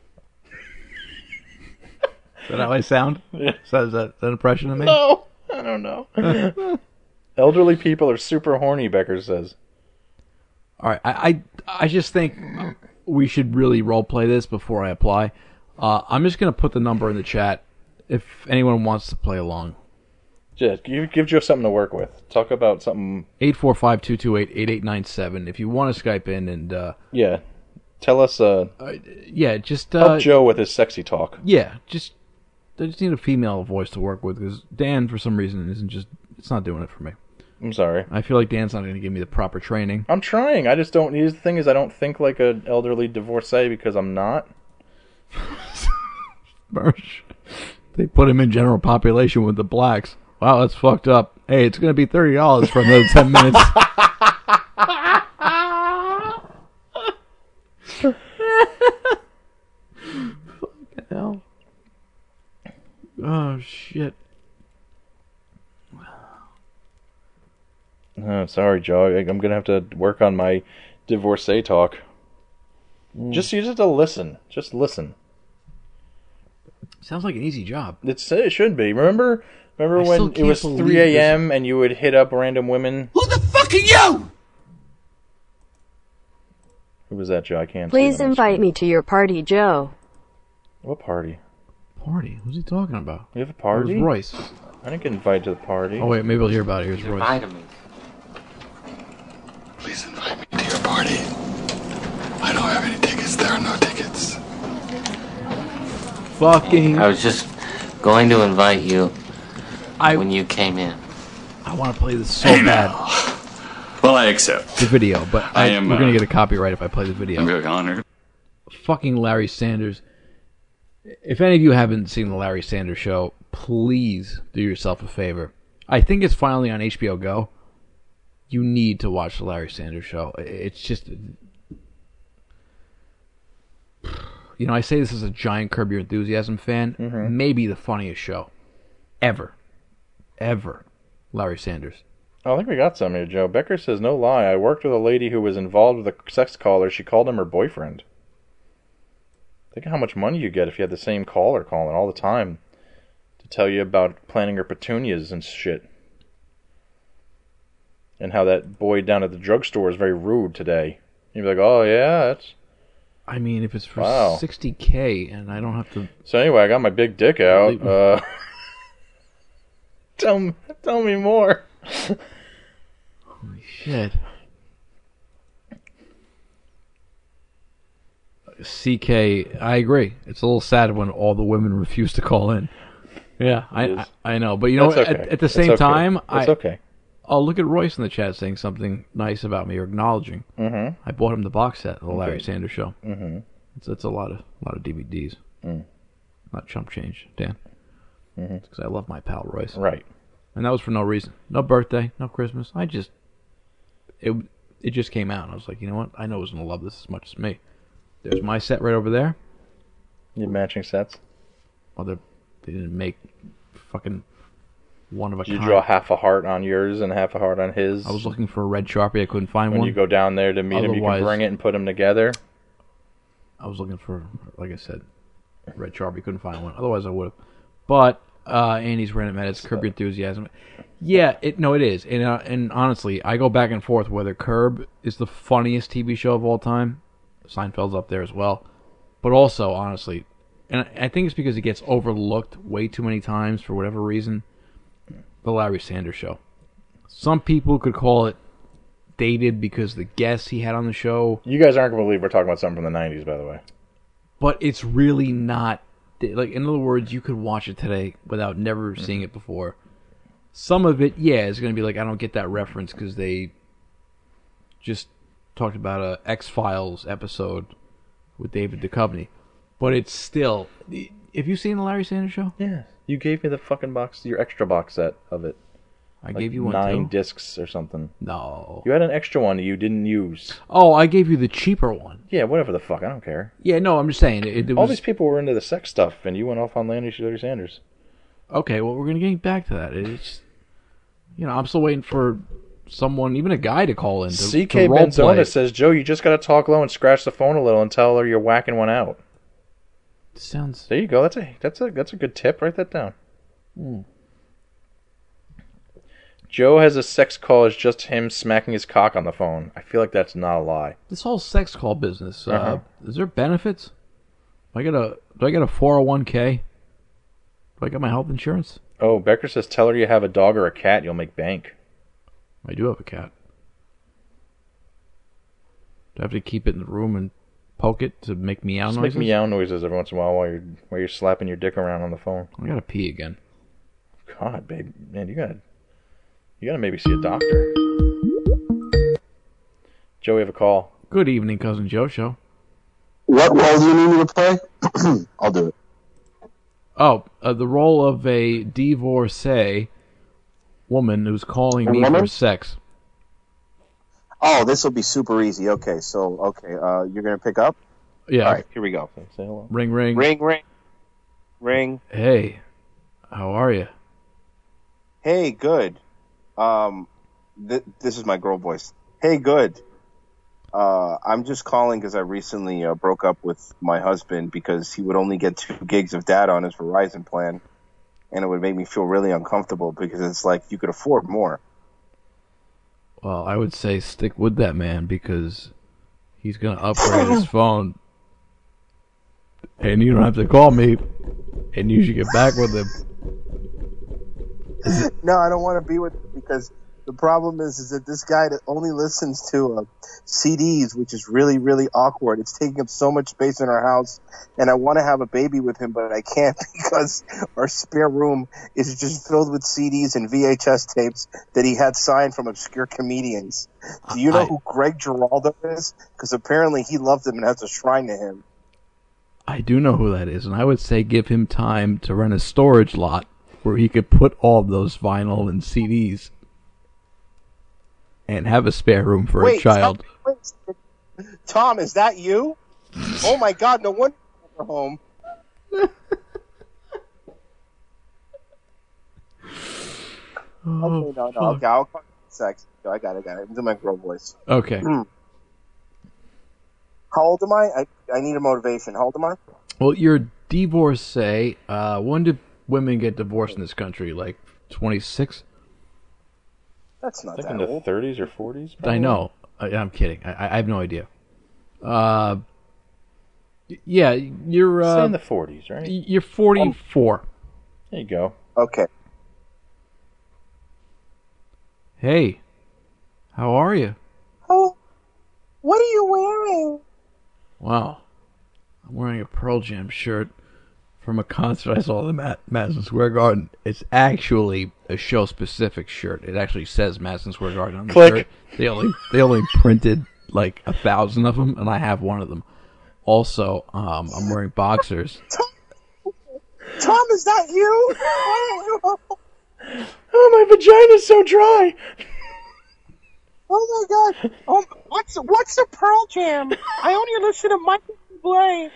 Is that how I sound? Yeah. Is that an impression of me? No, I don't know. Elderly people are super horny, Becker says. All right, I just think we should really role play this before I apply. I'm just going to put the number in the chat if anyone wants to play along. Just give Joe something to work with. Talk about something. 845-228-8897. If you want to Skype in and yeah, tell us. Just help Joe with his sexy talk. Yeah, I just need a female voice to work with because Dan, for some reason, it's not doing it for me. I'm sorry. I feel like Dan's not going to give me the proper training. I'm trying. I just don't. The thing is, I don't think like an elderly divorcee because I'm not. Merch. They put him in general population with the blacks. Wow, that's fucked up. Hey, it's going to be $30 for another 10 minutes. Oh, sorry, Joe. I'm gonna have to work on my divorcee talk. You just have to listen. Just listen. Sounds like an easy job. It should be. Remember when it was 3 a.m. and you would hit up random women? Who the fuck are you? Who was that, Joe? I can't. Please invite me to your party, Joe. What party? Party? Who's he talking about? You have a party? It was Royce. I didn't get invited to the party. Oh wait, maybe we'll hear about it. Here's Royce. Invite me. Please invite me to your party. I don't have any tickets. There are no tickets. Fucking. I was just going to invite you when you came in. I want to play this so bad. Well, I accept. The video, but we're going to get a copyright if I play the video. I'm very honored. Fucking Larry Sanders. If any of you haven't seen the Larry Sanders Show, please do yourself a favor. I think it's finally on HBO Go. You need to watch the Larry Sanders Show. It's just... You know, I say this as a giant Curb Your Enthusiasm fan. Mm-hmm. Maybe the funniest show. Ever. Larry Sanders. I think we got some here, Joe. Becker says, no lie, I worked with a lady who was involved with a sex caller. She called him her boyfriend. Think of how much money you get if you had the same caller calling all the time to tell you about planting her petunias and shit. And how that boy down at the drugstore is very rude today. You'd be like, oh yeah, that's... I mean, if it's for $60K and I don't have to... So anyway, I got my big dick out. Tell me more. Holy shit. CK, I agree. It's a little sad when all the women refuse to call in. Yeah, I know. But you know, okay. at the same time, it's okay. Oh, look at Royce in the chat saying something nice about me or acknowledging. Mm-hmm. I bought him the box set of the Larry Sanders Show. Mm-hmm. It's a lot of DVDs. Not chump change, Dan. Mm-hmm. It's because I love my pal Royce. Right. And that was for no reason. No birthday, no Christmas. It just came out, and I was like, you know what? I know he was going to love this as much as me. There's my set right over there. Your matching sets? Well, they didn't make fucking one of a kind. Did you draw half a heart on yours and half a heart on his? I was looking for a red Sharpie. I couldn't find one. When you go down there to meet him, you can bring it and put them together? I was looking for, like I said, red Sharpie. Couldn't find one. Otherwise, I would have. But Andy's Random Edits, Curb Your Enthusiasm. Yeah, it is. And honestly, I go back and forth whether Curb is the funniest TV show of all time. Seinfeld's up there as well. But also, honestly, and I think it's because it gets overlooked way too many times for whatever reason, the Larry Sanders Show. Some people could call it dated because the guests he had on the show. You guys aren't going to believe we're talking about something from the 90s, by the way. But it's really not. Like, in other words, you could watch it today without never seeing it before. Some of it, yeah, is going to be like, I don't get that reference because they just talked about a X-Files episode with David Duchovny. But it's still... Have you seen the Larry Sanders Show? Yeah. You gave me the fucking box, your extra box set of it. I gave you one 9 too? discs or something. No. You had an extra one that you didn't use. Oh, I gave you the cheaper one. Yeah, whatever the fuck. I don't care. Yeah, no, I'm just saying. It All was... these people were into the sex stuff, and you went off on Larry Sanders. Okay, well, we're going to get back to that. It's... You know, I'm still waiting for someone, even a guy, to call in. CK Benzona says, Joe, you just got to talk low and scratch the phone a little and tell her you're whacking one out. Sounds... There you go. That's a good tip. Write that down. Joe has a sex call as just him smacking his cock on the phone. I feel like that's not a lie. This whole sex call business, is there benefits? Do I get a 401k? Do I get my health insurance? Oh, Becker says, tell her you have a dog or a cat, you'll make bank. I do have a cat. Do I have to keep it in the room and poke it to make meow Just noises? make meow noises every once in a while while you're slapping your dick around on the phone. I gotta pee again. God, babe, man, you gotta maybe see a doctor. Joe, we have a call. Good evening, Cousin Joe Show. What role do you need me to play? I'll do it. Oh, the role of a divorcee woman who's calling me for sex. Oh, this will be super easy. Okay, you're gonna pick up? Yeah. All right, here we go. Say hello. Ring, ring. Ring, ring. Ring. Hey, how are you? Hey, good. This is my girl voice. Hey, good. I'm just calling because I recently broke up with my husband because he would only get 2 gigs of data on his Verizon plan, and it would make me feel really uncomfortable because it's like you could afford more. Well, I would say stick with that man because he's going to upgrade his phone. And you don't have to call me, and you should get back with him. No, I don't want to be with him because the problem is that this guy that only listens to CDs, which is really, really awkward. It's taking up so much space in our house, and I want to have a baby with him, but I can't because our spare room is just filled with CDs and VHS tapes that he had signed from obscure comedians. Do you know who Greg Giraldo is? Because apparently he loves him and has a shrine to him. I do know who that is, and I would say give him time to rent a storage lot where he could put all of those vinyl and CDs and have a spare room for a child. Tom, is that you? Oh my God, no wonder you're home. Okay, no, okay, I'll call you in sex. I got it. I'm doing my girl voice. Okay. How old am I? I need a motivation. How old am I? Well, you're divorcee. When do women get divorced in this country? Like 26? That's not I think that in the old. 30s or 40s. I know. I'm kidding. I have no idea. Yeah, you're... Say in the 40s, right? You're 44. There you go. Okay. Hey, how are you? Oh, what are you wearing? Wow. I'm wearing a Pearl Jam shirt from a concert I saw in Madison Square Garden. It's actually a show-specific shirt. It actually says Madison Square Garden on the shirt. They only printed like 1,000 of them, and I have one of them. Also, I'm wearing boxers. Tom, is that you? Oh, my vagina's so dry. Oh my God! Oh, what's a Pearl Jam? I only listen to Michael Bublé.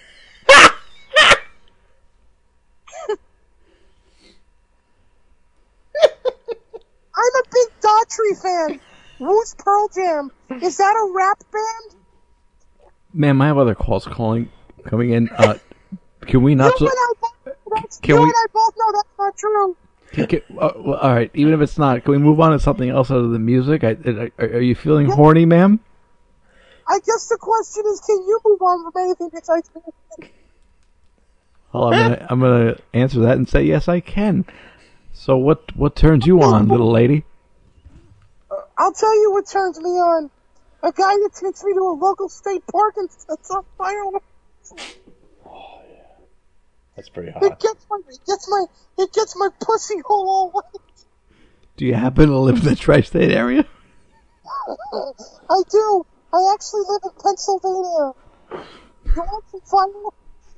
I'm a big Daughtry fan. Who's Pearl Jam? Is that a rap band? Ma'am, I have other calls coming in. Can we not? You and I both know that's not true. Well, all right, even if it's not, can we move on to something else other than music? Are you feeling horny, ma'am? I guess the question is, can you move on from anything besides music? Well, I'm gonna answer that and say yes, I can. So what turns you on, little lady? I'll tell you what turns me on. A guy that takes me to a local state park and sets off fireworks. That's pretty hot. It gets my pussy hole all wet. Do you happen to live in the tri-state area? I do. I actually live in Pennsylvania. You want some fireworks?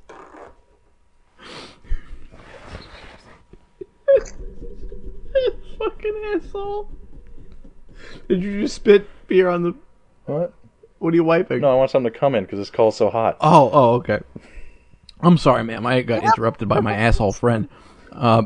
Fucking asshole. Did you just spit beer on the... What? What are you wiping? No, I want something to come in because this call's so hot. Oh, okay. I'm sorry, ma'am. I got interrupted by my asshole friend. I'm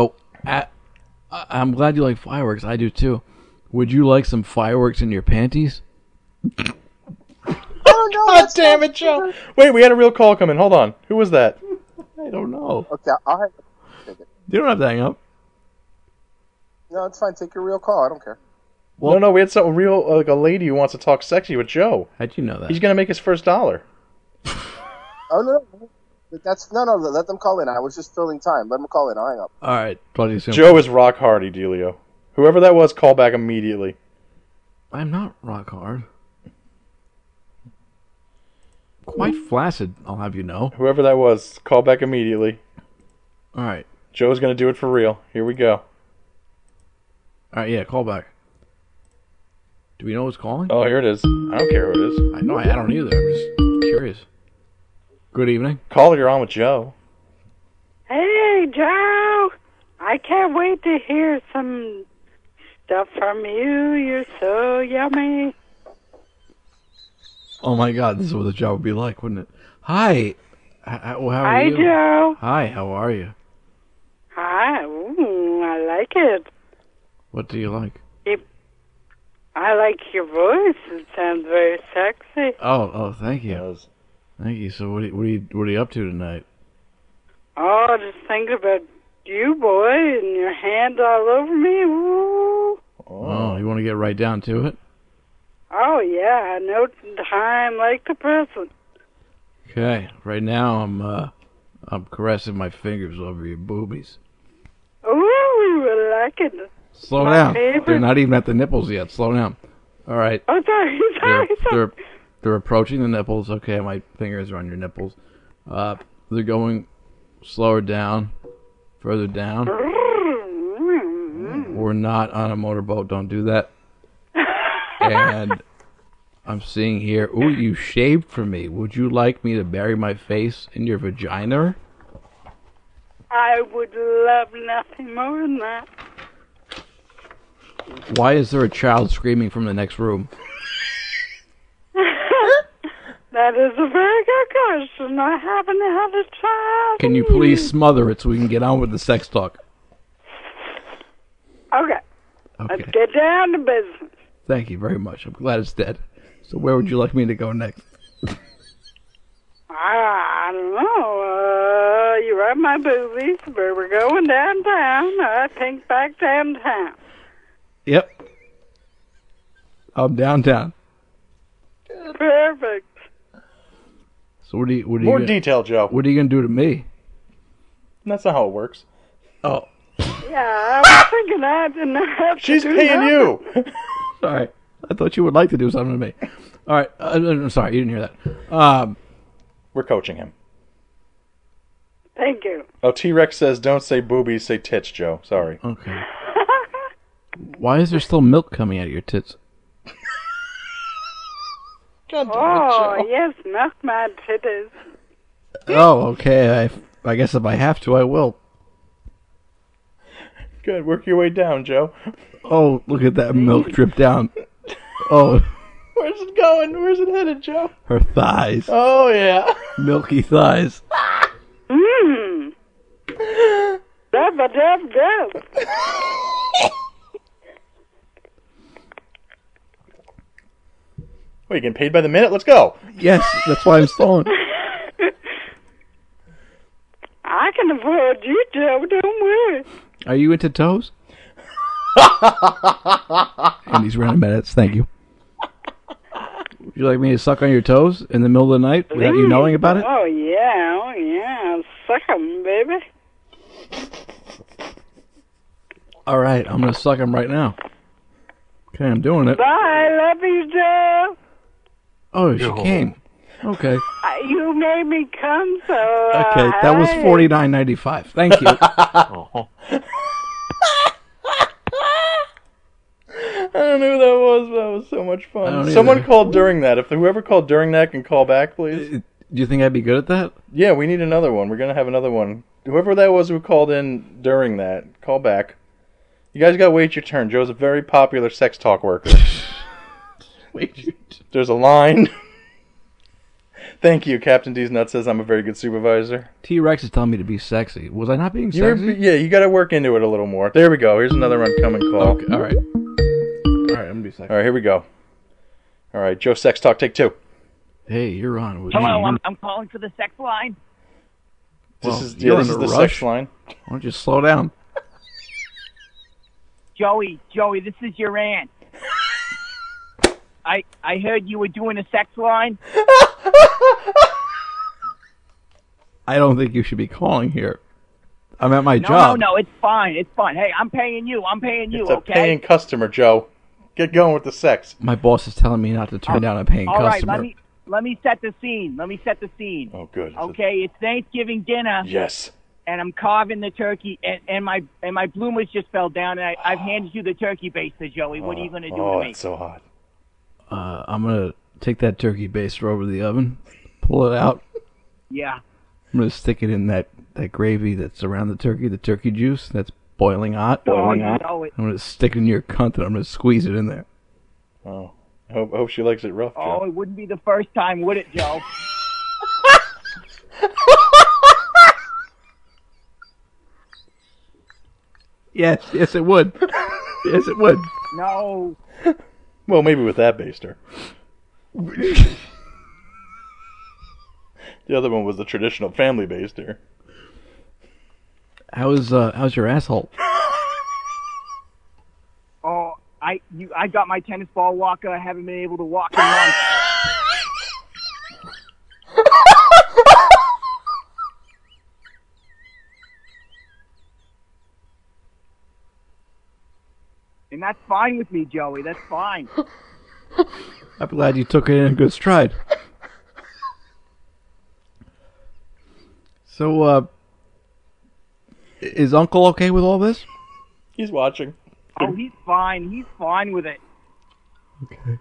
glad you like fireworks. I do too. Would you like some fireworks in your panties? I don't know. God damn it, Joe. Wait, we had a real call come in. Hold on. Who was that? I don't know. Okay, I'll hang up. You don't have to hang up. No, it's fine. Take your real call. I don't care. Well, no, we had some real, like a lady who wants to talk sexy with Joe. How'd you know that? He's going to make his first $1. Oh, no. No, let them call in. I was just filling time. Let them call in. I'll hang up. All right. Talk to you soon. Joe is rock hardy, Delio. Whoever that was, call back immediately. I'm not rock hard. Quite flaccid, I'll have you know. Whoever that was, call back immediately. All right. Joe's going to do it for real. Here we go. All right, yeah, call back. Do we know who's calling? Oh, here it is. I don't care who it is. I know, I don't either. I'm just curious. Good evening. Caller, you're on with Joe. Hey, Joe. I can't wait to hear some stuff from you. You're so yummy. Oh my God, this is what the job would be like, wouldn't it? Hi. How are Hi, you? Joe. Hi, how are you? Hi. Ooh, I like it. What do you like? I like your voice. It sounds very sexy. Oh, thank you. Thank you. So what are you up to tonight? Oh, just thinking about you, boy, and your hand all over me. Ooh. Oh, you want to get right down to it? Oh, yeah. No time like the present. Okay. Right now, I'm caressing my fingers over your boobies. Ooh, I like it. Slow My down. favorite. They're not even at the nipples yet. Slow down. All right. Oh, sorry. They're approaching the nipples. Okay, my fingers are on your nipples. They're going slower down, further down. We're not on a motorboat. Don't do that. And I'm seeing here. Ooh, you shaved for me. Would you like me to bury my face in your vagina? I would love nothing more than that. Why is there a child screaming from the next room? That is a very good question. I haven't had a child. Can you please smother it so we can get on with the sex talk? Okay. Let's get down to business. Thank you very much. I'm glad it's dead. So where would you like me to go next? I don't know. You rub my boobies, but we're going downtown. I think back downtown. Yep. I'm downtown. Perfect. So what do you More detail, Joe. What are you gonna do to me? That's not how it works. Oh. Yeah, I was thinking I didn't have to She's do paying nothing. you. Sorry. I thought you would like to do something to me. All right. I'm sorry. You didn't hear that. We're coaching him. Thank you. Oh, T-Rex says, don't say boobies, say tits, Joe. Sorry. Okay. Why is there still milk coming out of your tits? Oh, yes, milk my titties. Oh, okay. I guess if I have to, I will. Good. Work your way down, Joe. Oh, look at that milk drip down. Oh, Where's it going? Where's it headed, Joe? her thighs. Oh, yeah. Milky thighs. Mmm. Dub. What, you getting paid by the minute? Let's go. Yes, that's why I'm stalling. I can afford you, Joe. Don't worry. Are you into toes? And these random minutes. Thank you. Would you like me to suck on your toes in the middle of the night without you knowing about it? Oh, yeah. Suck 'em, baby. All right, I'm going to suck them right now. Okay, I'm doing it. Bye. Love you, Joe. Oh, she came. Okay. You made me come, so... Okay, that was hey. $49.95. Thank you. I don't know who that was, but that was so much I don't fun. Someone either. called during that. If whoever called during that can call back, please. Do you think I'd be good at that? Yeah, we need another one. We're going to have another one. Whoever that was who called in during that, call back. You guys got to wait your turn. Joe's a very popular sex talk worker. Wait. There's a line. Thank you. Captain D's Nut says I'm a very good supervisor. T-Rex is telling me to be sexy. Was I not being sexy? Yeah, you got to work into it a little more. There we go. Here's another incoming call. Okay, all right. All right, I'm going to be sexy. All right, here we go. All right, Joe Sex Talk, take 2. Hey, you're on. With Hello, me. I'm calling for the sex line. This is you're this in is a the rush. sex line. Why don't you slow down? Joey, this is your aunt. I heard you were doing a sex line. I don't think you should be calling here. I'm at my job. No, it's fine. Hey, I'm paying you. It's a okay? paying customer, Joe. Get going with the sex. My boss is telling me not to turn down a paying All right, customer. let me set the scene. Oh, good. Okay, it's Thanksgiving dinner. Yes. And I'm carving the turkey, and my bloomers just fell down, and I've handed you the turkey baster, Joey. What are you going to do to me? It's so hot. I'm going to take that turkey baster over to the oven, pull it out. Yeah. I'm going to stick it in that gravy that's around the turkey juice that's boiling hot. You know it. I'm going to stick it in your cunt and I'm going to squeeze it in there. Oh, I hope she likes it rough, Joe. Oh, it wouldn't be the first time, would it, Joe? Yes, it would. Yes, it would. No. Well, maybe with that baster. The other one was the traditional family baster. How's your asshole? Oh, I got my tennis ball walker. I haven't been able to walk in months. And that's fine with me, Joey. That's fine. I'm glad you took it in good stride. So, is Uncle okay with all this? He's watching. Oh, he's fine. He's fine with it. Okay.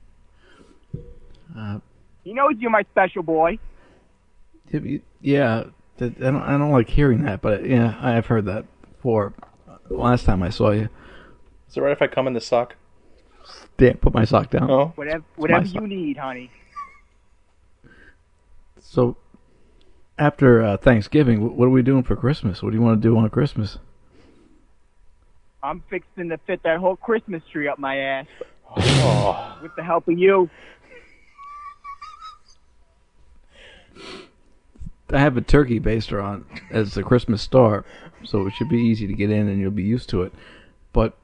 He knows you're my special boy. Yeah, I don't like hearing that, but yeah, I've heard that before. Last time I saw you. Is it right if I come in this sock? Damn, put my sock down. Oh. Whatever you need, honey. So, after Thanksgiving, what are we doing for Christmas? What do you want to do on Christmas? I'm fixing to fit that whole Christmas tree up my ass. Oh. With the help of you. I have a turkey baster on as the Christmas star, so it should be easy to get in and you'll be used to it. But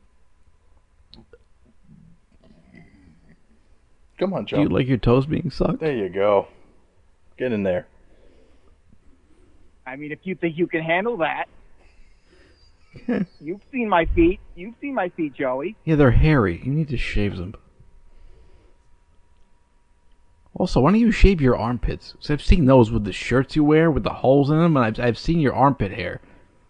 come on, Joe. do you like your toes being sucked? There you go. Get in there. I mean, if you think you can handle that. You've seen my feet. You've seen my feet, Joey. Yeah, they're hairy. You need to shave them. Also, why don't you shave your armpits? 'Cause I've seen those with the shirts you wear, with the holes in them, and I've seen your armpit hair.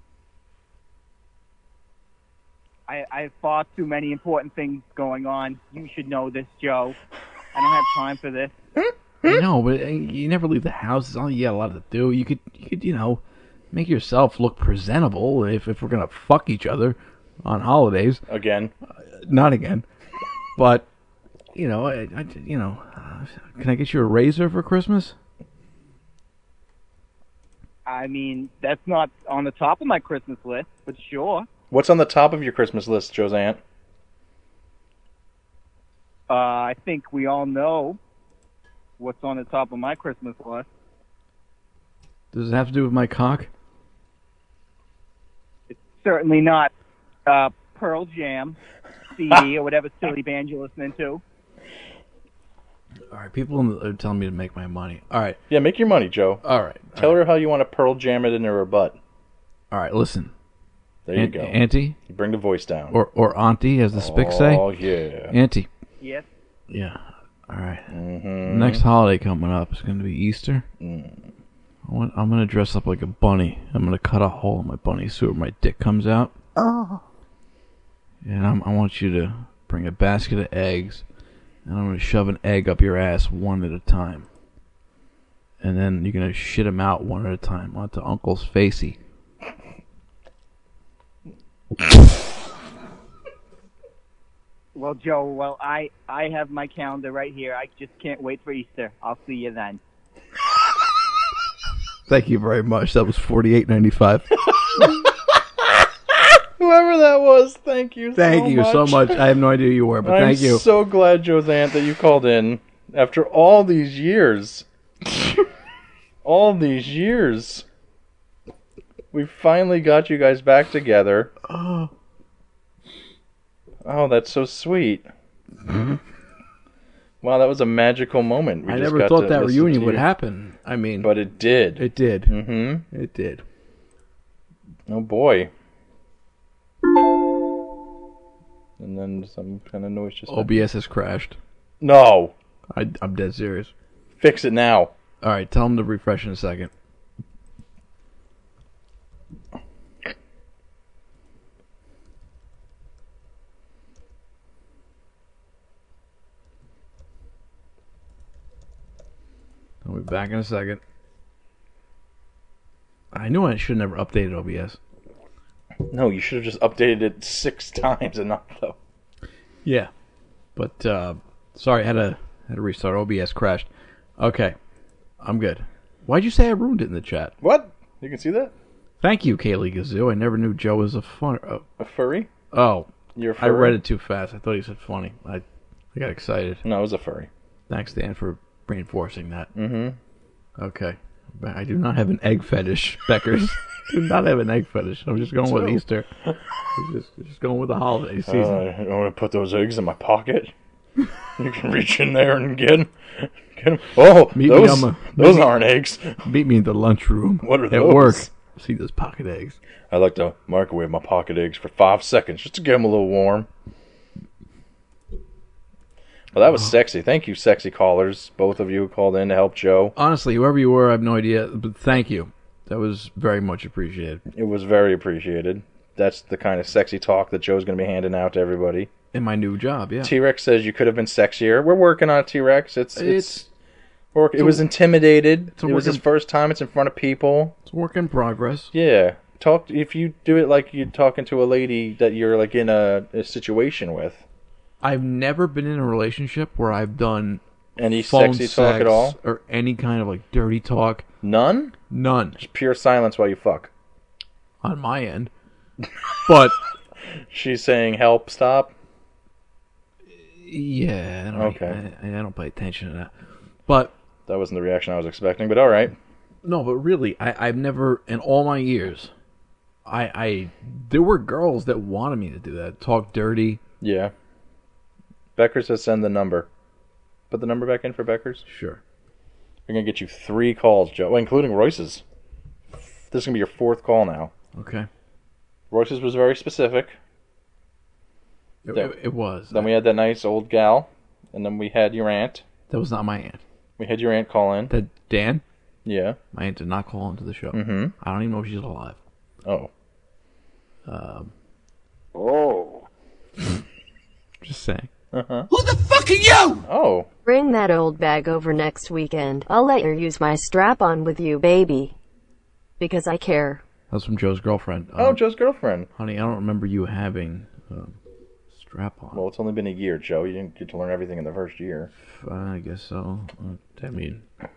I have far too many important things going on. You should know this, Joe. I don't have time for this. No, but you never leave the house. It's all you got a lot to do. You could, make yourself look presentable if we're gonna fuck each other on holidays. Again. Not again. But, can I get you a razor for Christmas? I mean, that's not on the top of my Christmas list, but sure. What's on the top of your Christmas list, Joe's aunt? I think we all know what's on the top of my Christmas list. Does it have to do with my cock? It's certainly not Pearl Jam CD or whatever silly band you're listening to. All right, people are telling me to make my money. All right. Yeah, make your money, Joe. All right. Tell her how you want to Pearl Jam it into her butt. All right, listen. There you go. Auntie? You bring the voice down. Or auntie, as the spics say? Oh, yeah. Auntie. Yes. Yeah. All right. Mm-hmm. Next holiday coming up is going to be Easter. Mm. I'm going to dress up like a bunny. I'm going to cut a hole in my bunny suit where my dick comes out. Oh. And I want you to bring a basket of eggs, and I'm going to shove an egg up your ass one at a time. And then you're going to shit them out one at a time onto Uncle's facey. Well, Joe, I have my calendar right here. I just can't wait for Easter. I'll see you then. Thank you very much. That was $48.95. Whoever that was, thank you so much. I have no idea who you were, but thank you. I'm so glad, Joe's aunt, that you called in after all these years. All these years. We finally got you guys back together. Oh, that's so sweet. Wow, that was a magical moment. I never thought that reunion would happen. I mean, but it did. It did. Mm-hmm. It did. Oh boy. And then some kind of noise just OBS has crashed. No. I'm dead serious. Fix it now. All right, tell him to refresh in a second. I'll be back in a second. I knew I should have never updated OBS. No, you should have just updated it 6 times enough, though. Yeah, but sorry, I had to restart. OBS crashed. Okay, I'm good. Why'd you say I ruined it in the chat? What? You can see that? Thank you, Kaylee Gazoo. I never knew Joe was a A furry? Oh, You're a I furry? read it too fast. I thought you said funny. I got excited. No, it was a furry. Thanks, Dan, for reinforcing that. Mm-hmm. Okay. But I do not have an egg fetish, Beckers. Do not have an egg fetish. I'm just going with Easter. Just going with the holiday season. I want to put those eggs in my pocket. You can reach in there and get them. Oh, those aren't eggs. Meet me in the lunchroom. What are at those? work? See those pocket eggs. I like to microwave my pocket eggs for 5 seconds just to get them a little warm. Well, that was sexy. Thank you, sexy callers. Both of you who called in to help Joe. Honestly, whoever you were, I have no idea, but thank you. That was very much appreciated. It was very appreciated. That's the kind of sexy talk that Joe's going to be handing out to everybody. In my new job, yeah. T-Rex says you could have been sexier. We're working on it, T-Rex. It was intimidated. It was his first time. It's in front of people. It's a work in progress. Yeah. If you do it like you're talking to a lady that you're like in a situation with. I've never been in a relationship where I've done any phone sexy talk at all, or any kind of like dirty talk. None. Just pure silence while you fuck. On my end, but she's saying, "Help! Stop." Yeah. I don't pay attention to that. But that wasn't the reaction I was expecting. But all right. No, but really, I've never in all my years. There were girls that wanted me to do that, talk dirty. Yeah. Becker says send the number. Put the number back in for Becker's? Sure. We're going to get you 3 calls, Joe, including Royce's. This is going to be your 4th call now. Okay. Royce's was very specific. It was. Then we had that nice old gal, and then we had your aunt. That was not my aunt. We had your aunt call in. That Dan? Yeah. My aunt did not call into the show. Mm-hmm. I don't even know if she's alive. Oh. Just saying. Uh-huh. Who the fuck are you? Oh. Bring that old bag over next weekend. I'll let her use my strap-on with you, baby. Because I care. That was from Joe's girlfriend. Joe's girlfriend. Honey, I don't remember you having strap-on. Well, it's only been a year, Joe. You didn't get to learn everything in the first year. I guess so. I mean, I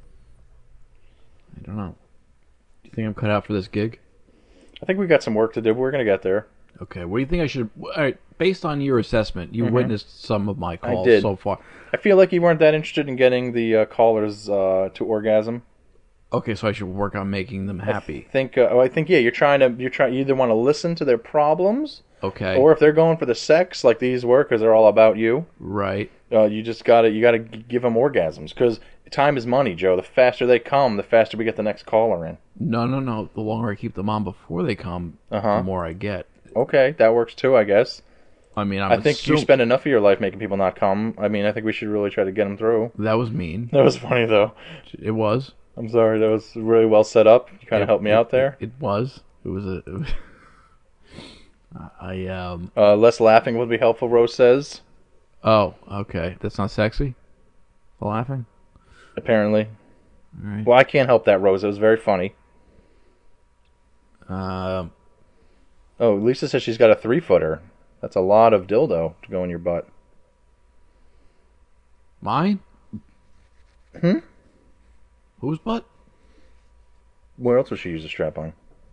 don't know. Do you think I'm cut out for this gig? I think we got some work to do, but we're going to get there. Okay, what do you think I should... All right, based on your assessment, you witnessed some of my calls so far. I feel like you weren't that interested in getting the callers to orgasm. Okay, so I should work on making them happy. I think you're trying you either want to listen to their problems, okay, or if they're going for the sex like these were, because they're all about you, right? You gotta give them orgasms, because time is money, Joe. The faster they come, the faster we get the next caller in. No. The longer I keep them on before they come, the more I get. Okay, that works too, I guess. I mean, I think you spend enough of your life making people not come. I mean, I think we should really try to get them through. That was mean. That was funny, though. It was. I'm sorry, that was really well set up. You kind of helped me out there. It was. It was less laughing would be helpful, Rose says. Oh, okay. That's not sexy? The laughing? Apparently. All right. Well, I can't help that, Rose. It was very funny. Lisa says she's got a 3-footer. That's a lot of dildo to go in your butt. Mine? Whose butt? Where else would she use a strap-on?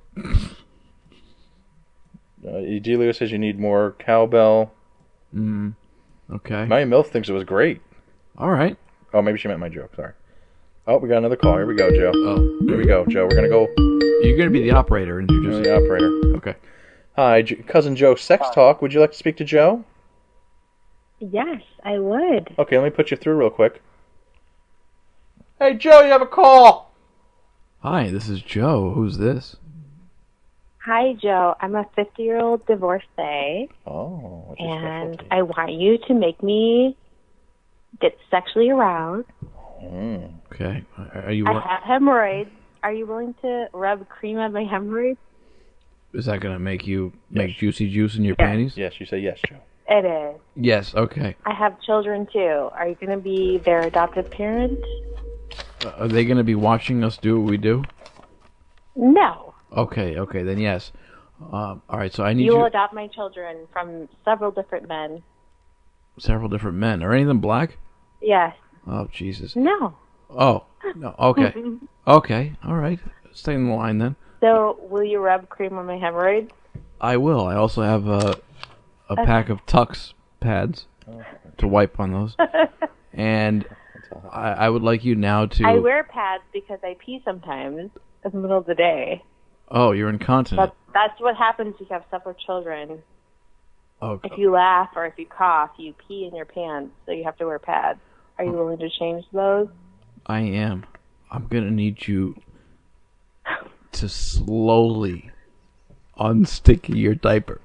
Delio says you need more cowbell. Okay. My MILF thinks it was great. All right. Oh, maybe she meant my joke. Sorry. Oh, we got another call. Here we go, Joe. Oh. Here we go, Joe. We're going to go... You're going to be the operator. Introduce the operator. Okay. Hi, Cousin Joe, Sex Talk. Would you like to speak to Joe? Yes, I would. Okay, let me put you through real quick. Hey, Joe, you have a call. Hi, this is Joe. Who's this? Hi, Joe. I'm a 50-year-old divorcee. Oh. And I want you to make me get sexually aroused. Okay. Are you? I have hemorrhoids. Are you willing to rub cream on my hemorrhoids? Is that going to make you make juicy juice in your panties? Yes, you say yes, Joe. It is. Yes, okay. I have children, too. Are you going to be their adoptive parent? Are they going to be watching us do what we do? No. Okay, then yes. All right, so I need you... You will adopt my children from several different men. Several different men. Are any of them black? Yes. Oh, Jesus. No. Oh, no, okay. Okay, all right. Stay in the line then. So, will you rub cream on my hemorrhoids? I will. I also have a pack of Tux pads. to wipe on those. And I would like you now to... I wear pads because I pee sometimes in the middle of the day. Oh, you're incontinent. That's what happens if you have separate children. Oh, If you laugh or if you cough, you pee in your pants, so you have to wear pads. Are you willing to change those? I am. I'm going to need you to slowly unstick your diaper.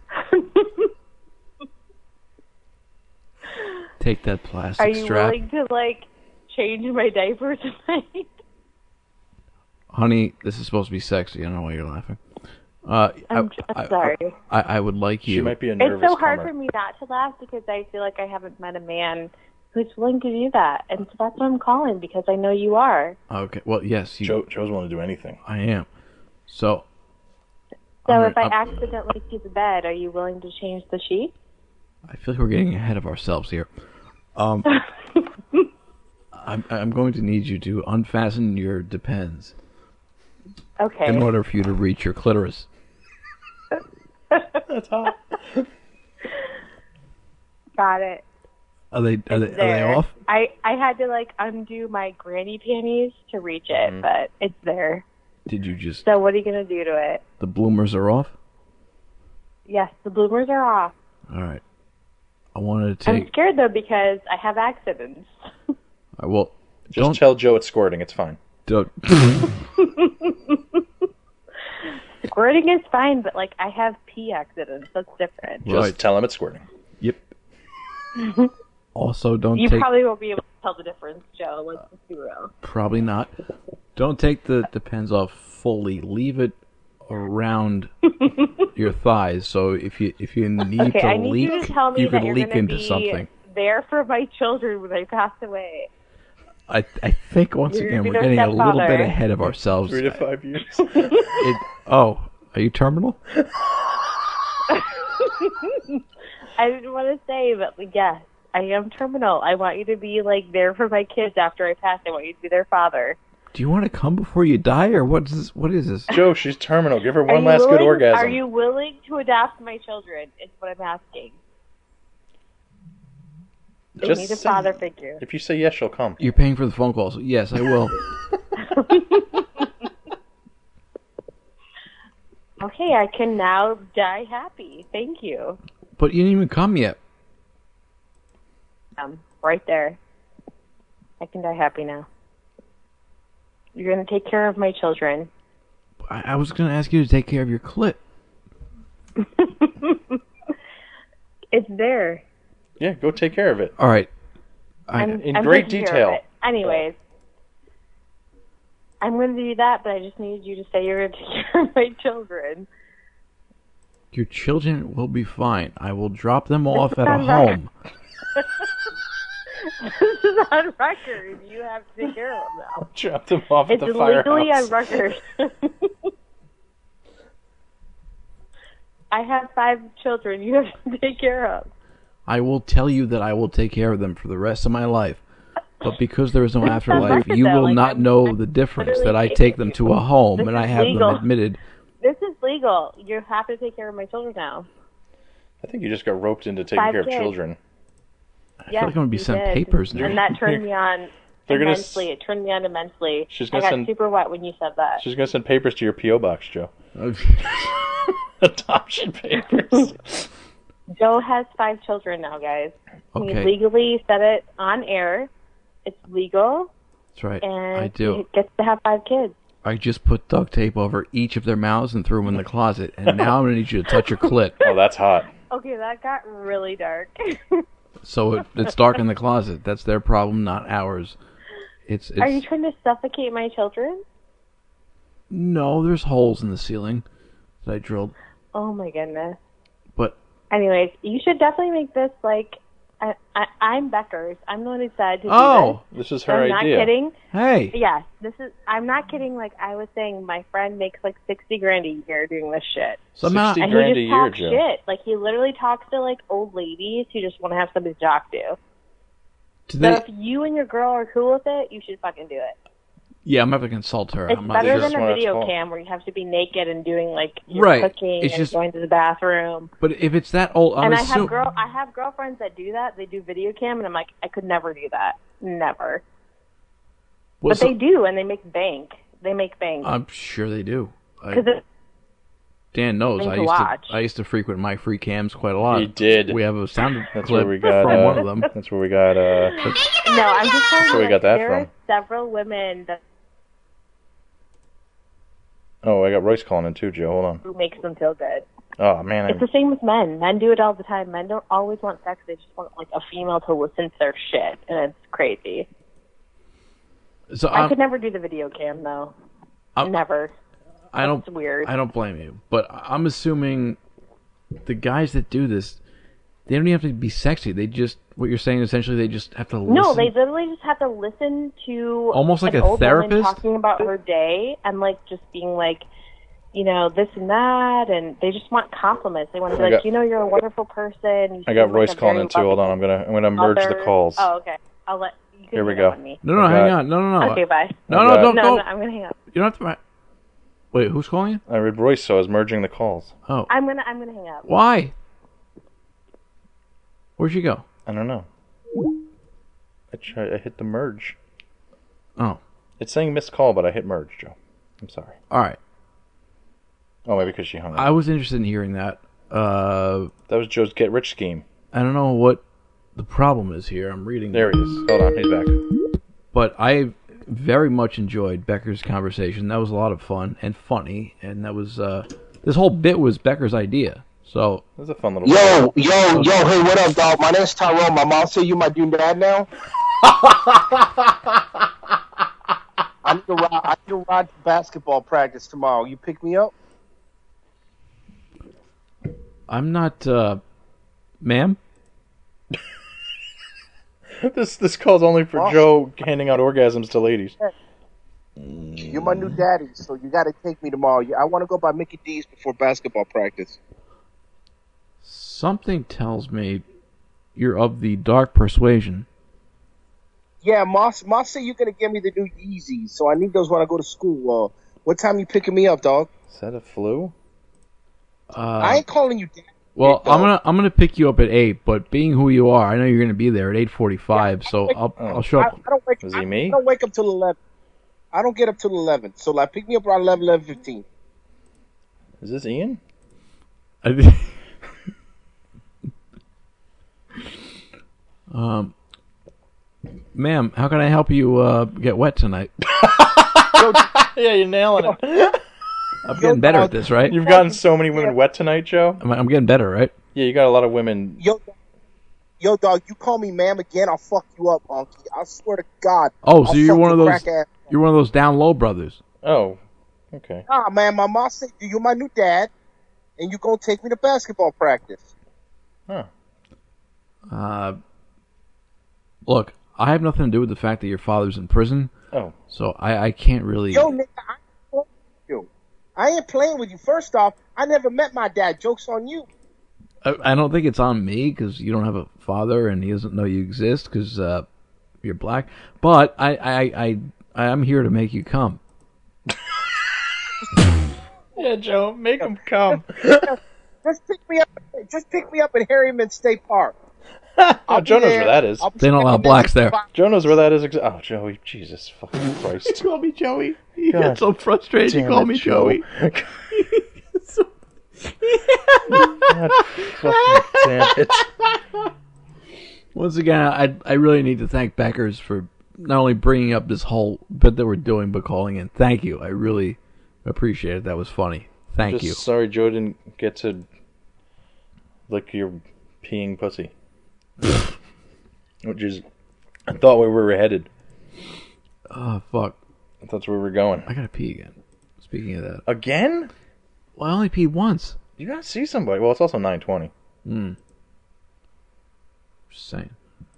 Take that plastic Are you strap. willing to, change my diaper tonight? Honey, this is supposed to be sexy. I don't know why you're laughing. I'm sorry. I would like you. She might be a nervous It's so hard comer. for me not to laugh because I feel like I haven't met a man who's willing to do that. And so that's what I'm calling, because I know you are. Okay, well, yes. Joe's willing to do anything. I am. So... So if I accidentally pee the bed, are you willing to change the sheet? I feel like we're getting ahead of ourselves here. I'm going to need you to unfasten your Depends. Okay. In order for you to reach your clitoris. That's hot. Got it. Are they off? I had to undo my granny panties to reach it, but it's there. Did you just... So what are you going to do to it? The bloomers are off? Yes, the bloomers are off. All right. I wanted to I'm take... scared though because I have accidents. Well, Just tell Joe it's squirting. It's fine. Don't... Squirting is fine, but I have pee accidents. That's different. Just tell him it's squirting. Yep. Also, don't You take... probably won't be able to tell the difference, Joe. Let's just be real. Probably not. Don't take the Depends off fully. Leave it around your thighs. So if you need Okay, to I need leak, you to tell me that can you're leak gonna into be something. there for my children when I pass away. I think once You're again we're their getting a little stepfather. bit ahead of ourselves. 3 to 5 years. Oh, are you terminal? I didn't want to say, but yes, I am terminal. I want you to be there for my kids after I pass. I want you to be their father. Do you want to come before you die, or what is this? Joe, she's terminal. Give her Are one you last good willing- orgasm. Are you willing to adopt my children? Is what I'm asking. They Just need a say- father figure. If you say yes, she'll come. You're paying for the phone calls. Yes, I will. Okay, I can now die happy. Thank you. But you didn't even come yet. Right there. I can die happy now. You're going to take care of my children. I was going to ask you to take care of your clit. It's there. Yeah, go take care of it. All right. In I'm great taking care of detail. it. Anyways, I'm going to do that, but I just needed you to say you're going to take care of my children. Your children will be fine. I will drop them off at a on record. home. This is on record. You have to take care of them now. Drop them off at It's the firehouse. legally on record. I have 5 children you have to take care of. I will tell you that I will take care of them for the rest of my life. But because there is no afterlife, record, you though. will not know the difference that I take them to a home This and I is have legal. them admitted. This is legal. You have to take care of my children now. I think you just got roped into taking 5 care of kids. children. I feel like I'm going to be sent papers now. And that turned me on They're gonna immensely. It turned me on immensely. She's I gonna got send- super wet when you said that. She's going to send papers to your P.O. box, Joe. Adoption papers. Joe has 5 children now, guys. Okay. He legally said it on air. It's legal. That's right. And I do. he gets to have 5 kids. I just put duct tape over each of their mouths and threw them in the closet. And now I'm going to need you to touch your clit. Oh, that's hot. Okay, that got really dark. So it's dark in the closet. That's their problem, not ours. It's Are you trying to suffocate my children? No, there's holes in the ceiling that I drilled. Oh my goodness. But Anyways, you should definitely make this I'm Becker's. I'm the one who said to Oh, do this is her idea. I'm not kidding. Hey. Yes, I'm not kidding. I was saying, my friend makes $60,000 a year doing this shit. Somehow- and $60,000 he a just year, talks Joe. shit. He literally talks to old ladies who just want to have somebody to talk to. Do So if you and your girl are cool with it, you should fucking do it. Yeah, I'm gonna have to consult her. It's I'm not better sure. than a video cam where you have to be naked and doing like your Right. cooking It's and just- going to the bathroom. But if it's that old, And I have girlfriends that do that. They do video cam, and I'm like, I could never do that. Never. Well, But so- they do, and they make bank. They make bank. I'm sure they do. Because Dan knows. Thing I to used watch. to frequent my free cams quite a lot. He did. We have a sound That's clip where we got from one of them. That's where we got. no, I'm just saying That's where we got that there from. are several women that Oh, I got Royce calling in too, Joe. Hold on. who makes them feel good. Oh man, It's the same with men. Men do it all the time. Men don't always want sex. They just want like a female to listen to their shit, and it's crazy. So I could never do the video cam though. Never. I don't. That's weird. I don't blame you, but I'm assuming the guys that do this, they don't even have to be sexy. They just, what you're saying, essentially, they just have to listen. No, they literally just have to listen to Almost like an a old woman therapist? talking about her day and like just being like, you know, this and that, and they just want compliments. They want to be I like, got- you know, you're a wonderful person. You I got seem Royce like a calling very in too. Hold on, loving I'm gonna merge the mother. calls. Oh, okay. I'll let you. Can Here we hang go. up on me. No, hang on. No. Okay, bye. No, I no, got- don't No, go. no, I'm gonna hang up. You don't have to. Wait, who's calling you? I read Royce, so I was merging the calls. Oh, I'm gonna hang up. why? Where'd you go? I don't know. I hit the merge. Oh, It's saying missed call, but I hit merge, Joe. I'm sorry. all right. Oh, maybe because she hung up. I was interested in hearing that. That was Joe's get rich scheme. I don't know what the problem is here. I'm reading. There he is. Hold on, he's back. But I very much enjoyed Becker's conversation. That was a lot of fun and funny, and that was this whole bit was Becker's idea. So It was a fun little. Yo, hey, what up, dog? My name's Tyrone. My mom said you my new dad now. I need to ride to basketball practice tomorrow. You pick me up? I'm not, ma'am. This call's only for Joe handing out orgasms to ladies. You're my new daddy, so you got to take me tomorrow. I want to go by Mickey D's before basketball practice. Something tells me you're of the dark persuasion. Yeah, Moss said you're gonna give me the new Yeezys, so I need those when I go to school. What time you picking me up, dog? Is that a flu? I ain't calling you dad. Well, I'm gonna pick you up at 8, but being who you are, I know you're gonna be there at 8:45, so I'll show up. I don't wake. Is he I me? don't wake up till 11. I don't get up till 11, so like pick me up around 11:15. Is this Ian? Ma'am, how can I help you get wet tonight? Yeah, you're nailing it. I'm getting better at this, right? You've gotten so many women wet tonight, Joe. I'm getting better, right? Yeah, you got a lot of women. Yo, dog, you call me ma'am again, I'll fuck you up, Unky. I swear to God. Oh, so I'll you're fuck one of your those. crack ass. You're one of those down low brothers. Oh, okay. Nah, man, my mom said you're my new dad, and you gonna take me to basketball practice. Huh. Look, I have nothing to do with the fact that your father's in prison. Oh. So I can't really. Yo, nigga, I ain't playing with you. First off, I never met my dad. Joke's on you. I don't think it's on me because you don't have a father and he doesn't know you exist because you're black. But I'm here to make you come. Yeah, Joe, make him come. Just pick me up. Just pick me up at Harriman State Park. Oh, Joe knows where that is. They don't allow blacks there. Joe knows where that is. Oh, Joey, Jesus fucking Christ. He called me Joey. He God got so frustrated. He damn called it, me Joe. Joey. God fucking damn it. Once again, I really need to thank Beckers for not only bringing up this whole bit that we're doing, but calling in. Thank you. I really appreciate it. That was funny. Thank Just you. Sorry Joe didn't get to lick your peeing pussy. Which is, I thought where we were headed. Oh, fuck. That's where we're going. I gotta pee again. Speaking of that. Again? Well, I only peed once. You gotta see somebody. Well, it's also 9:20. Just saying.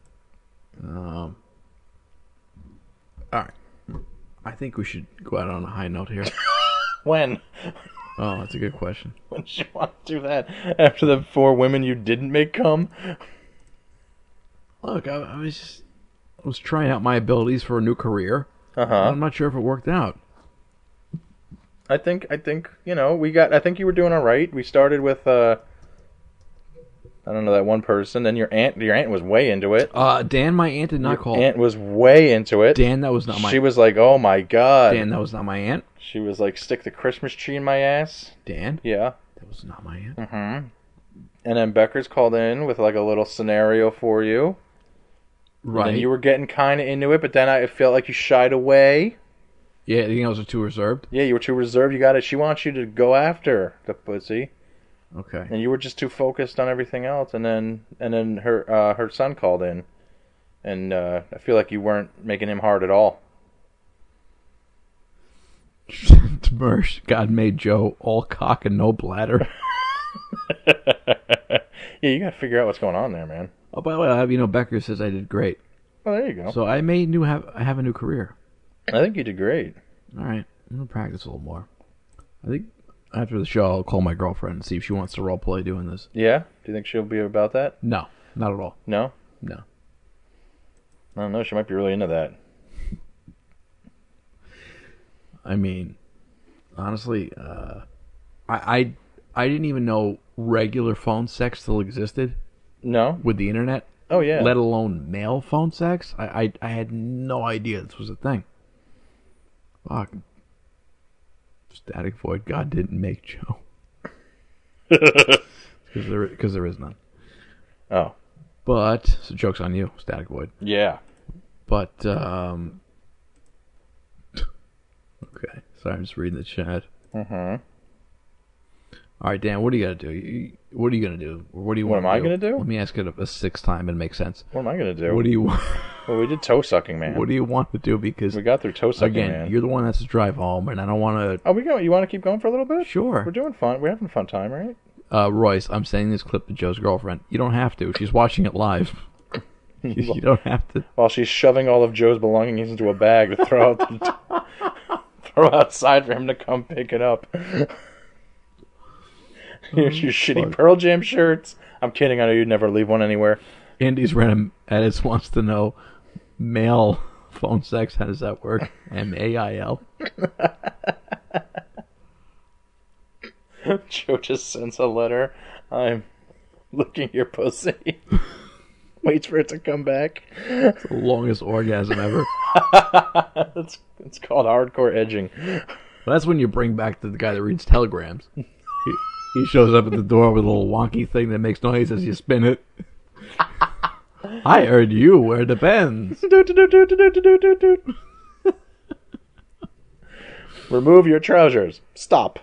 Alright. I think we should go out on a high note here. When? Oh, that's a good question. When did you want to do that? After the 4 women you didn't make come? Look, I was trying out my abilities for a new career. I'm not sure if it worked out. I think you know I think you were doing all right. We started with I don't know, that one person. Then your aunt was way into it. Dan, my aunt did not call. Aunt was way into it. Dan, that was not my. She was like, "Oh my god." Dan, that was not my aunt. She was like, "Stick the Christmas tree in my ass." Dan. Yeah. That was not my aunt. Mm-hmm. And then Becker's called in with like a little scenario for you. Right. And you were getting kind of into it, but then I felt like you shied away. Yeah, you think I was too reserved? Yeah, you were too reserved. You got it. She wants you to go after the pussy. Okay. And you were just too focused on everything else. And then her son called in, and I feel like you weren't making him hard at all. Mersh, God made Joe all cock and no bladder. Yeah, you got to figure out what's going on there, man. Oh, by the way, Becker says I did great. Oh, there you go. So I have a new career. I think you did great. All right, I'm gonna practice a little more. I think after the show, I'll call my girlfriend and see if she wants to role play doing this. Yeah? Do you think she'll be about that? No, not at all. No? No. I don't know. She might be really into that. I mean, honestly, I didn't even know regular phone sex still existed. No. With the internet. Oh yeah. Let alone male phone sex. I had no idea this was a thing. Fuck. Static Void. God didn't make Joe. Because there is none. Oh. But so joke's on you, Static Void. Yeah. But okay. Sorry, I'm just reading the chat. Mm-hmm. All right, Dan. What do you got to do? What are you gonna do? What do you want? What am I gonna do? Let me ask it a sixth time and make sense. What am I gonna do? What do you want? Well, we did toe sucking, man. What do you want to do? Because we got through toe sucking, again, man. you're the one that's to drive home, and I don't want to. Oh, we go. You want to keep going for a little bit? Sure. We're doing fun. We're having a fun time, right? Royce, I'm sending this clip to Joe's girlfriend. You don't have to. She's watching it live. You don't have to. While she's shoving all of Joe's belongings into a bag to throw outside for him to come pick it up. Here's your shitty Pearl Jam shirts. I'm kidding. I know you'd never leave one anywhere. Andy's random edits wants to know male phone sex. How does that work? MAIL. Joe just sends a letter. I'm looking at your pussy. Waits for it to come back. It's the longest orgasm ever. It's called hardcore edging. Well, that's when you bring back the guy that reads telegrams. He shows up at the door with a little wonky thing that makes noise as you spin it. I heard you wear the Benz. Remove your trousers. Stop.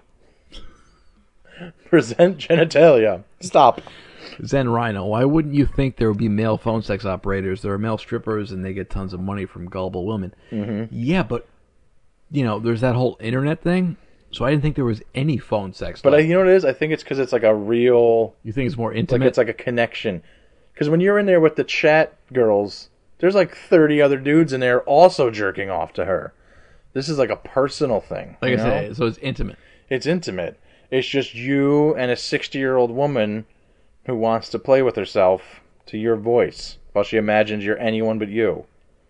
Present genitalia. Stop. Zen Rhino, why wouldn't you think there would be male phone sex operators? There are male strippers and they get tons of money from gullible women. Mm-hmm. Yeah, but, there's that whole internet thing. So I didn't think there was any phone sex. But you know what it is? I think it's because it's like a real... You think it's more intimate? Like it's like a connection. Because when you're in there with the chat girls, there's like 30 other dudes in there also jerking off to her. This is like a personal thing. Like I say, so it's intimate. It's intimate. It's just you and a 60-year-old woman who wants to play with herself to your voice while she imagines you're anyone but you.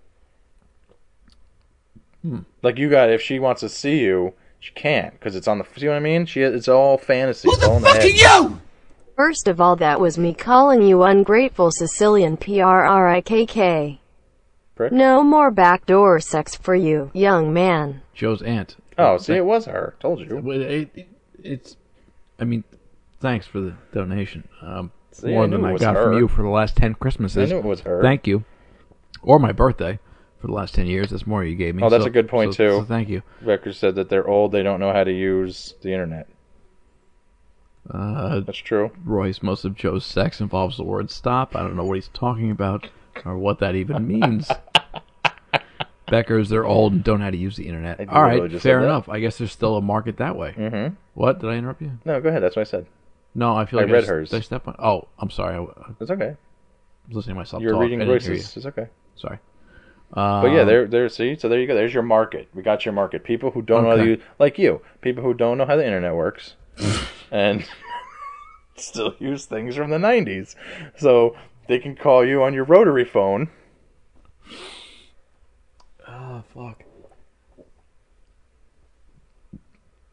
Like if she wants to see you, she can't because it's on the. See what I mean? It's all fantasy. Who it's all the in fuck the are head. you? First of all, that was me calling you ungrateful Sicilian PRRIKK. Prick. No more backdoor sex for you, young man. Joe's aunt. Oh, see, it was her. Told you. It's. I mean, thanks for the donation. See, more I knew than it I was got her. from you for the last 10 Christmases. I knew it was her. Thank you. Or my birthday for the last 10 years. That's more you gave me. Oh, that's a good point, too. So thank you. Becker said that they're old. They don't know how to use the internet. That's true. Royce, most of Joe's sex involves the word stop. I don't know what he's talking about or what that even means. Beckers, they're old and don't know how to use the internet. All right, fair enough. I guess there's still a market that way. Mm-hmm. What? Did I interrupt you? No, go ahead. That's what I said. No, I feel like I read hers. Did I step on? Oh, I'm sorry. It's okay. I was listening to myself You're talk. reading I didn't hear voices. you. It's okay. Sorry. But yeah, there. See, so there you go. There's your market. We got your market. People who don't know how to use, like you, people who don't know how the internet works, and still use things from the 90s. So they can call you on your rotary phone. Oh, fuck.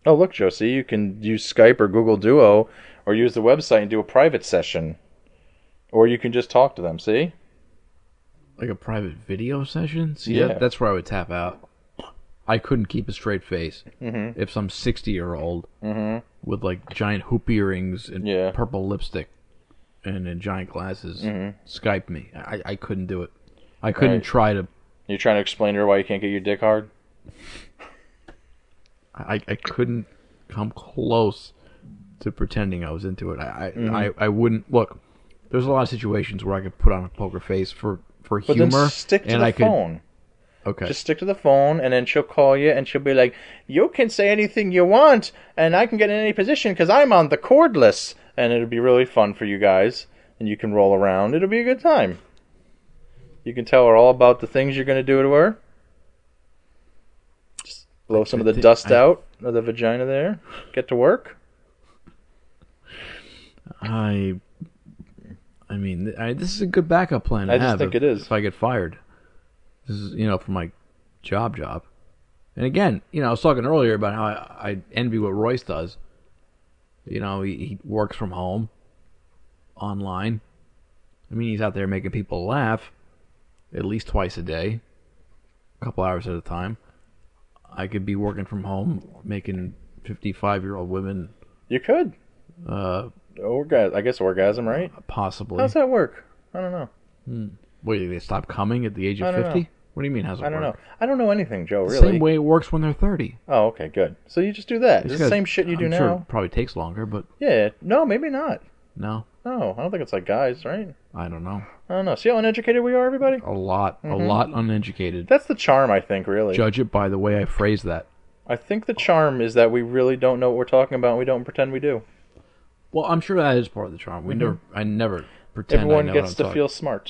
Oh, look, Joe, see, you can use Skype or Google Duo or use the website and do a private session. Or you can just talk to them, see? Like a private video session? See, Yeah. that's where I would tap out. I couldn't keep a straight face. Mm-hmm. If some 60-year-old Mhm. with like giant hoop earrings and Yeah. purple lipstick and giant glasses Skyped me. I couldn't do it. I couldn't Right. try to. You're trying to explain to her why you can't get your dick hard? I couldn't come close to pretending I was into it. Mhm. I wouldn't look. There's a lot of situations where I could put on a poker face for But humor, then stick to and the I could. phone. Okay. Just stick to the phone, and then she'll call you, and she'll be like, you can say anything you want, and I can get in any position because I'm on the cordless. And it'll be really fun for you guys, and you can roll around. It'll be a good time. You can tell her all about the things you're going to do to her. Just blow some of the dust out of the vagina there. Get to work. I mean, this is a good backup plan to I just have think if, it is. if I get fired. This is, for my job. And again, I was talking earlier about how I envy what Royce does. He works from home, online. I mean, he's out there making people laugh at least twice a day, a couple hours at a time. I could be working from home, making 55-year-old women. You could. I guess orgasm, right? Possibly. How's that work? I don't know. Wait, they stop coming at the age of I don't 50? know. What do you mean, how's it I don't work? know. I don't know anything, Joe, The really. same way it works when they're 30. Oh, okay, good. So you just do that. It's the Because same shit you do I'm now. sure it probably takes longer, but Yeah. No, maybe not. no, No, I don't think it's like guys, right? I don't know. I don't know. See how uneducated we are, everybody? A lot uneducated. That's the charm, I think, really. Judge it by the way I phrase that. I think the charm is that we really don't know what we're talking about and we don't pretend we do. Well, I'm sure that is part of the charm. Mhm. I never pretend Everyone I know gets what I'm to talking. feel smart.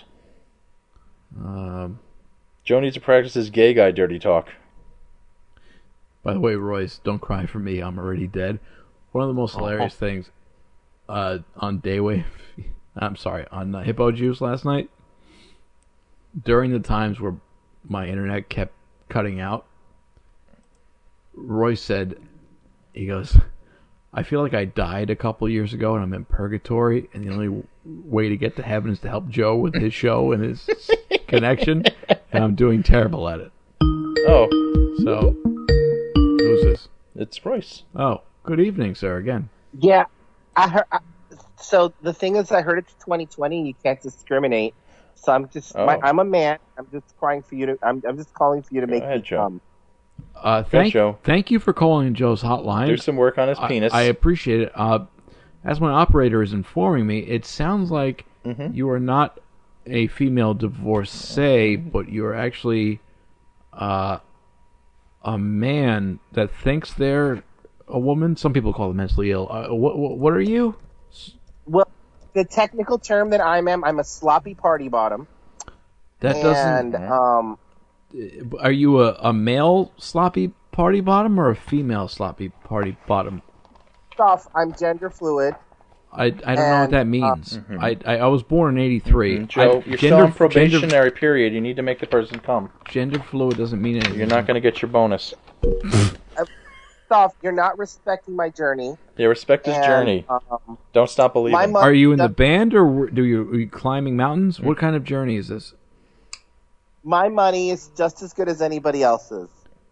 Joe needs to practice his gay guy dirty talk. By the way, Royce, don't cry for me. I'm already dead. One of the most hilarious things on Daywave, on Hippo Juice last night, during the times where my internet kept cutting out, Royce said, he goes, I feel like I died a couple years ago and I'm in purgatory, and the only way to get to heaven is to help Joe with his show and his connection, and I'm doing terrible at it. Oh. So, who's this? It's Royce. Oh, good evening, sir, again. Yeah, I heard. So the thing is, I heard it's 2020 and you can't discriminate. So I'm just, I'm a man. I'm just crying for you to. I'm just calling for you to make me come. Thank you for calling Joe's hotline. Do some work on his penis. I appreciate it. As my operator is informing me, it sounds like you are not a female divorcee, but you're actually a man that thinks they're a woman. Some people call them mentally ill. What are you? Well, the technical term that I'm a sloppy party bottom. That doesn't. And Are you a male sloppy party bottom or a female sloppy party bottom? stuff. I'm gender fluid. I don't know what that means. I was born in '83. Joe, you're still on probationary period. You need to make the person come. Gender fluid doesn't mean anything. You're not going to get your bonus. Stuff. You're not respecting my journey. Yeah, respect his And, journey. Don't stop believing. Are you in the band or are you climbing mountains? What kind of journey is this? My money is just as good as anybody else's.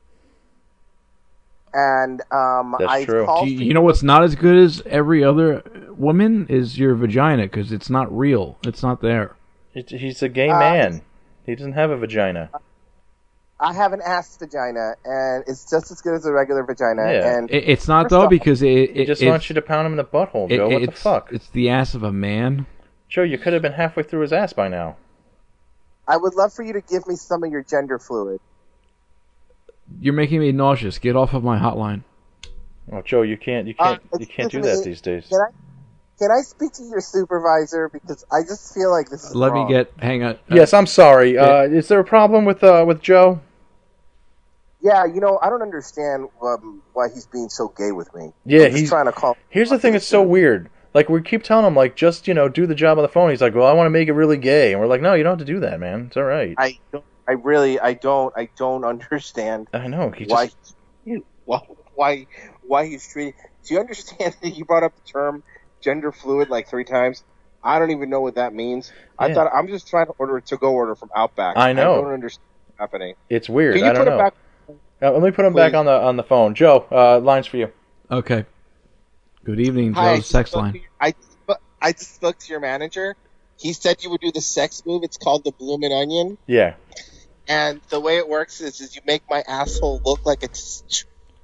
And I called. You know what's not as good as every other woman is your vagina, because it's not real. It's not there. He's a gay man. He doesn't have a vagina. I have an ass vagina, and it's just as good as a regular vagina. Yeah. And It's not first though, off, because He just wants you to pound him in the butthole, Joe. What the fuck? It's the ass of a man. Joe, you could have been halfway through his ass by now. I would love for you to give me some of your gender fluid. You're making me nauseous. Get off of my hotline. Oh, Joe, you can't do that these days. Can I speak to your supervisor, because I just feel like this is wrong. Hang on. Yes, I'm sorry. Is there a problem with Joe? Yeah, I don't understand why he's being so gay with me. Yeah, I'm just trying to call. Here's the thing that's so weird. Like, we keep telling him, like, just, do the job on the phone. He's like, well, I want to make it really gay. And we're like, no, you don't have to do that, man. It's all right. I don't understand. I know. Why why he's treating. Do you understand that you brought up the term gender fluid like 3 times? I don't even know what that means. I thought I'm just trying to order a to-go order from Outback. I know. I don't understand what's happening. It's weird. Can you I don't put know. it back? Let me put him back on the phone. Joe, lines for you. Okay. Good evening, Hi, Joe's sex line. I just spoke to your manager. He said you would do the sex move. It's called the bloomin' onion. Yeah. And the way it works is you make my asshole look like it's...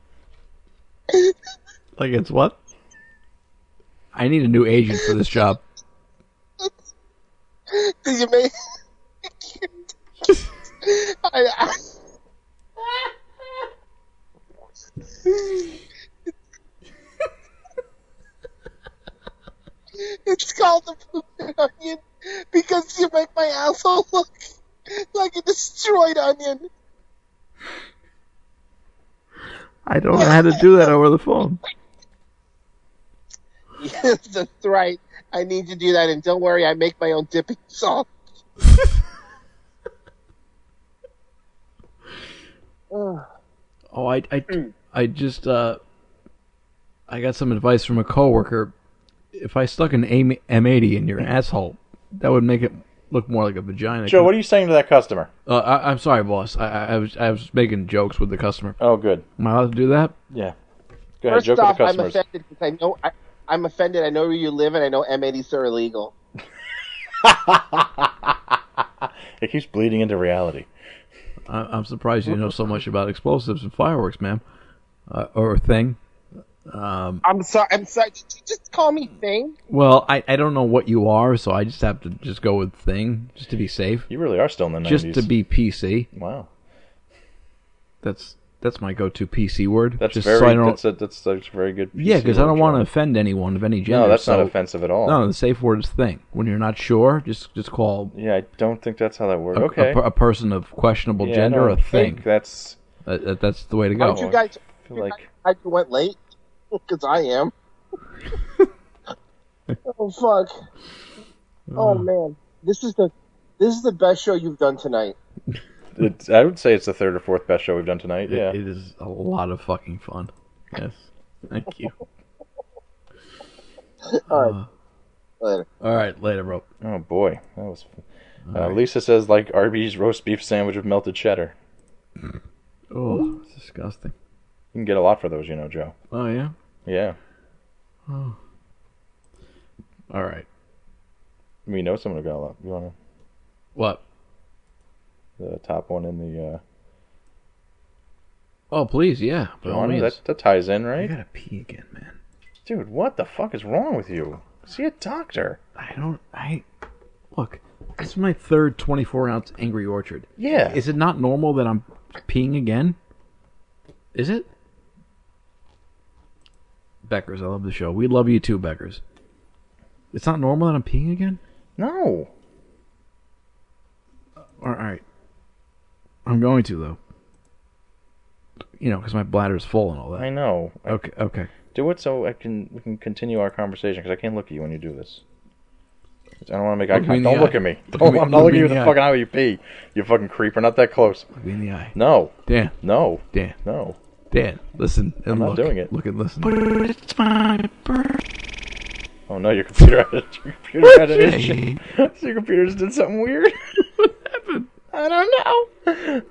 Like it's what? I need a new agent for this job. Did you make... It's called the bloomin' onion because you make my asshole look like a destroyed onion. I don't know how to do that over the phone. Yes, that's right. I need to do that, and don't worry, I make my own dipping sauce. Oh, I just I got some advice from a coworker. If I stuck an M80 in your asshole, that would make it look more like a vagina. Joe, what are you saying to that customer? I'm sorry, boss. I was making jokes with the customer. Oh, good. Am I allowed to do that? Yeah. Go ahead, First joke off, with the I'm customers. offended because I'm offended. I know where you live, and I know M80s are illegal. It keeps bleeding into reality. I'm surprised you know so much about explosives and fireworks, ma'am, or thing. I'm sorry. Did you just call me Thing? Well, I don't know what you are, so I just have to just go with Thing, just to be safe. You really are still in the 90s. Just to be PC. Wow. That's my go-to PC word. That's just very. So I don't, that's a very good. PC yeah, because I don't word, want to Joe. offend anyone of any gender. No, that's so, not offensive at all. No, the safe word is Thing. When you're not sure, just call. Yeah, I don't think that's how that works. Okay. A person of questionable Yeah, gender, I don't a thing. think that's the way to go. Aren't you guys? I feel like I went late because I am. Oh fuck! Oh man, this is the best show you've done tonight. I would say it's the 3rd or 4th best show we've done tonight. Yeah, it is a lot of fucking fun. Yes, thank you. All right, later. All right, later, bro. Oh boy, that was. right. Lisa says like Arby's roast beef sandwich with melted cheddar. Oh, it's disgusting. You can get a lot for those, you know, Joe. Oh yeah. Yeah. Oh. All right. We know someone who got a lot. You wanna? What? The top one in the. Oh please, yeah. By all means. That ties in, right? I gotta pee again, man. Dude, what the fuck is wrong with you? See a doctor. Look, this is my 3rd 24-ounce Angry Orchard. Yeah. Is it not normal that I'm peeing again? Is it? Beckers, I love the show. We love you too, Beckers. It's not normal that I'm peeing again? No. All right. I'm going to, though. You know, because my bladder's full and all that. I know. Okay. Do it so we can continue our conversation, because I can't look at you when you do this. I don't want to make eye contact. Don't look at me. I'm not looking at you with the fucking eye when you pee. You fucking creeper. Not that close. Look me in the eye. No. Dan. No. Dan. No. Dan, listen and I'm look. not doing it. Look and listen. It's my birthday. Oh no, your computer had an issue. So your computer just did something weird. What happened? I don't know.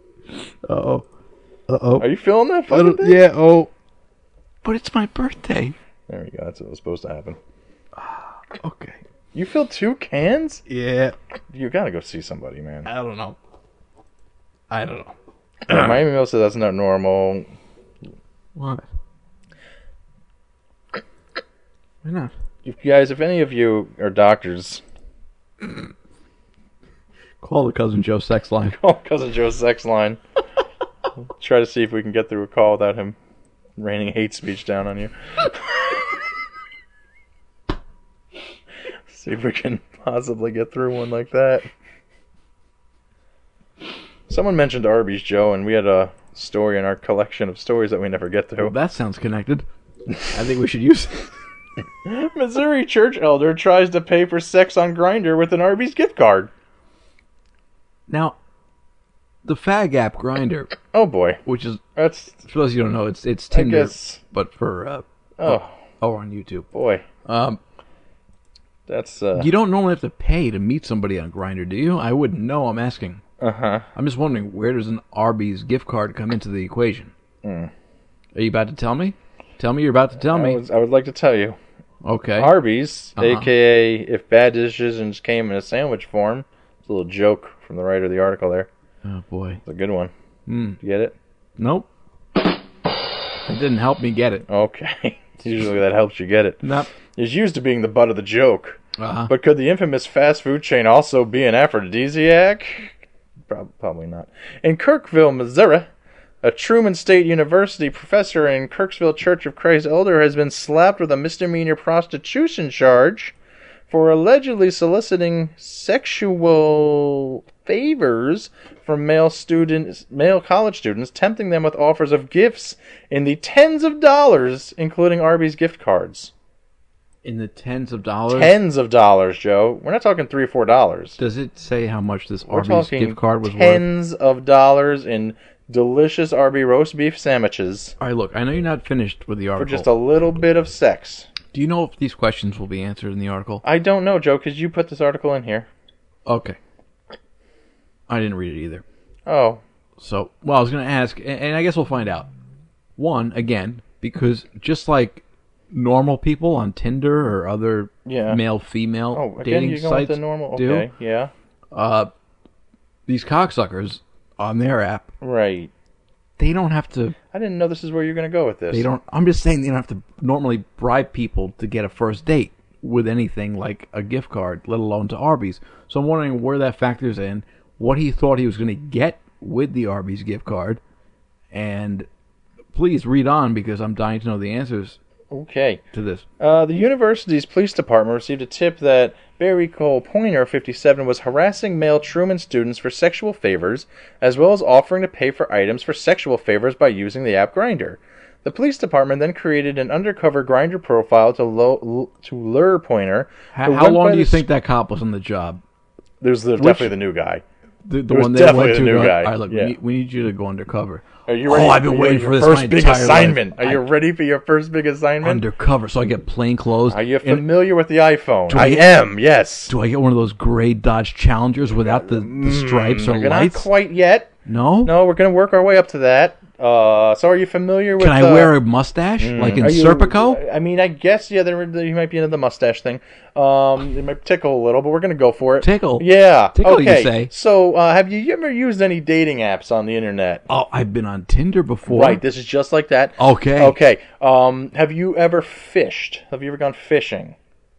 Uh-oh. Are you feeling that fucking thing? Yeah, oh. But it's my birthday. There we go. That's what was supposed to happen. Okay. You filled 2 cans? Yeah. You gotta go see somebody, man. I don't know. My email says that's not normal. What? Why not? If any of you are doctors, call the Cousin Joe sex line. Call Cousin Joe's sex line. Try to see if we can get through a call without him raining hate speech down on you. See if we can possibly get through one like that. Someone mentioned Arby's, Joe, and we had a story in our collection of stories that we never get to. Well, that sounds connected. I think we should use it. Missouri church elder tries to pay for sex on Grindr with an Arby's gift card. Now, the fag app Grindr. Oh boy, which is that's. For those you don't know, it's Tinder, guess, but for on YouTube. Boy, that's. You don't normally have to pay to meet somebody on Grindr, do you? I wouldn't know. I'm asking. Uh-huh. I'm just wondering, where does an Arby's gift card come into the equation? Mm. Are you about to tell me? Tell me you're about to tell me. I would like to tell you. Okay. Arby's, a.k.a. if bad decisions came in a sandwich form. It's a little joke from the writer of the article there. Oh, boy. It's a good one. You get it? Nope. It didn't help me get it. Okay. Usually that helps you get it. Nope. It's used to being the butt of the joke. Uh-huh. But could the infamous fast food chain also be an aphrodisiac? Probably not. In Kirksville, Missouri, a Truman State University professor in Kirksville Church of Christ Elder has been slapped with a misdemeanor prostitution charge for allegedly soliciting sexual favors from male college students, tempting them with offers of gifts in the tens of dollars, including Arby's gift cards. In the tens of dollars? Tens of dollars, Joe. We're not talking $3 or $4. Does it say how much this We're Arby's talking gift card was worth? Tens of dollars in delicious Arby roast beef sandwiches. All right, look, I know you're not finished with the article. For just a little bit of sex. Do you know if these questions will be answered in the article? I don't know, Joe, because you put this article in here. Okay. I didn't read it either. Oh. So, well, I was going to ask, and I guess we'll find out. One, again, because just like normal people on Tinder or other male-female dating you're going sites with the normal. do, Okay, yeah. These cocksuckers on their app, right? They don't have to. I didn't know this is where you're going to go with this. They don't. I'm just saying they don't have to normally bribe people to get a first date with anything like a gift card, let alone to Arby's. So I'm wondering where that factors in, what he thought he was going to get with the Arby's gift card, and please read on because I'm dying to know the answers. Okay. To this. The university's police department received a tip that Barry Cole Pointer, 57, was harassing male Truman students for sexual favors, as well as offering to pay for items for sexual favors by using the app Grindr. The police department then created an undercover Grindr profile to lure Pointer. How long do you think that cop was on the job? There's definitely the new guy. The one that went to new guy. All right, look, we need you to go undercover. Are you ready? I've been waiting for this first my big entire assignment. life. Are you ready for your first big assignment? Undercover, so I get plain clothes. Are you familiar with the iPhone? I am. Yes. Do I get one of those gray Dodge Challengers without the stripes or You're lights? Not quite yet. No. No, we're gonna work our way up to that. So are you familiar with? Can I wear a mustache like in Serpico? I mean, I guess you might be into the mustache thing. It might tickle a little, but we're gonna go for it. Tickle. Yeah. Tickle. Okay. You say. So, have you ever used any dating apps on the internet? Oh, I've been on Tinder before. Right. This is just like that. Okay. Okay. Have you ever fished? Have you ever gone fishing?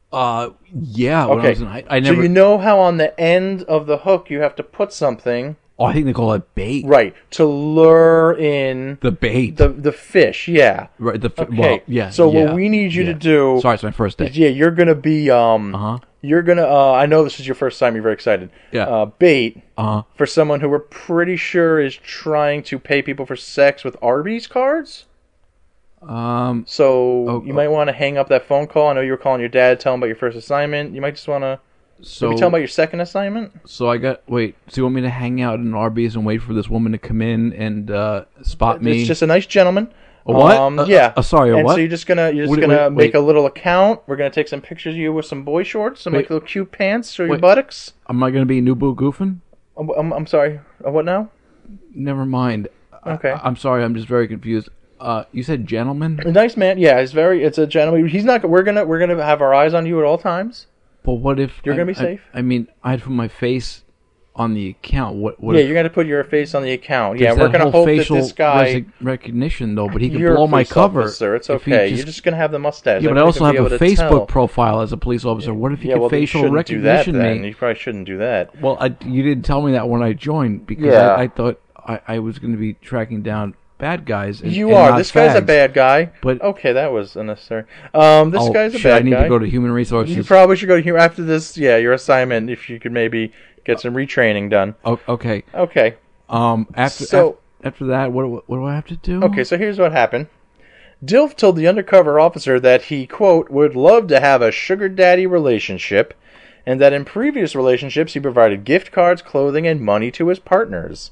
Yeah. When Okay. I never. So you know how on the end of the hook you have to put something. Oh, I think they call it bait. Right, to lure in the bait, the fish. Yeah, right. Okay. Well, yeah. So yeah, what we need you to do. Sorry, it's my first day. Is, you're gonna be You're gonna. I know this is your first time. You're very excited. Yeah. Bait. For someone who we're pretty sure is trying to pay people for sex with Arby's cards. So you might want to hang up that phone call. I know you were calling your dad, tell him about your first assignment. You might just want to. Maybe tell him about your second assignment. So so you want me to hang out in Arby's and wait for this woman to come in and spot me? It's just a nice gentleman. A what? Yeah. Sorry, and what? So you're just gonna make a little account. We're gonna take some pictures of you with some boy shorts, some like little cute pants, show your buttocks. Am I gonna be Nubu Goofin? I'm sorry. What now? Never mind. Okay. I'm sorry. I'm just very confused. You said gentleman? A nice man. Yeah, it's a gentleman. He's not. We're gonna have our eyes on you at all times. But what if you're gonna be safe? I mean, I'd put my face on the account. What yeah, if, you're gonna put your face on the account. Yeah, we're gonna hope that this guy recognition though, but he can you're blow a my police cover. Officer. It's okay. You're just gonna have the mustache. Yeah, but I also have a Facebook profile as a police officer. What if you could facial recognition me? You probably shouldn't do that. Well, you didn't tell me that when I joined because I thought I was going to be tracking down bad guys. And, you are. This guy's a bad guy. But okay, that was unnecessary. This guy's a bad guy. I need to go to Human Resources. You probably should go to after this. Yeah, your assignment. If you could maybe get some retraining done. Okay. Okay. After that, what do I have to do? Okay, so here's what happened. Dilf told the undercover officer that he, quote, would love to have a sugar daddy relationship, and that in previous relationships he provided gift cards, clothing, and money to his partners.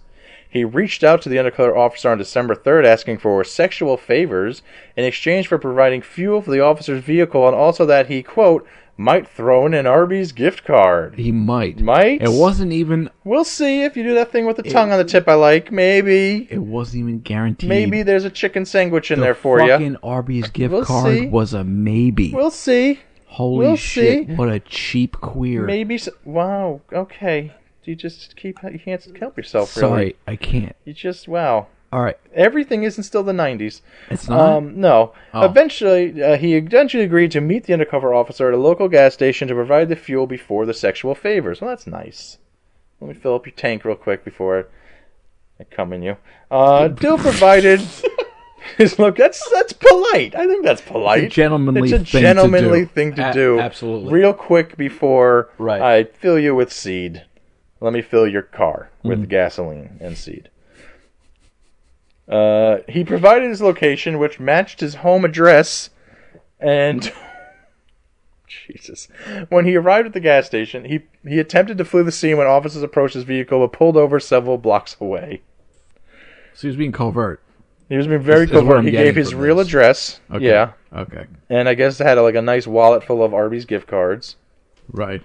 He reached out to the undercover officer on December 3rd asking for sexual favors in exchange for providing fuel for the officer's vehicle, and also that he, quote, might throw in an Arby's gift card. He might. Might? It wasn't even... We'll see if you do that thing with the tongue on the tip I like. Maybe. It wasn't even guaranteed. Maybe there's a chicken sandwich in there for The you. fucking Arby's gift card was a maybe. We'll see. Holy We'll shit, see. what a cheap queer. Maybe. Wow. Okay. You just keep. You can't help yourself. Sorry, really. I can't. You just wow. All right. Everything isn't still the 90s. It's not? No. Oh. Eventually, he agreed to meet the undercover officer at a local gas station to provide the fuel before the sexual favors. Well, that's nice. Let me fill up your tank real quick before I come in you. Dill provided his look. That's polite. I think that's polite. It's a gentlemanly thing to do. Absolutely. Real quick before Right. I fill you with seed. Let me fill your car with gasoline and seed. He provided his location, which matched his home address, and Jesus. When he arrived at the gas station, he attempted to flee the scene when officers approached his vehicle, but pulled over several blocks away. So he was being covert. He was being very covert. He gave his real address. Okay. Yeah. Okay. And I guess it had a nice wallet full of Arby's gift cards. Right.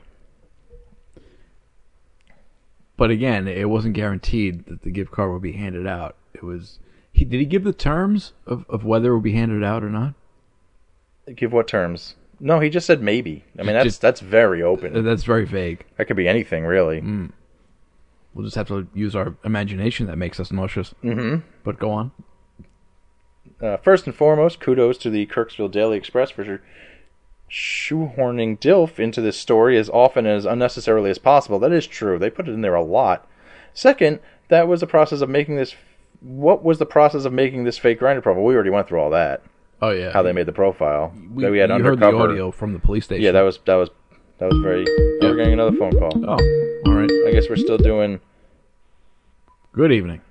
But again, it wasn't guaranteed that the gift card would be handed out. It was. Did he give the terms of whether it would be handed out or not? Give what terms? No, he just said maybe. I mean, that's very open. That's very vague. That could be anything, really. We'll just have to use our imagination that makes us nauseous. Mm-hmm. But go on. First and foremost, kudos to the Kirksville Daily Express for shoehorning DILF into this story as often and as unnecessarily as possible. That is true. They put it in there a lot. Second, that was the process of making this... What was the process of making this fake Grindr profile? We already went through all that. Oh, yeah. How they made the profile. We had you undercover. heard the audio from the police station. Yeah, that was very... We're getting another phone call. Oh, all right. I guess we're still doing... Good evening.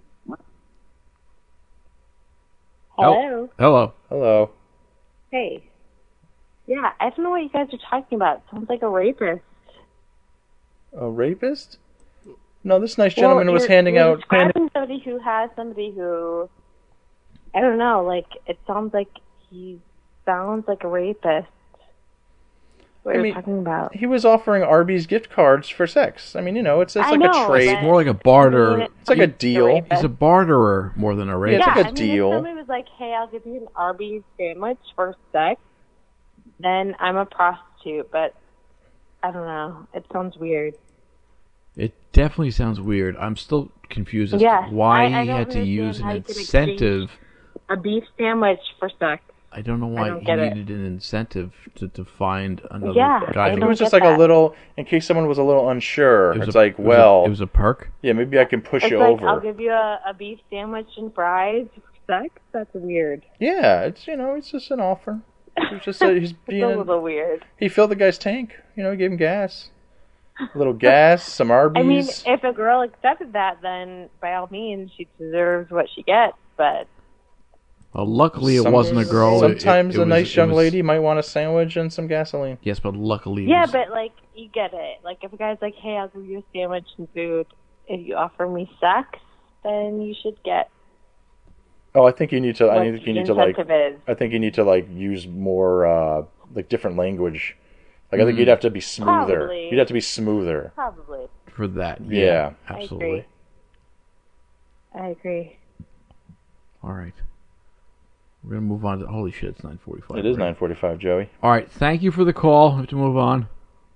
Hello. Hello. Hello. Hey. Yeah, I don't know what you guys are talking about. Sounds like a rapist. A rapist? No, this nice gentleman was handing you're out... describing somebody who has somebody who... I don't know, it sounds like he sounds like a rapist. What are you talking about? He was offering Arby's gift cards for sex. I mean, it's like a trade. It's more like a barter. It's like a deal. He's a barterer more than a rapist. Yeah, it's like a deal. If somebody was like, hey, I'll give you an Arby's sandwich for sex, then I'm a prostitute, but I don't know. It sounds weird. It definitely sounds weird. I'm still confused as to why he had to use an incentive. A beef sandwich for sex. I don't know why he needed an incentive to find another guy. I think it was just like a little, in case someone was a little unsure. It was it was a perk? Yeah, maybe I can push you like, over. I'll give you a beef sandwich and fries for sex? That's weird. Yeah, it's just an offer. It's just he's being a little weird. He filled the guy's tank. He gave him gas. A little gas, some Arby's. I mean, if a girl accepted that, then by all means, she deserves what she gets, but... Well, luckily it wasn't a girl. Sometimes a nice young lady might want a sandwich and some gasoline. Yes, but luckily... Yeah, but, you get it. If a guy's like, hey, I'll give you a sandwich and food. If you offer me sex, then you should get... Oh, I think you need to... I think you need to, use more, different language. I think you'd have to be smoother. Probably. You'd have to be smoother. Probably. For that. Yeah. Absolutely. I agree. All right. We're going to move on to... Holy shit, it's 9:45. It is 9:45, Joey. All right, thank you for the call. We have to move on.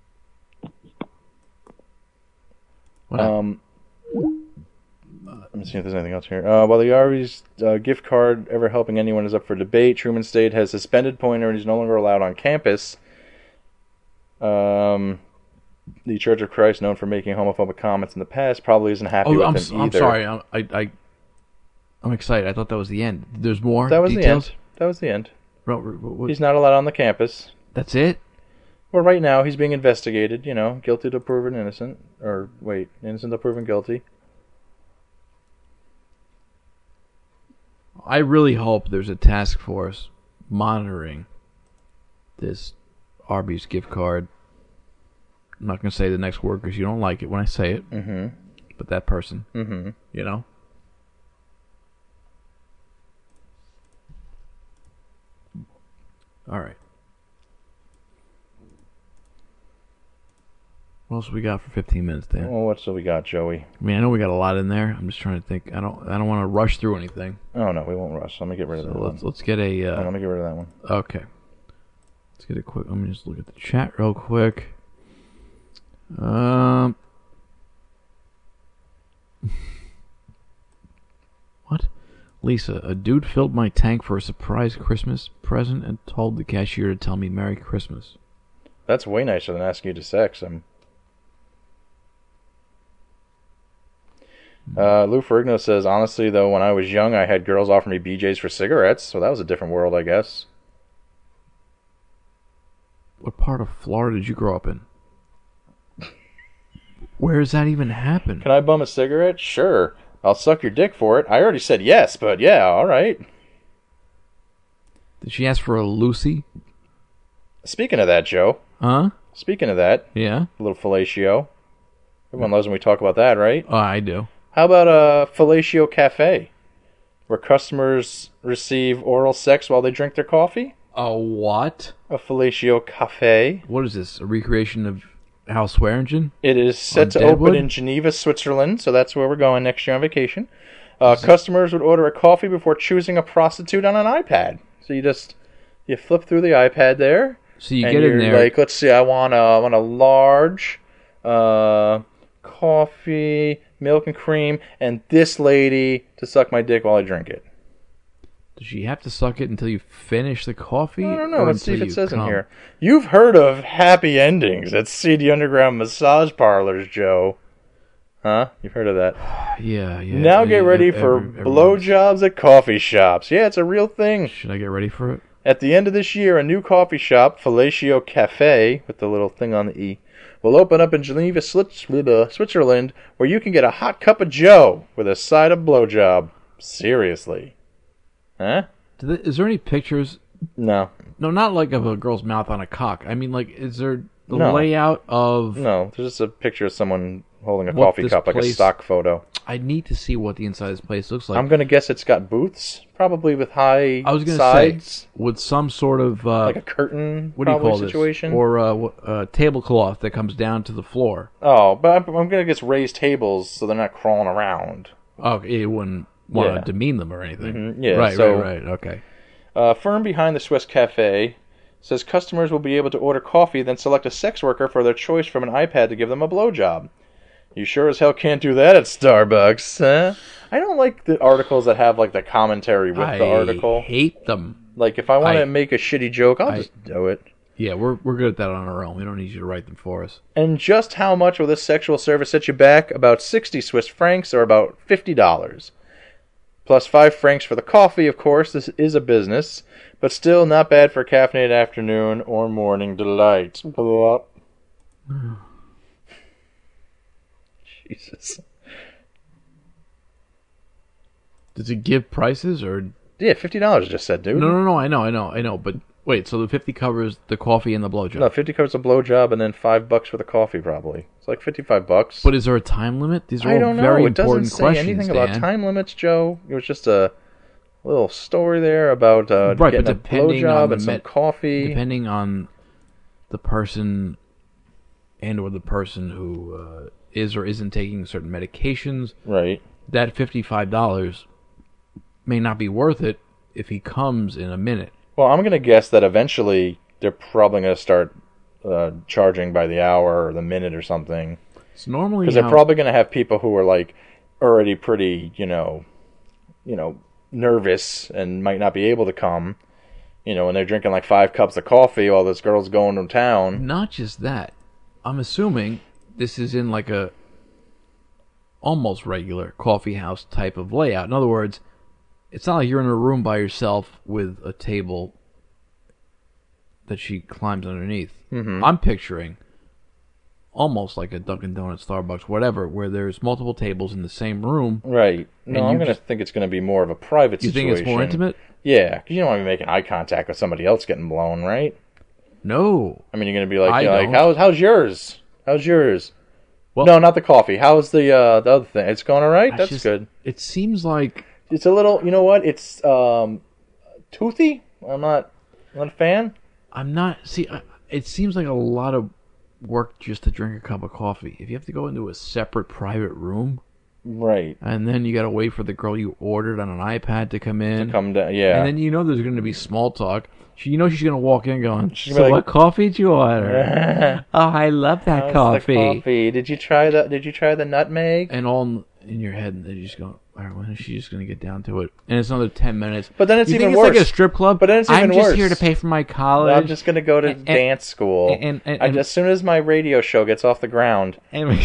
What let me see if there's anything else here. While the Arby's gift card ever helping anyone is up for debate, Truman State has suspended Pointer and he's no longer allowed on campus. The Church of Christ, known for making homophobic comments in the past, probably isn't happy with him either. I'm sorry. I'm excited. I thought that was the end. There's more That was details? the end. That was the end. What? He's not allowed on the campus. That's it? Well, right now, he's being investigated, guilty till proven innocent. Innocent till proven guilty. I really hope there's a task force monitoring this Arby's gift card. I'm not going to say the next word because you don't like it when I say it. Mm-hmm. but that person. Mm-hmm. You know? All right. What else we got for 15 minutes, Dan? Well, what's we got, Joey? I mean, I know we got a lot in there. I'm just trying to think. I don't want to rush through anything. Oh no, we won't rush. Let me get rid of that one. Let's get a. Let me get rid of that one. Okay. Let's get a quick. Let me just look at the chat real quick. What? Lisa, a dude filled my tank for a surprise Christmas present and told the cashier to tell me Merry Christmas. That's way nicer than asking you to sex him. Lou Ferrigno says, honestly, though, when I was young, I had girls offer me BJs for cigarettes, so that was a different world, I guess. What part of Florida did you grow up in? Where does that even happen? Can I bum a cigarette? Sure. I'll suck your dick for it. I already said yes, but yeah, all right. Did she ask for a Lucy? Speaking of that, Joe. Huh? Speaking of that. Yeah? A little fellatio. Everyone loves when we talk about that, right? Oh, I do. How about a fellatio cafe? Where customers receive oral sex while they drink their coffee? A what? A fellatio cafe. What is this? A recreation of Hal Swearingen? It is set to open in Geneva, Switzerland, so that's where we're going next year on vacation. Customers would order a coffee before choosing a prostitute on an iPad. So you flip through the iPad there. So you get in there. Like, let's see, I want a large coffee, milk and cream, and this lady to suck my dick while I drink it. Does she have to suck it until you finish the coffee? I don't know. Let's see if it says in here. You've heard of happy endings at CD Underground massage parlors, Joe. Huh? You've heard of that? Yeah. Now get ready for blowjobs at coffee shops. Yeah, it's a real thing. Should I get ready for it? At the end of this year, a new coffee shop, Fellatio Cafe, with the little thing on the E, will open up in Geneva, Switzerland, where you can get a hot cup of Joe with a side of blowjob. Seriously. Huh? Is there any pictures? No. No, not like of a girl's mouth on a cock. I mean, like, is there the layout of... No, there's just a picture of someone holding a coffee cup, like a stock photo. I need to see what the inside of this place looks like. I'm going to guess it's got booths, probably with high I was going to say, with some sort of... like a curtain, what do you call situation? This? Or a tablecloth that comes down to the floor. Oh, but I'm going to guess raised tables so they're not crawling around. Oh, it wouldn't want to demean them or anything. Mm-hmm. Yeah, right, okay. Firm behind the Swiss Cafe says customers will be able to order coffee, then select a sex worker for their choice from an iPad to give them a blowjob. You sure as hell can't do that at Starbucks, huh? I don't like the articles that have like the commentary with the article. I hate them. Like if I want to make a shitty joke, I'll just do it. Yeah, we're good at that on our own. We don't need you to write them for us. And just how much will this sexual service set you back? About 60 Swiss francs, or about $50. Plus 5 francs for the coffee, of course. This is a business, but still not bad for a caffeinated afternoon or morning delight. Jesus. Does it give prices or? Yeah, $50 just said, dude. No. I know. But wait, so the 50 covers the coffee and the blowjob? No, 50 covers the blowjob and then $5 for the coffee, probably. It's like $55. But is there a time limit? These are I don't all very know. It doesn't important say questions, anything Dan. about time limits, Joe. It was just a little story there about getting a blowjob and some coffee. Depending on the person and or the person who is or isn't taking certain medications, right? That $55 may not be worth it if he comes in a minute. Well, I'm going to guess that eventually they're probably going to start charging by the hour or the minute or something. It's normally because they're probably going to have people who are like already pretty, nervous and might not be able to come. And they're drinking like 5 cups of coffee while this girl's going to town. Not just that. I'm assuming this is in like a almost regular coffee house type of layout. In other words, it's not like you're in a room by yourself with a table that she climbs underneath. Mm-hmm. I'm picturing almost like a Dunkin' Donuts, Starbucks, whatever, where there's multiple tables in the same room. Right. No, I'm going to think it's going to be more of a private situation. You think it's more intimate? Yeah, because you don't want to be making eye contact with somebody else getting blown, right? No. I mean, you're going to be like, how's yours? How's yours? Well, no, not the coffee. How's the other thing? It's going all right? That's good. It seems like... It's a little... You know what? It's toothy. I'm not a fan. I'm not... See, it seems like a lot of work just to drink a cup of coffee. If you have to go into a separate private room... Right. And then you got to wait for the girl you ordered on an iPad to come in. To come down, yeah. And then you know there's going to be small talk. You know she's going to walk in going, She's so like, what coffee did you order? Oh, I love that How's coffee. the coffee. Did you try the nutmeg? And all in your head, you just go, all right, when is she just going to get down to it? And it's another 10 minutes. But then it's you even think worse. It's like a strip club? But then it's even worse. I'm just here to pay for my college. I'm just going to go to dance school. And as soon as my radio show gets off the ground.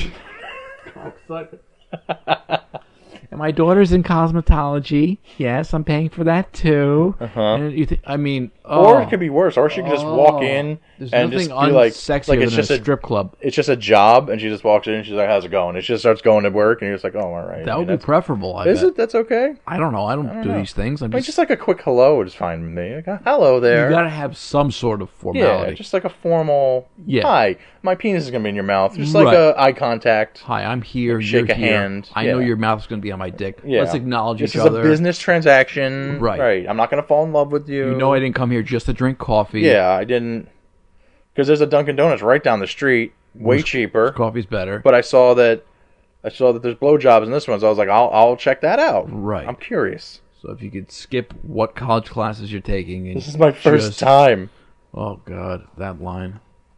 And my daughter's in cosmetology. Yes, I'm paying for that too. And you think, or it could be worse. Or she could just walk in and just be like it's just a strip club. It's just a job, and she just walks in and she's like, "How's it going?" And she just starts going to work, and you're just like, "Oh, all right." That would be preferable. Is it? That's okay. I don't know. I don't do these things. I'm just like a quick hello is fine with me. Like, hello there. You got to have some sort of formality. Yeah, just like a formal. Yeah. Hi, my penis is gonna be in your mouth. Just like a eye contact. Hi, I'm here. Shake you're a here. hand. I know your mouth's gonna be on my dick. Yeah. Let's acknowledge each other. This is a business transaction. Right. I'm not going to fall in love with you. You know I didn't come here just to drink coffee. Yeah, I didn't. Because there's a Dunkin' Donuts right down the street. Way cheaper. Coffee's better. But I saw that there's blowjobs in this one, so I was like, I'll check that out. Right. I'm curious. So if you could skip what college classes you're taking. And this is my first time. Oh, God. That line.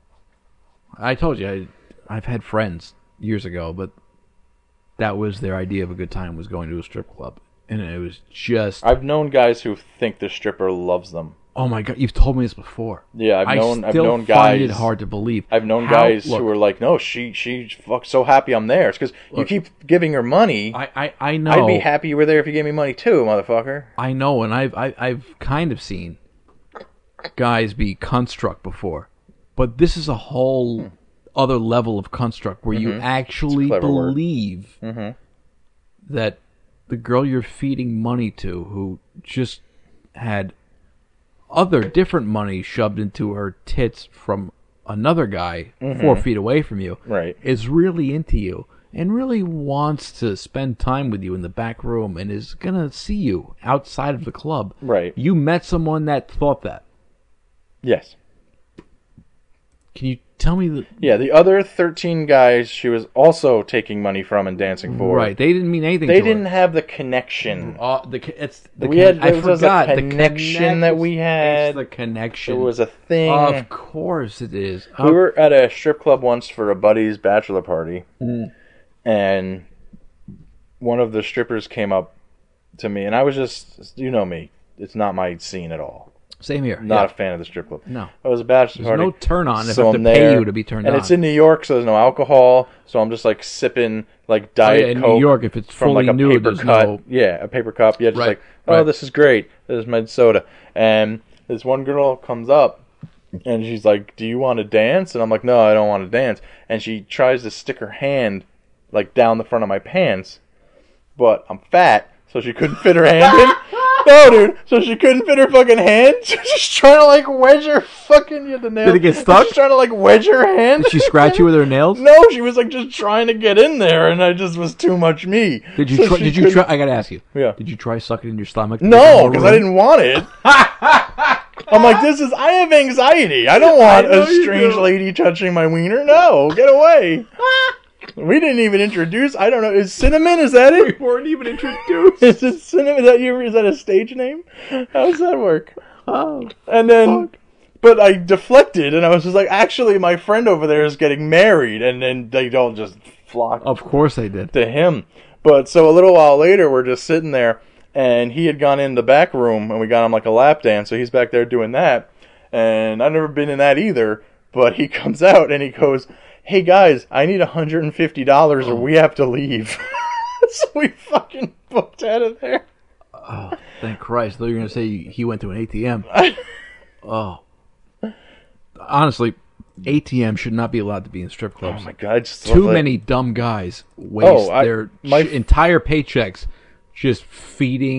I told you, I've had friends years ago, but that was their idea of a good time, was going to a strip club. And it was just... I've known guys who think the stripper loves them. Oh my God, you've told me this before. Yeah, I've known guys... I find it hard to believe. I've known guys who were like, no, she's so happy I'm there. It's because you keep giving her money. I know. I'd be happy you were there if you gave me money too, motherfucker. I know, and I've kind of seen guys be construct before. But this is a whole... other level of construct where you actually believe that the girl you're feeding money to, who just had other different money shoved into her tits from another guy 4 feet away from you, is really into you and really wants to spend time with you in the back room and is gonna see you outside of the club. Right. You met someone that thought that. Yes. Can you tell me the other 13 guys she was also taking money from and dancing for. Right, they didn't mean anything. They didn't have the connection. I forgot the connection that we had. It's the connection. It was a thing. Of course it is. We were at a strip club once for a buddy's bachelor party, and one of the strippers came up to me, and I was just, you know me, it's not my scene at all. Same here. Not a fan of the strip club. No. It was a bachelor party. There's no turn on if so I have to pay you to be turned on. And it's in New York, so there's no alcohol. So I'm just like sipping like Diet Coke. In New York, if it's from fully like a nude, paper there's cut. no... Yeah, a paper cup. Yeah, just this is great. This is my soda. And this one girl comes up and she's like, "Do you want to dance?" And I'm like, "No, I don't want to dance." And she tries to stick her hand like down the front of my pants, but I'm fat, so she couldn't fit her hand in. No, dude. So she couldn't fit her fucking hand. She was just trying to like wedge her fucking the nails. Did it get stuck? She was trying to like wedge her hand. Did she scratch you with her nails? No, she was like just trying to get in there, and I just was too much me. Did you try? I gotta ask you. Yeah. Did you try sucking in your stomach? No, because I didn't want it. I'm like, I have anxiety. I don't want a strange lady touching my wiener. No, get away. We didn't even introduce. I don't know. Is Cinnamon? Is that it? We weren't even introduced. Is it Cinnamon? Is that a stage name? How does that work? Oh. And then, but I deflected, and I was just like, actually, my friend over there is getting married, and then they don't just flock. Of course they did. To him. But so a little while later, we're just sitting there, and he had gone in the back room, and we got him like a lap dance, so he's back there doing that. And I've never been in that either, but he comes out, and he goes, "Hey guys, I need $150 or we have to leave." So we fucking booked out of there. Oh, thank Christ. I thought you were going to say he went to an ATM. Oh. Honestly, ATM should not be allowed to be in strip clubs. Oh my God. Too many dumb guys waste their entire paychecks just feeding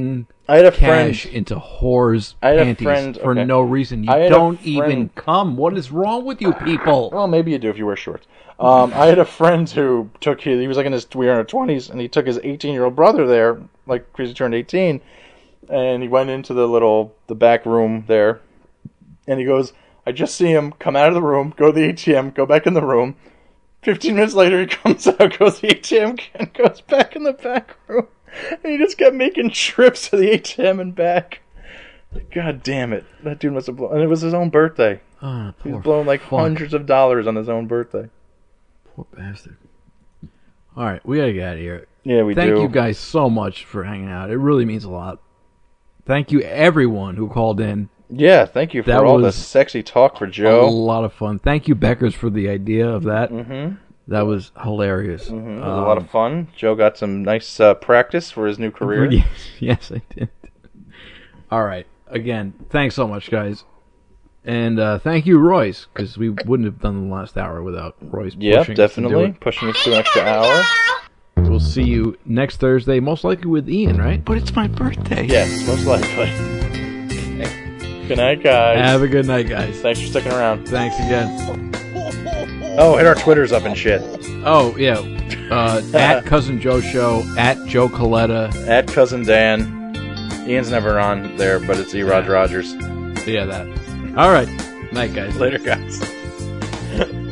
I had a cash friend into whores' I had a panties friend- for okay. no reason. You I had a don't friend- even come. What is wrong with you people? Well, maybe you do if you wear shorts. I had a friend who he was like we were in our 20s, and he took his 18-year-old brother there, like because he turned 18, and he went into the back room there, and he goes, I just see him come out of the room, go to the ATM, go back in the room. 15 minutes later, he comes out, goes to the ATM, and goes back in the back room. And he just kept making trips to the ATM and back. God damn it. That dude must have blown... And it was his own birthday. Oh, he was blowing like hundreds of dollars on his own birthday. Poor bastard. All right, we gotta get out of here. Yeah, we do. Thank you guys so much for hanging out. It really means a lot. Thank you, everyone who called in. Yeah, thank you for all the sexy talk for Joe. A lot of fun. Thank you, Beckers, for the idea of that. Mm-hmm. That was hilarious. Mm-hmm. It was a lot of fun. Joe got some nice practice for his new career. Yes, I did. All right. Again, thanks so much, guys. And thank you, Royce, because we wouldn't have done the last hour without Royce pushing definitely. us to do it. Pushing us to an extra hour. We'll see you next Thursday, most likely with Ian, right? But it's my birthday. Yes, most likely. Good night, guys. Have a good night, guys. Thanks for sticking around. Thanks again. Oh, hit our Twitters up and shit. Oh, yeah. At Cousin Joe Show, at Joe Coletta. At Cousin Dan. Ian's never on there, but it's E. Rod Rogers. Yeah, that. All right. Night, guys. Later, guys.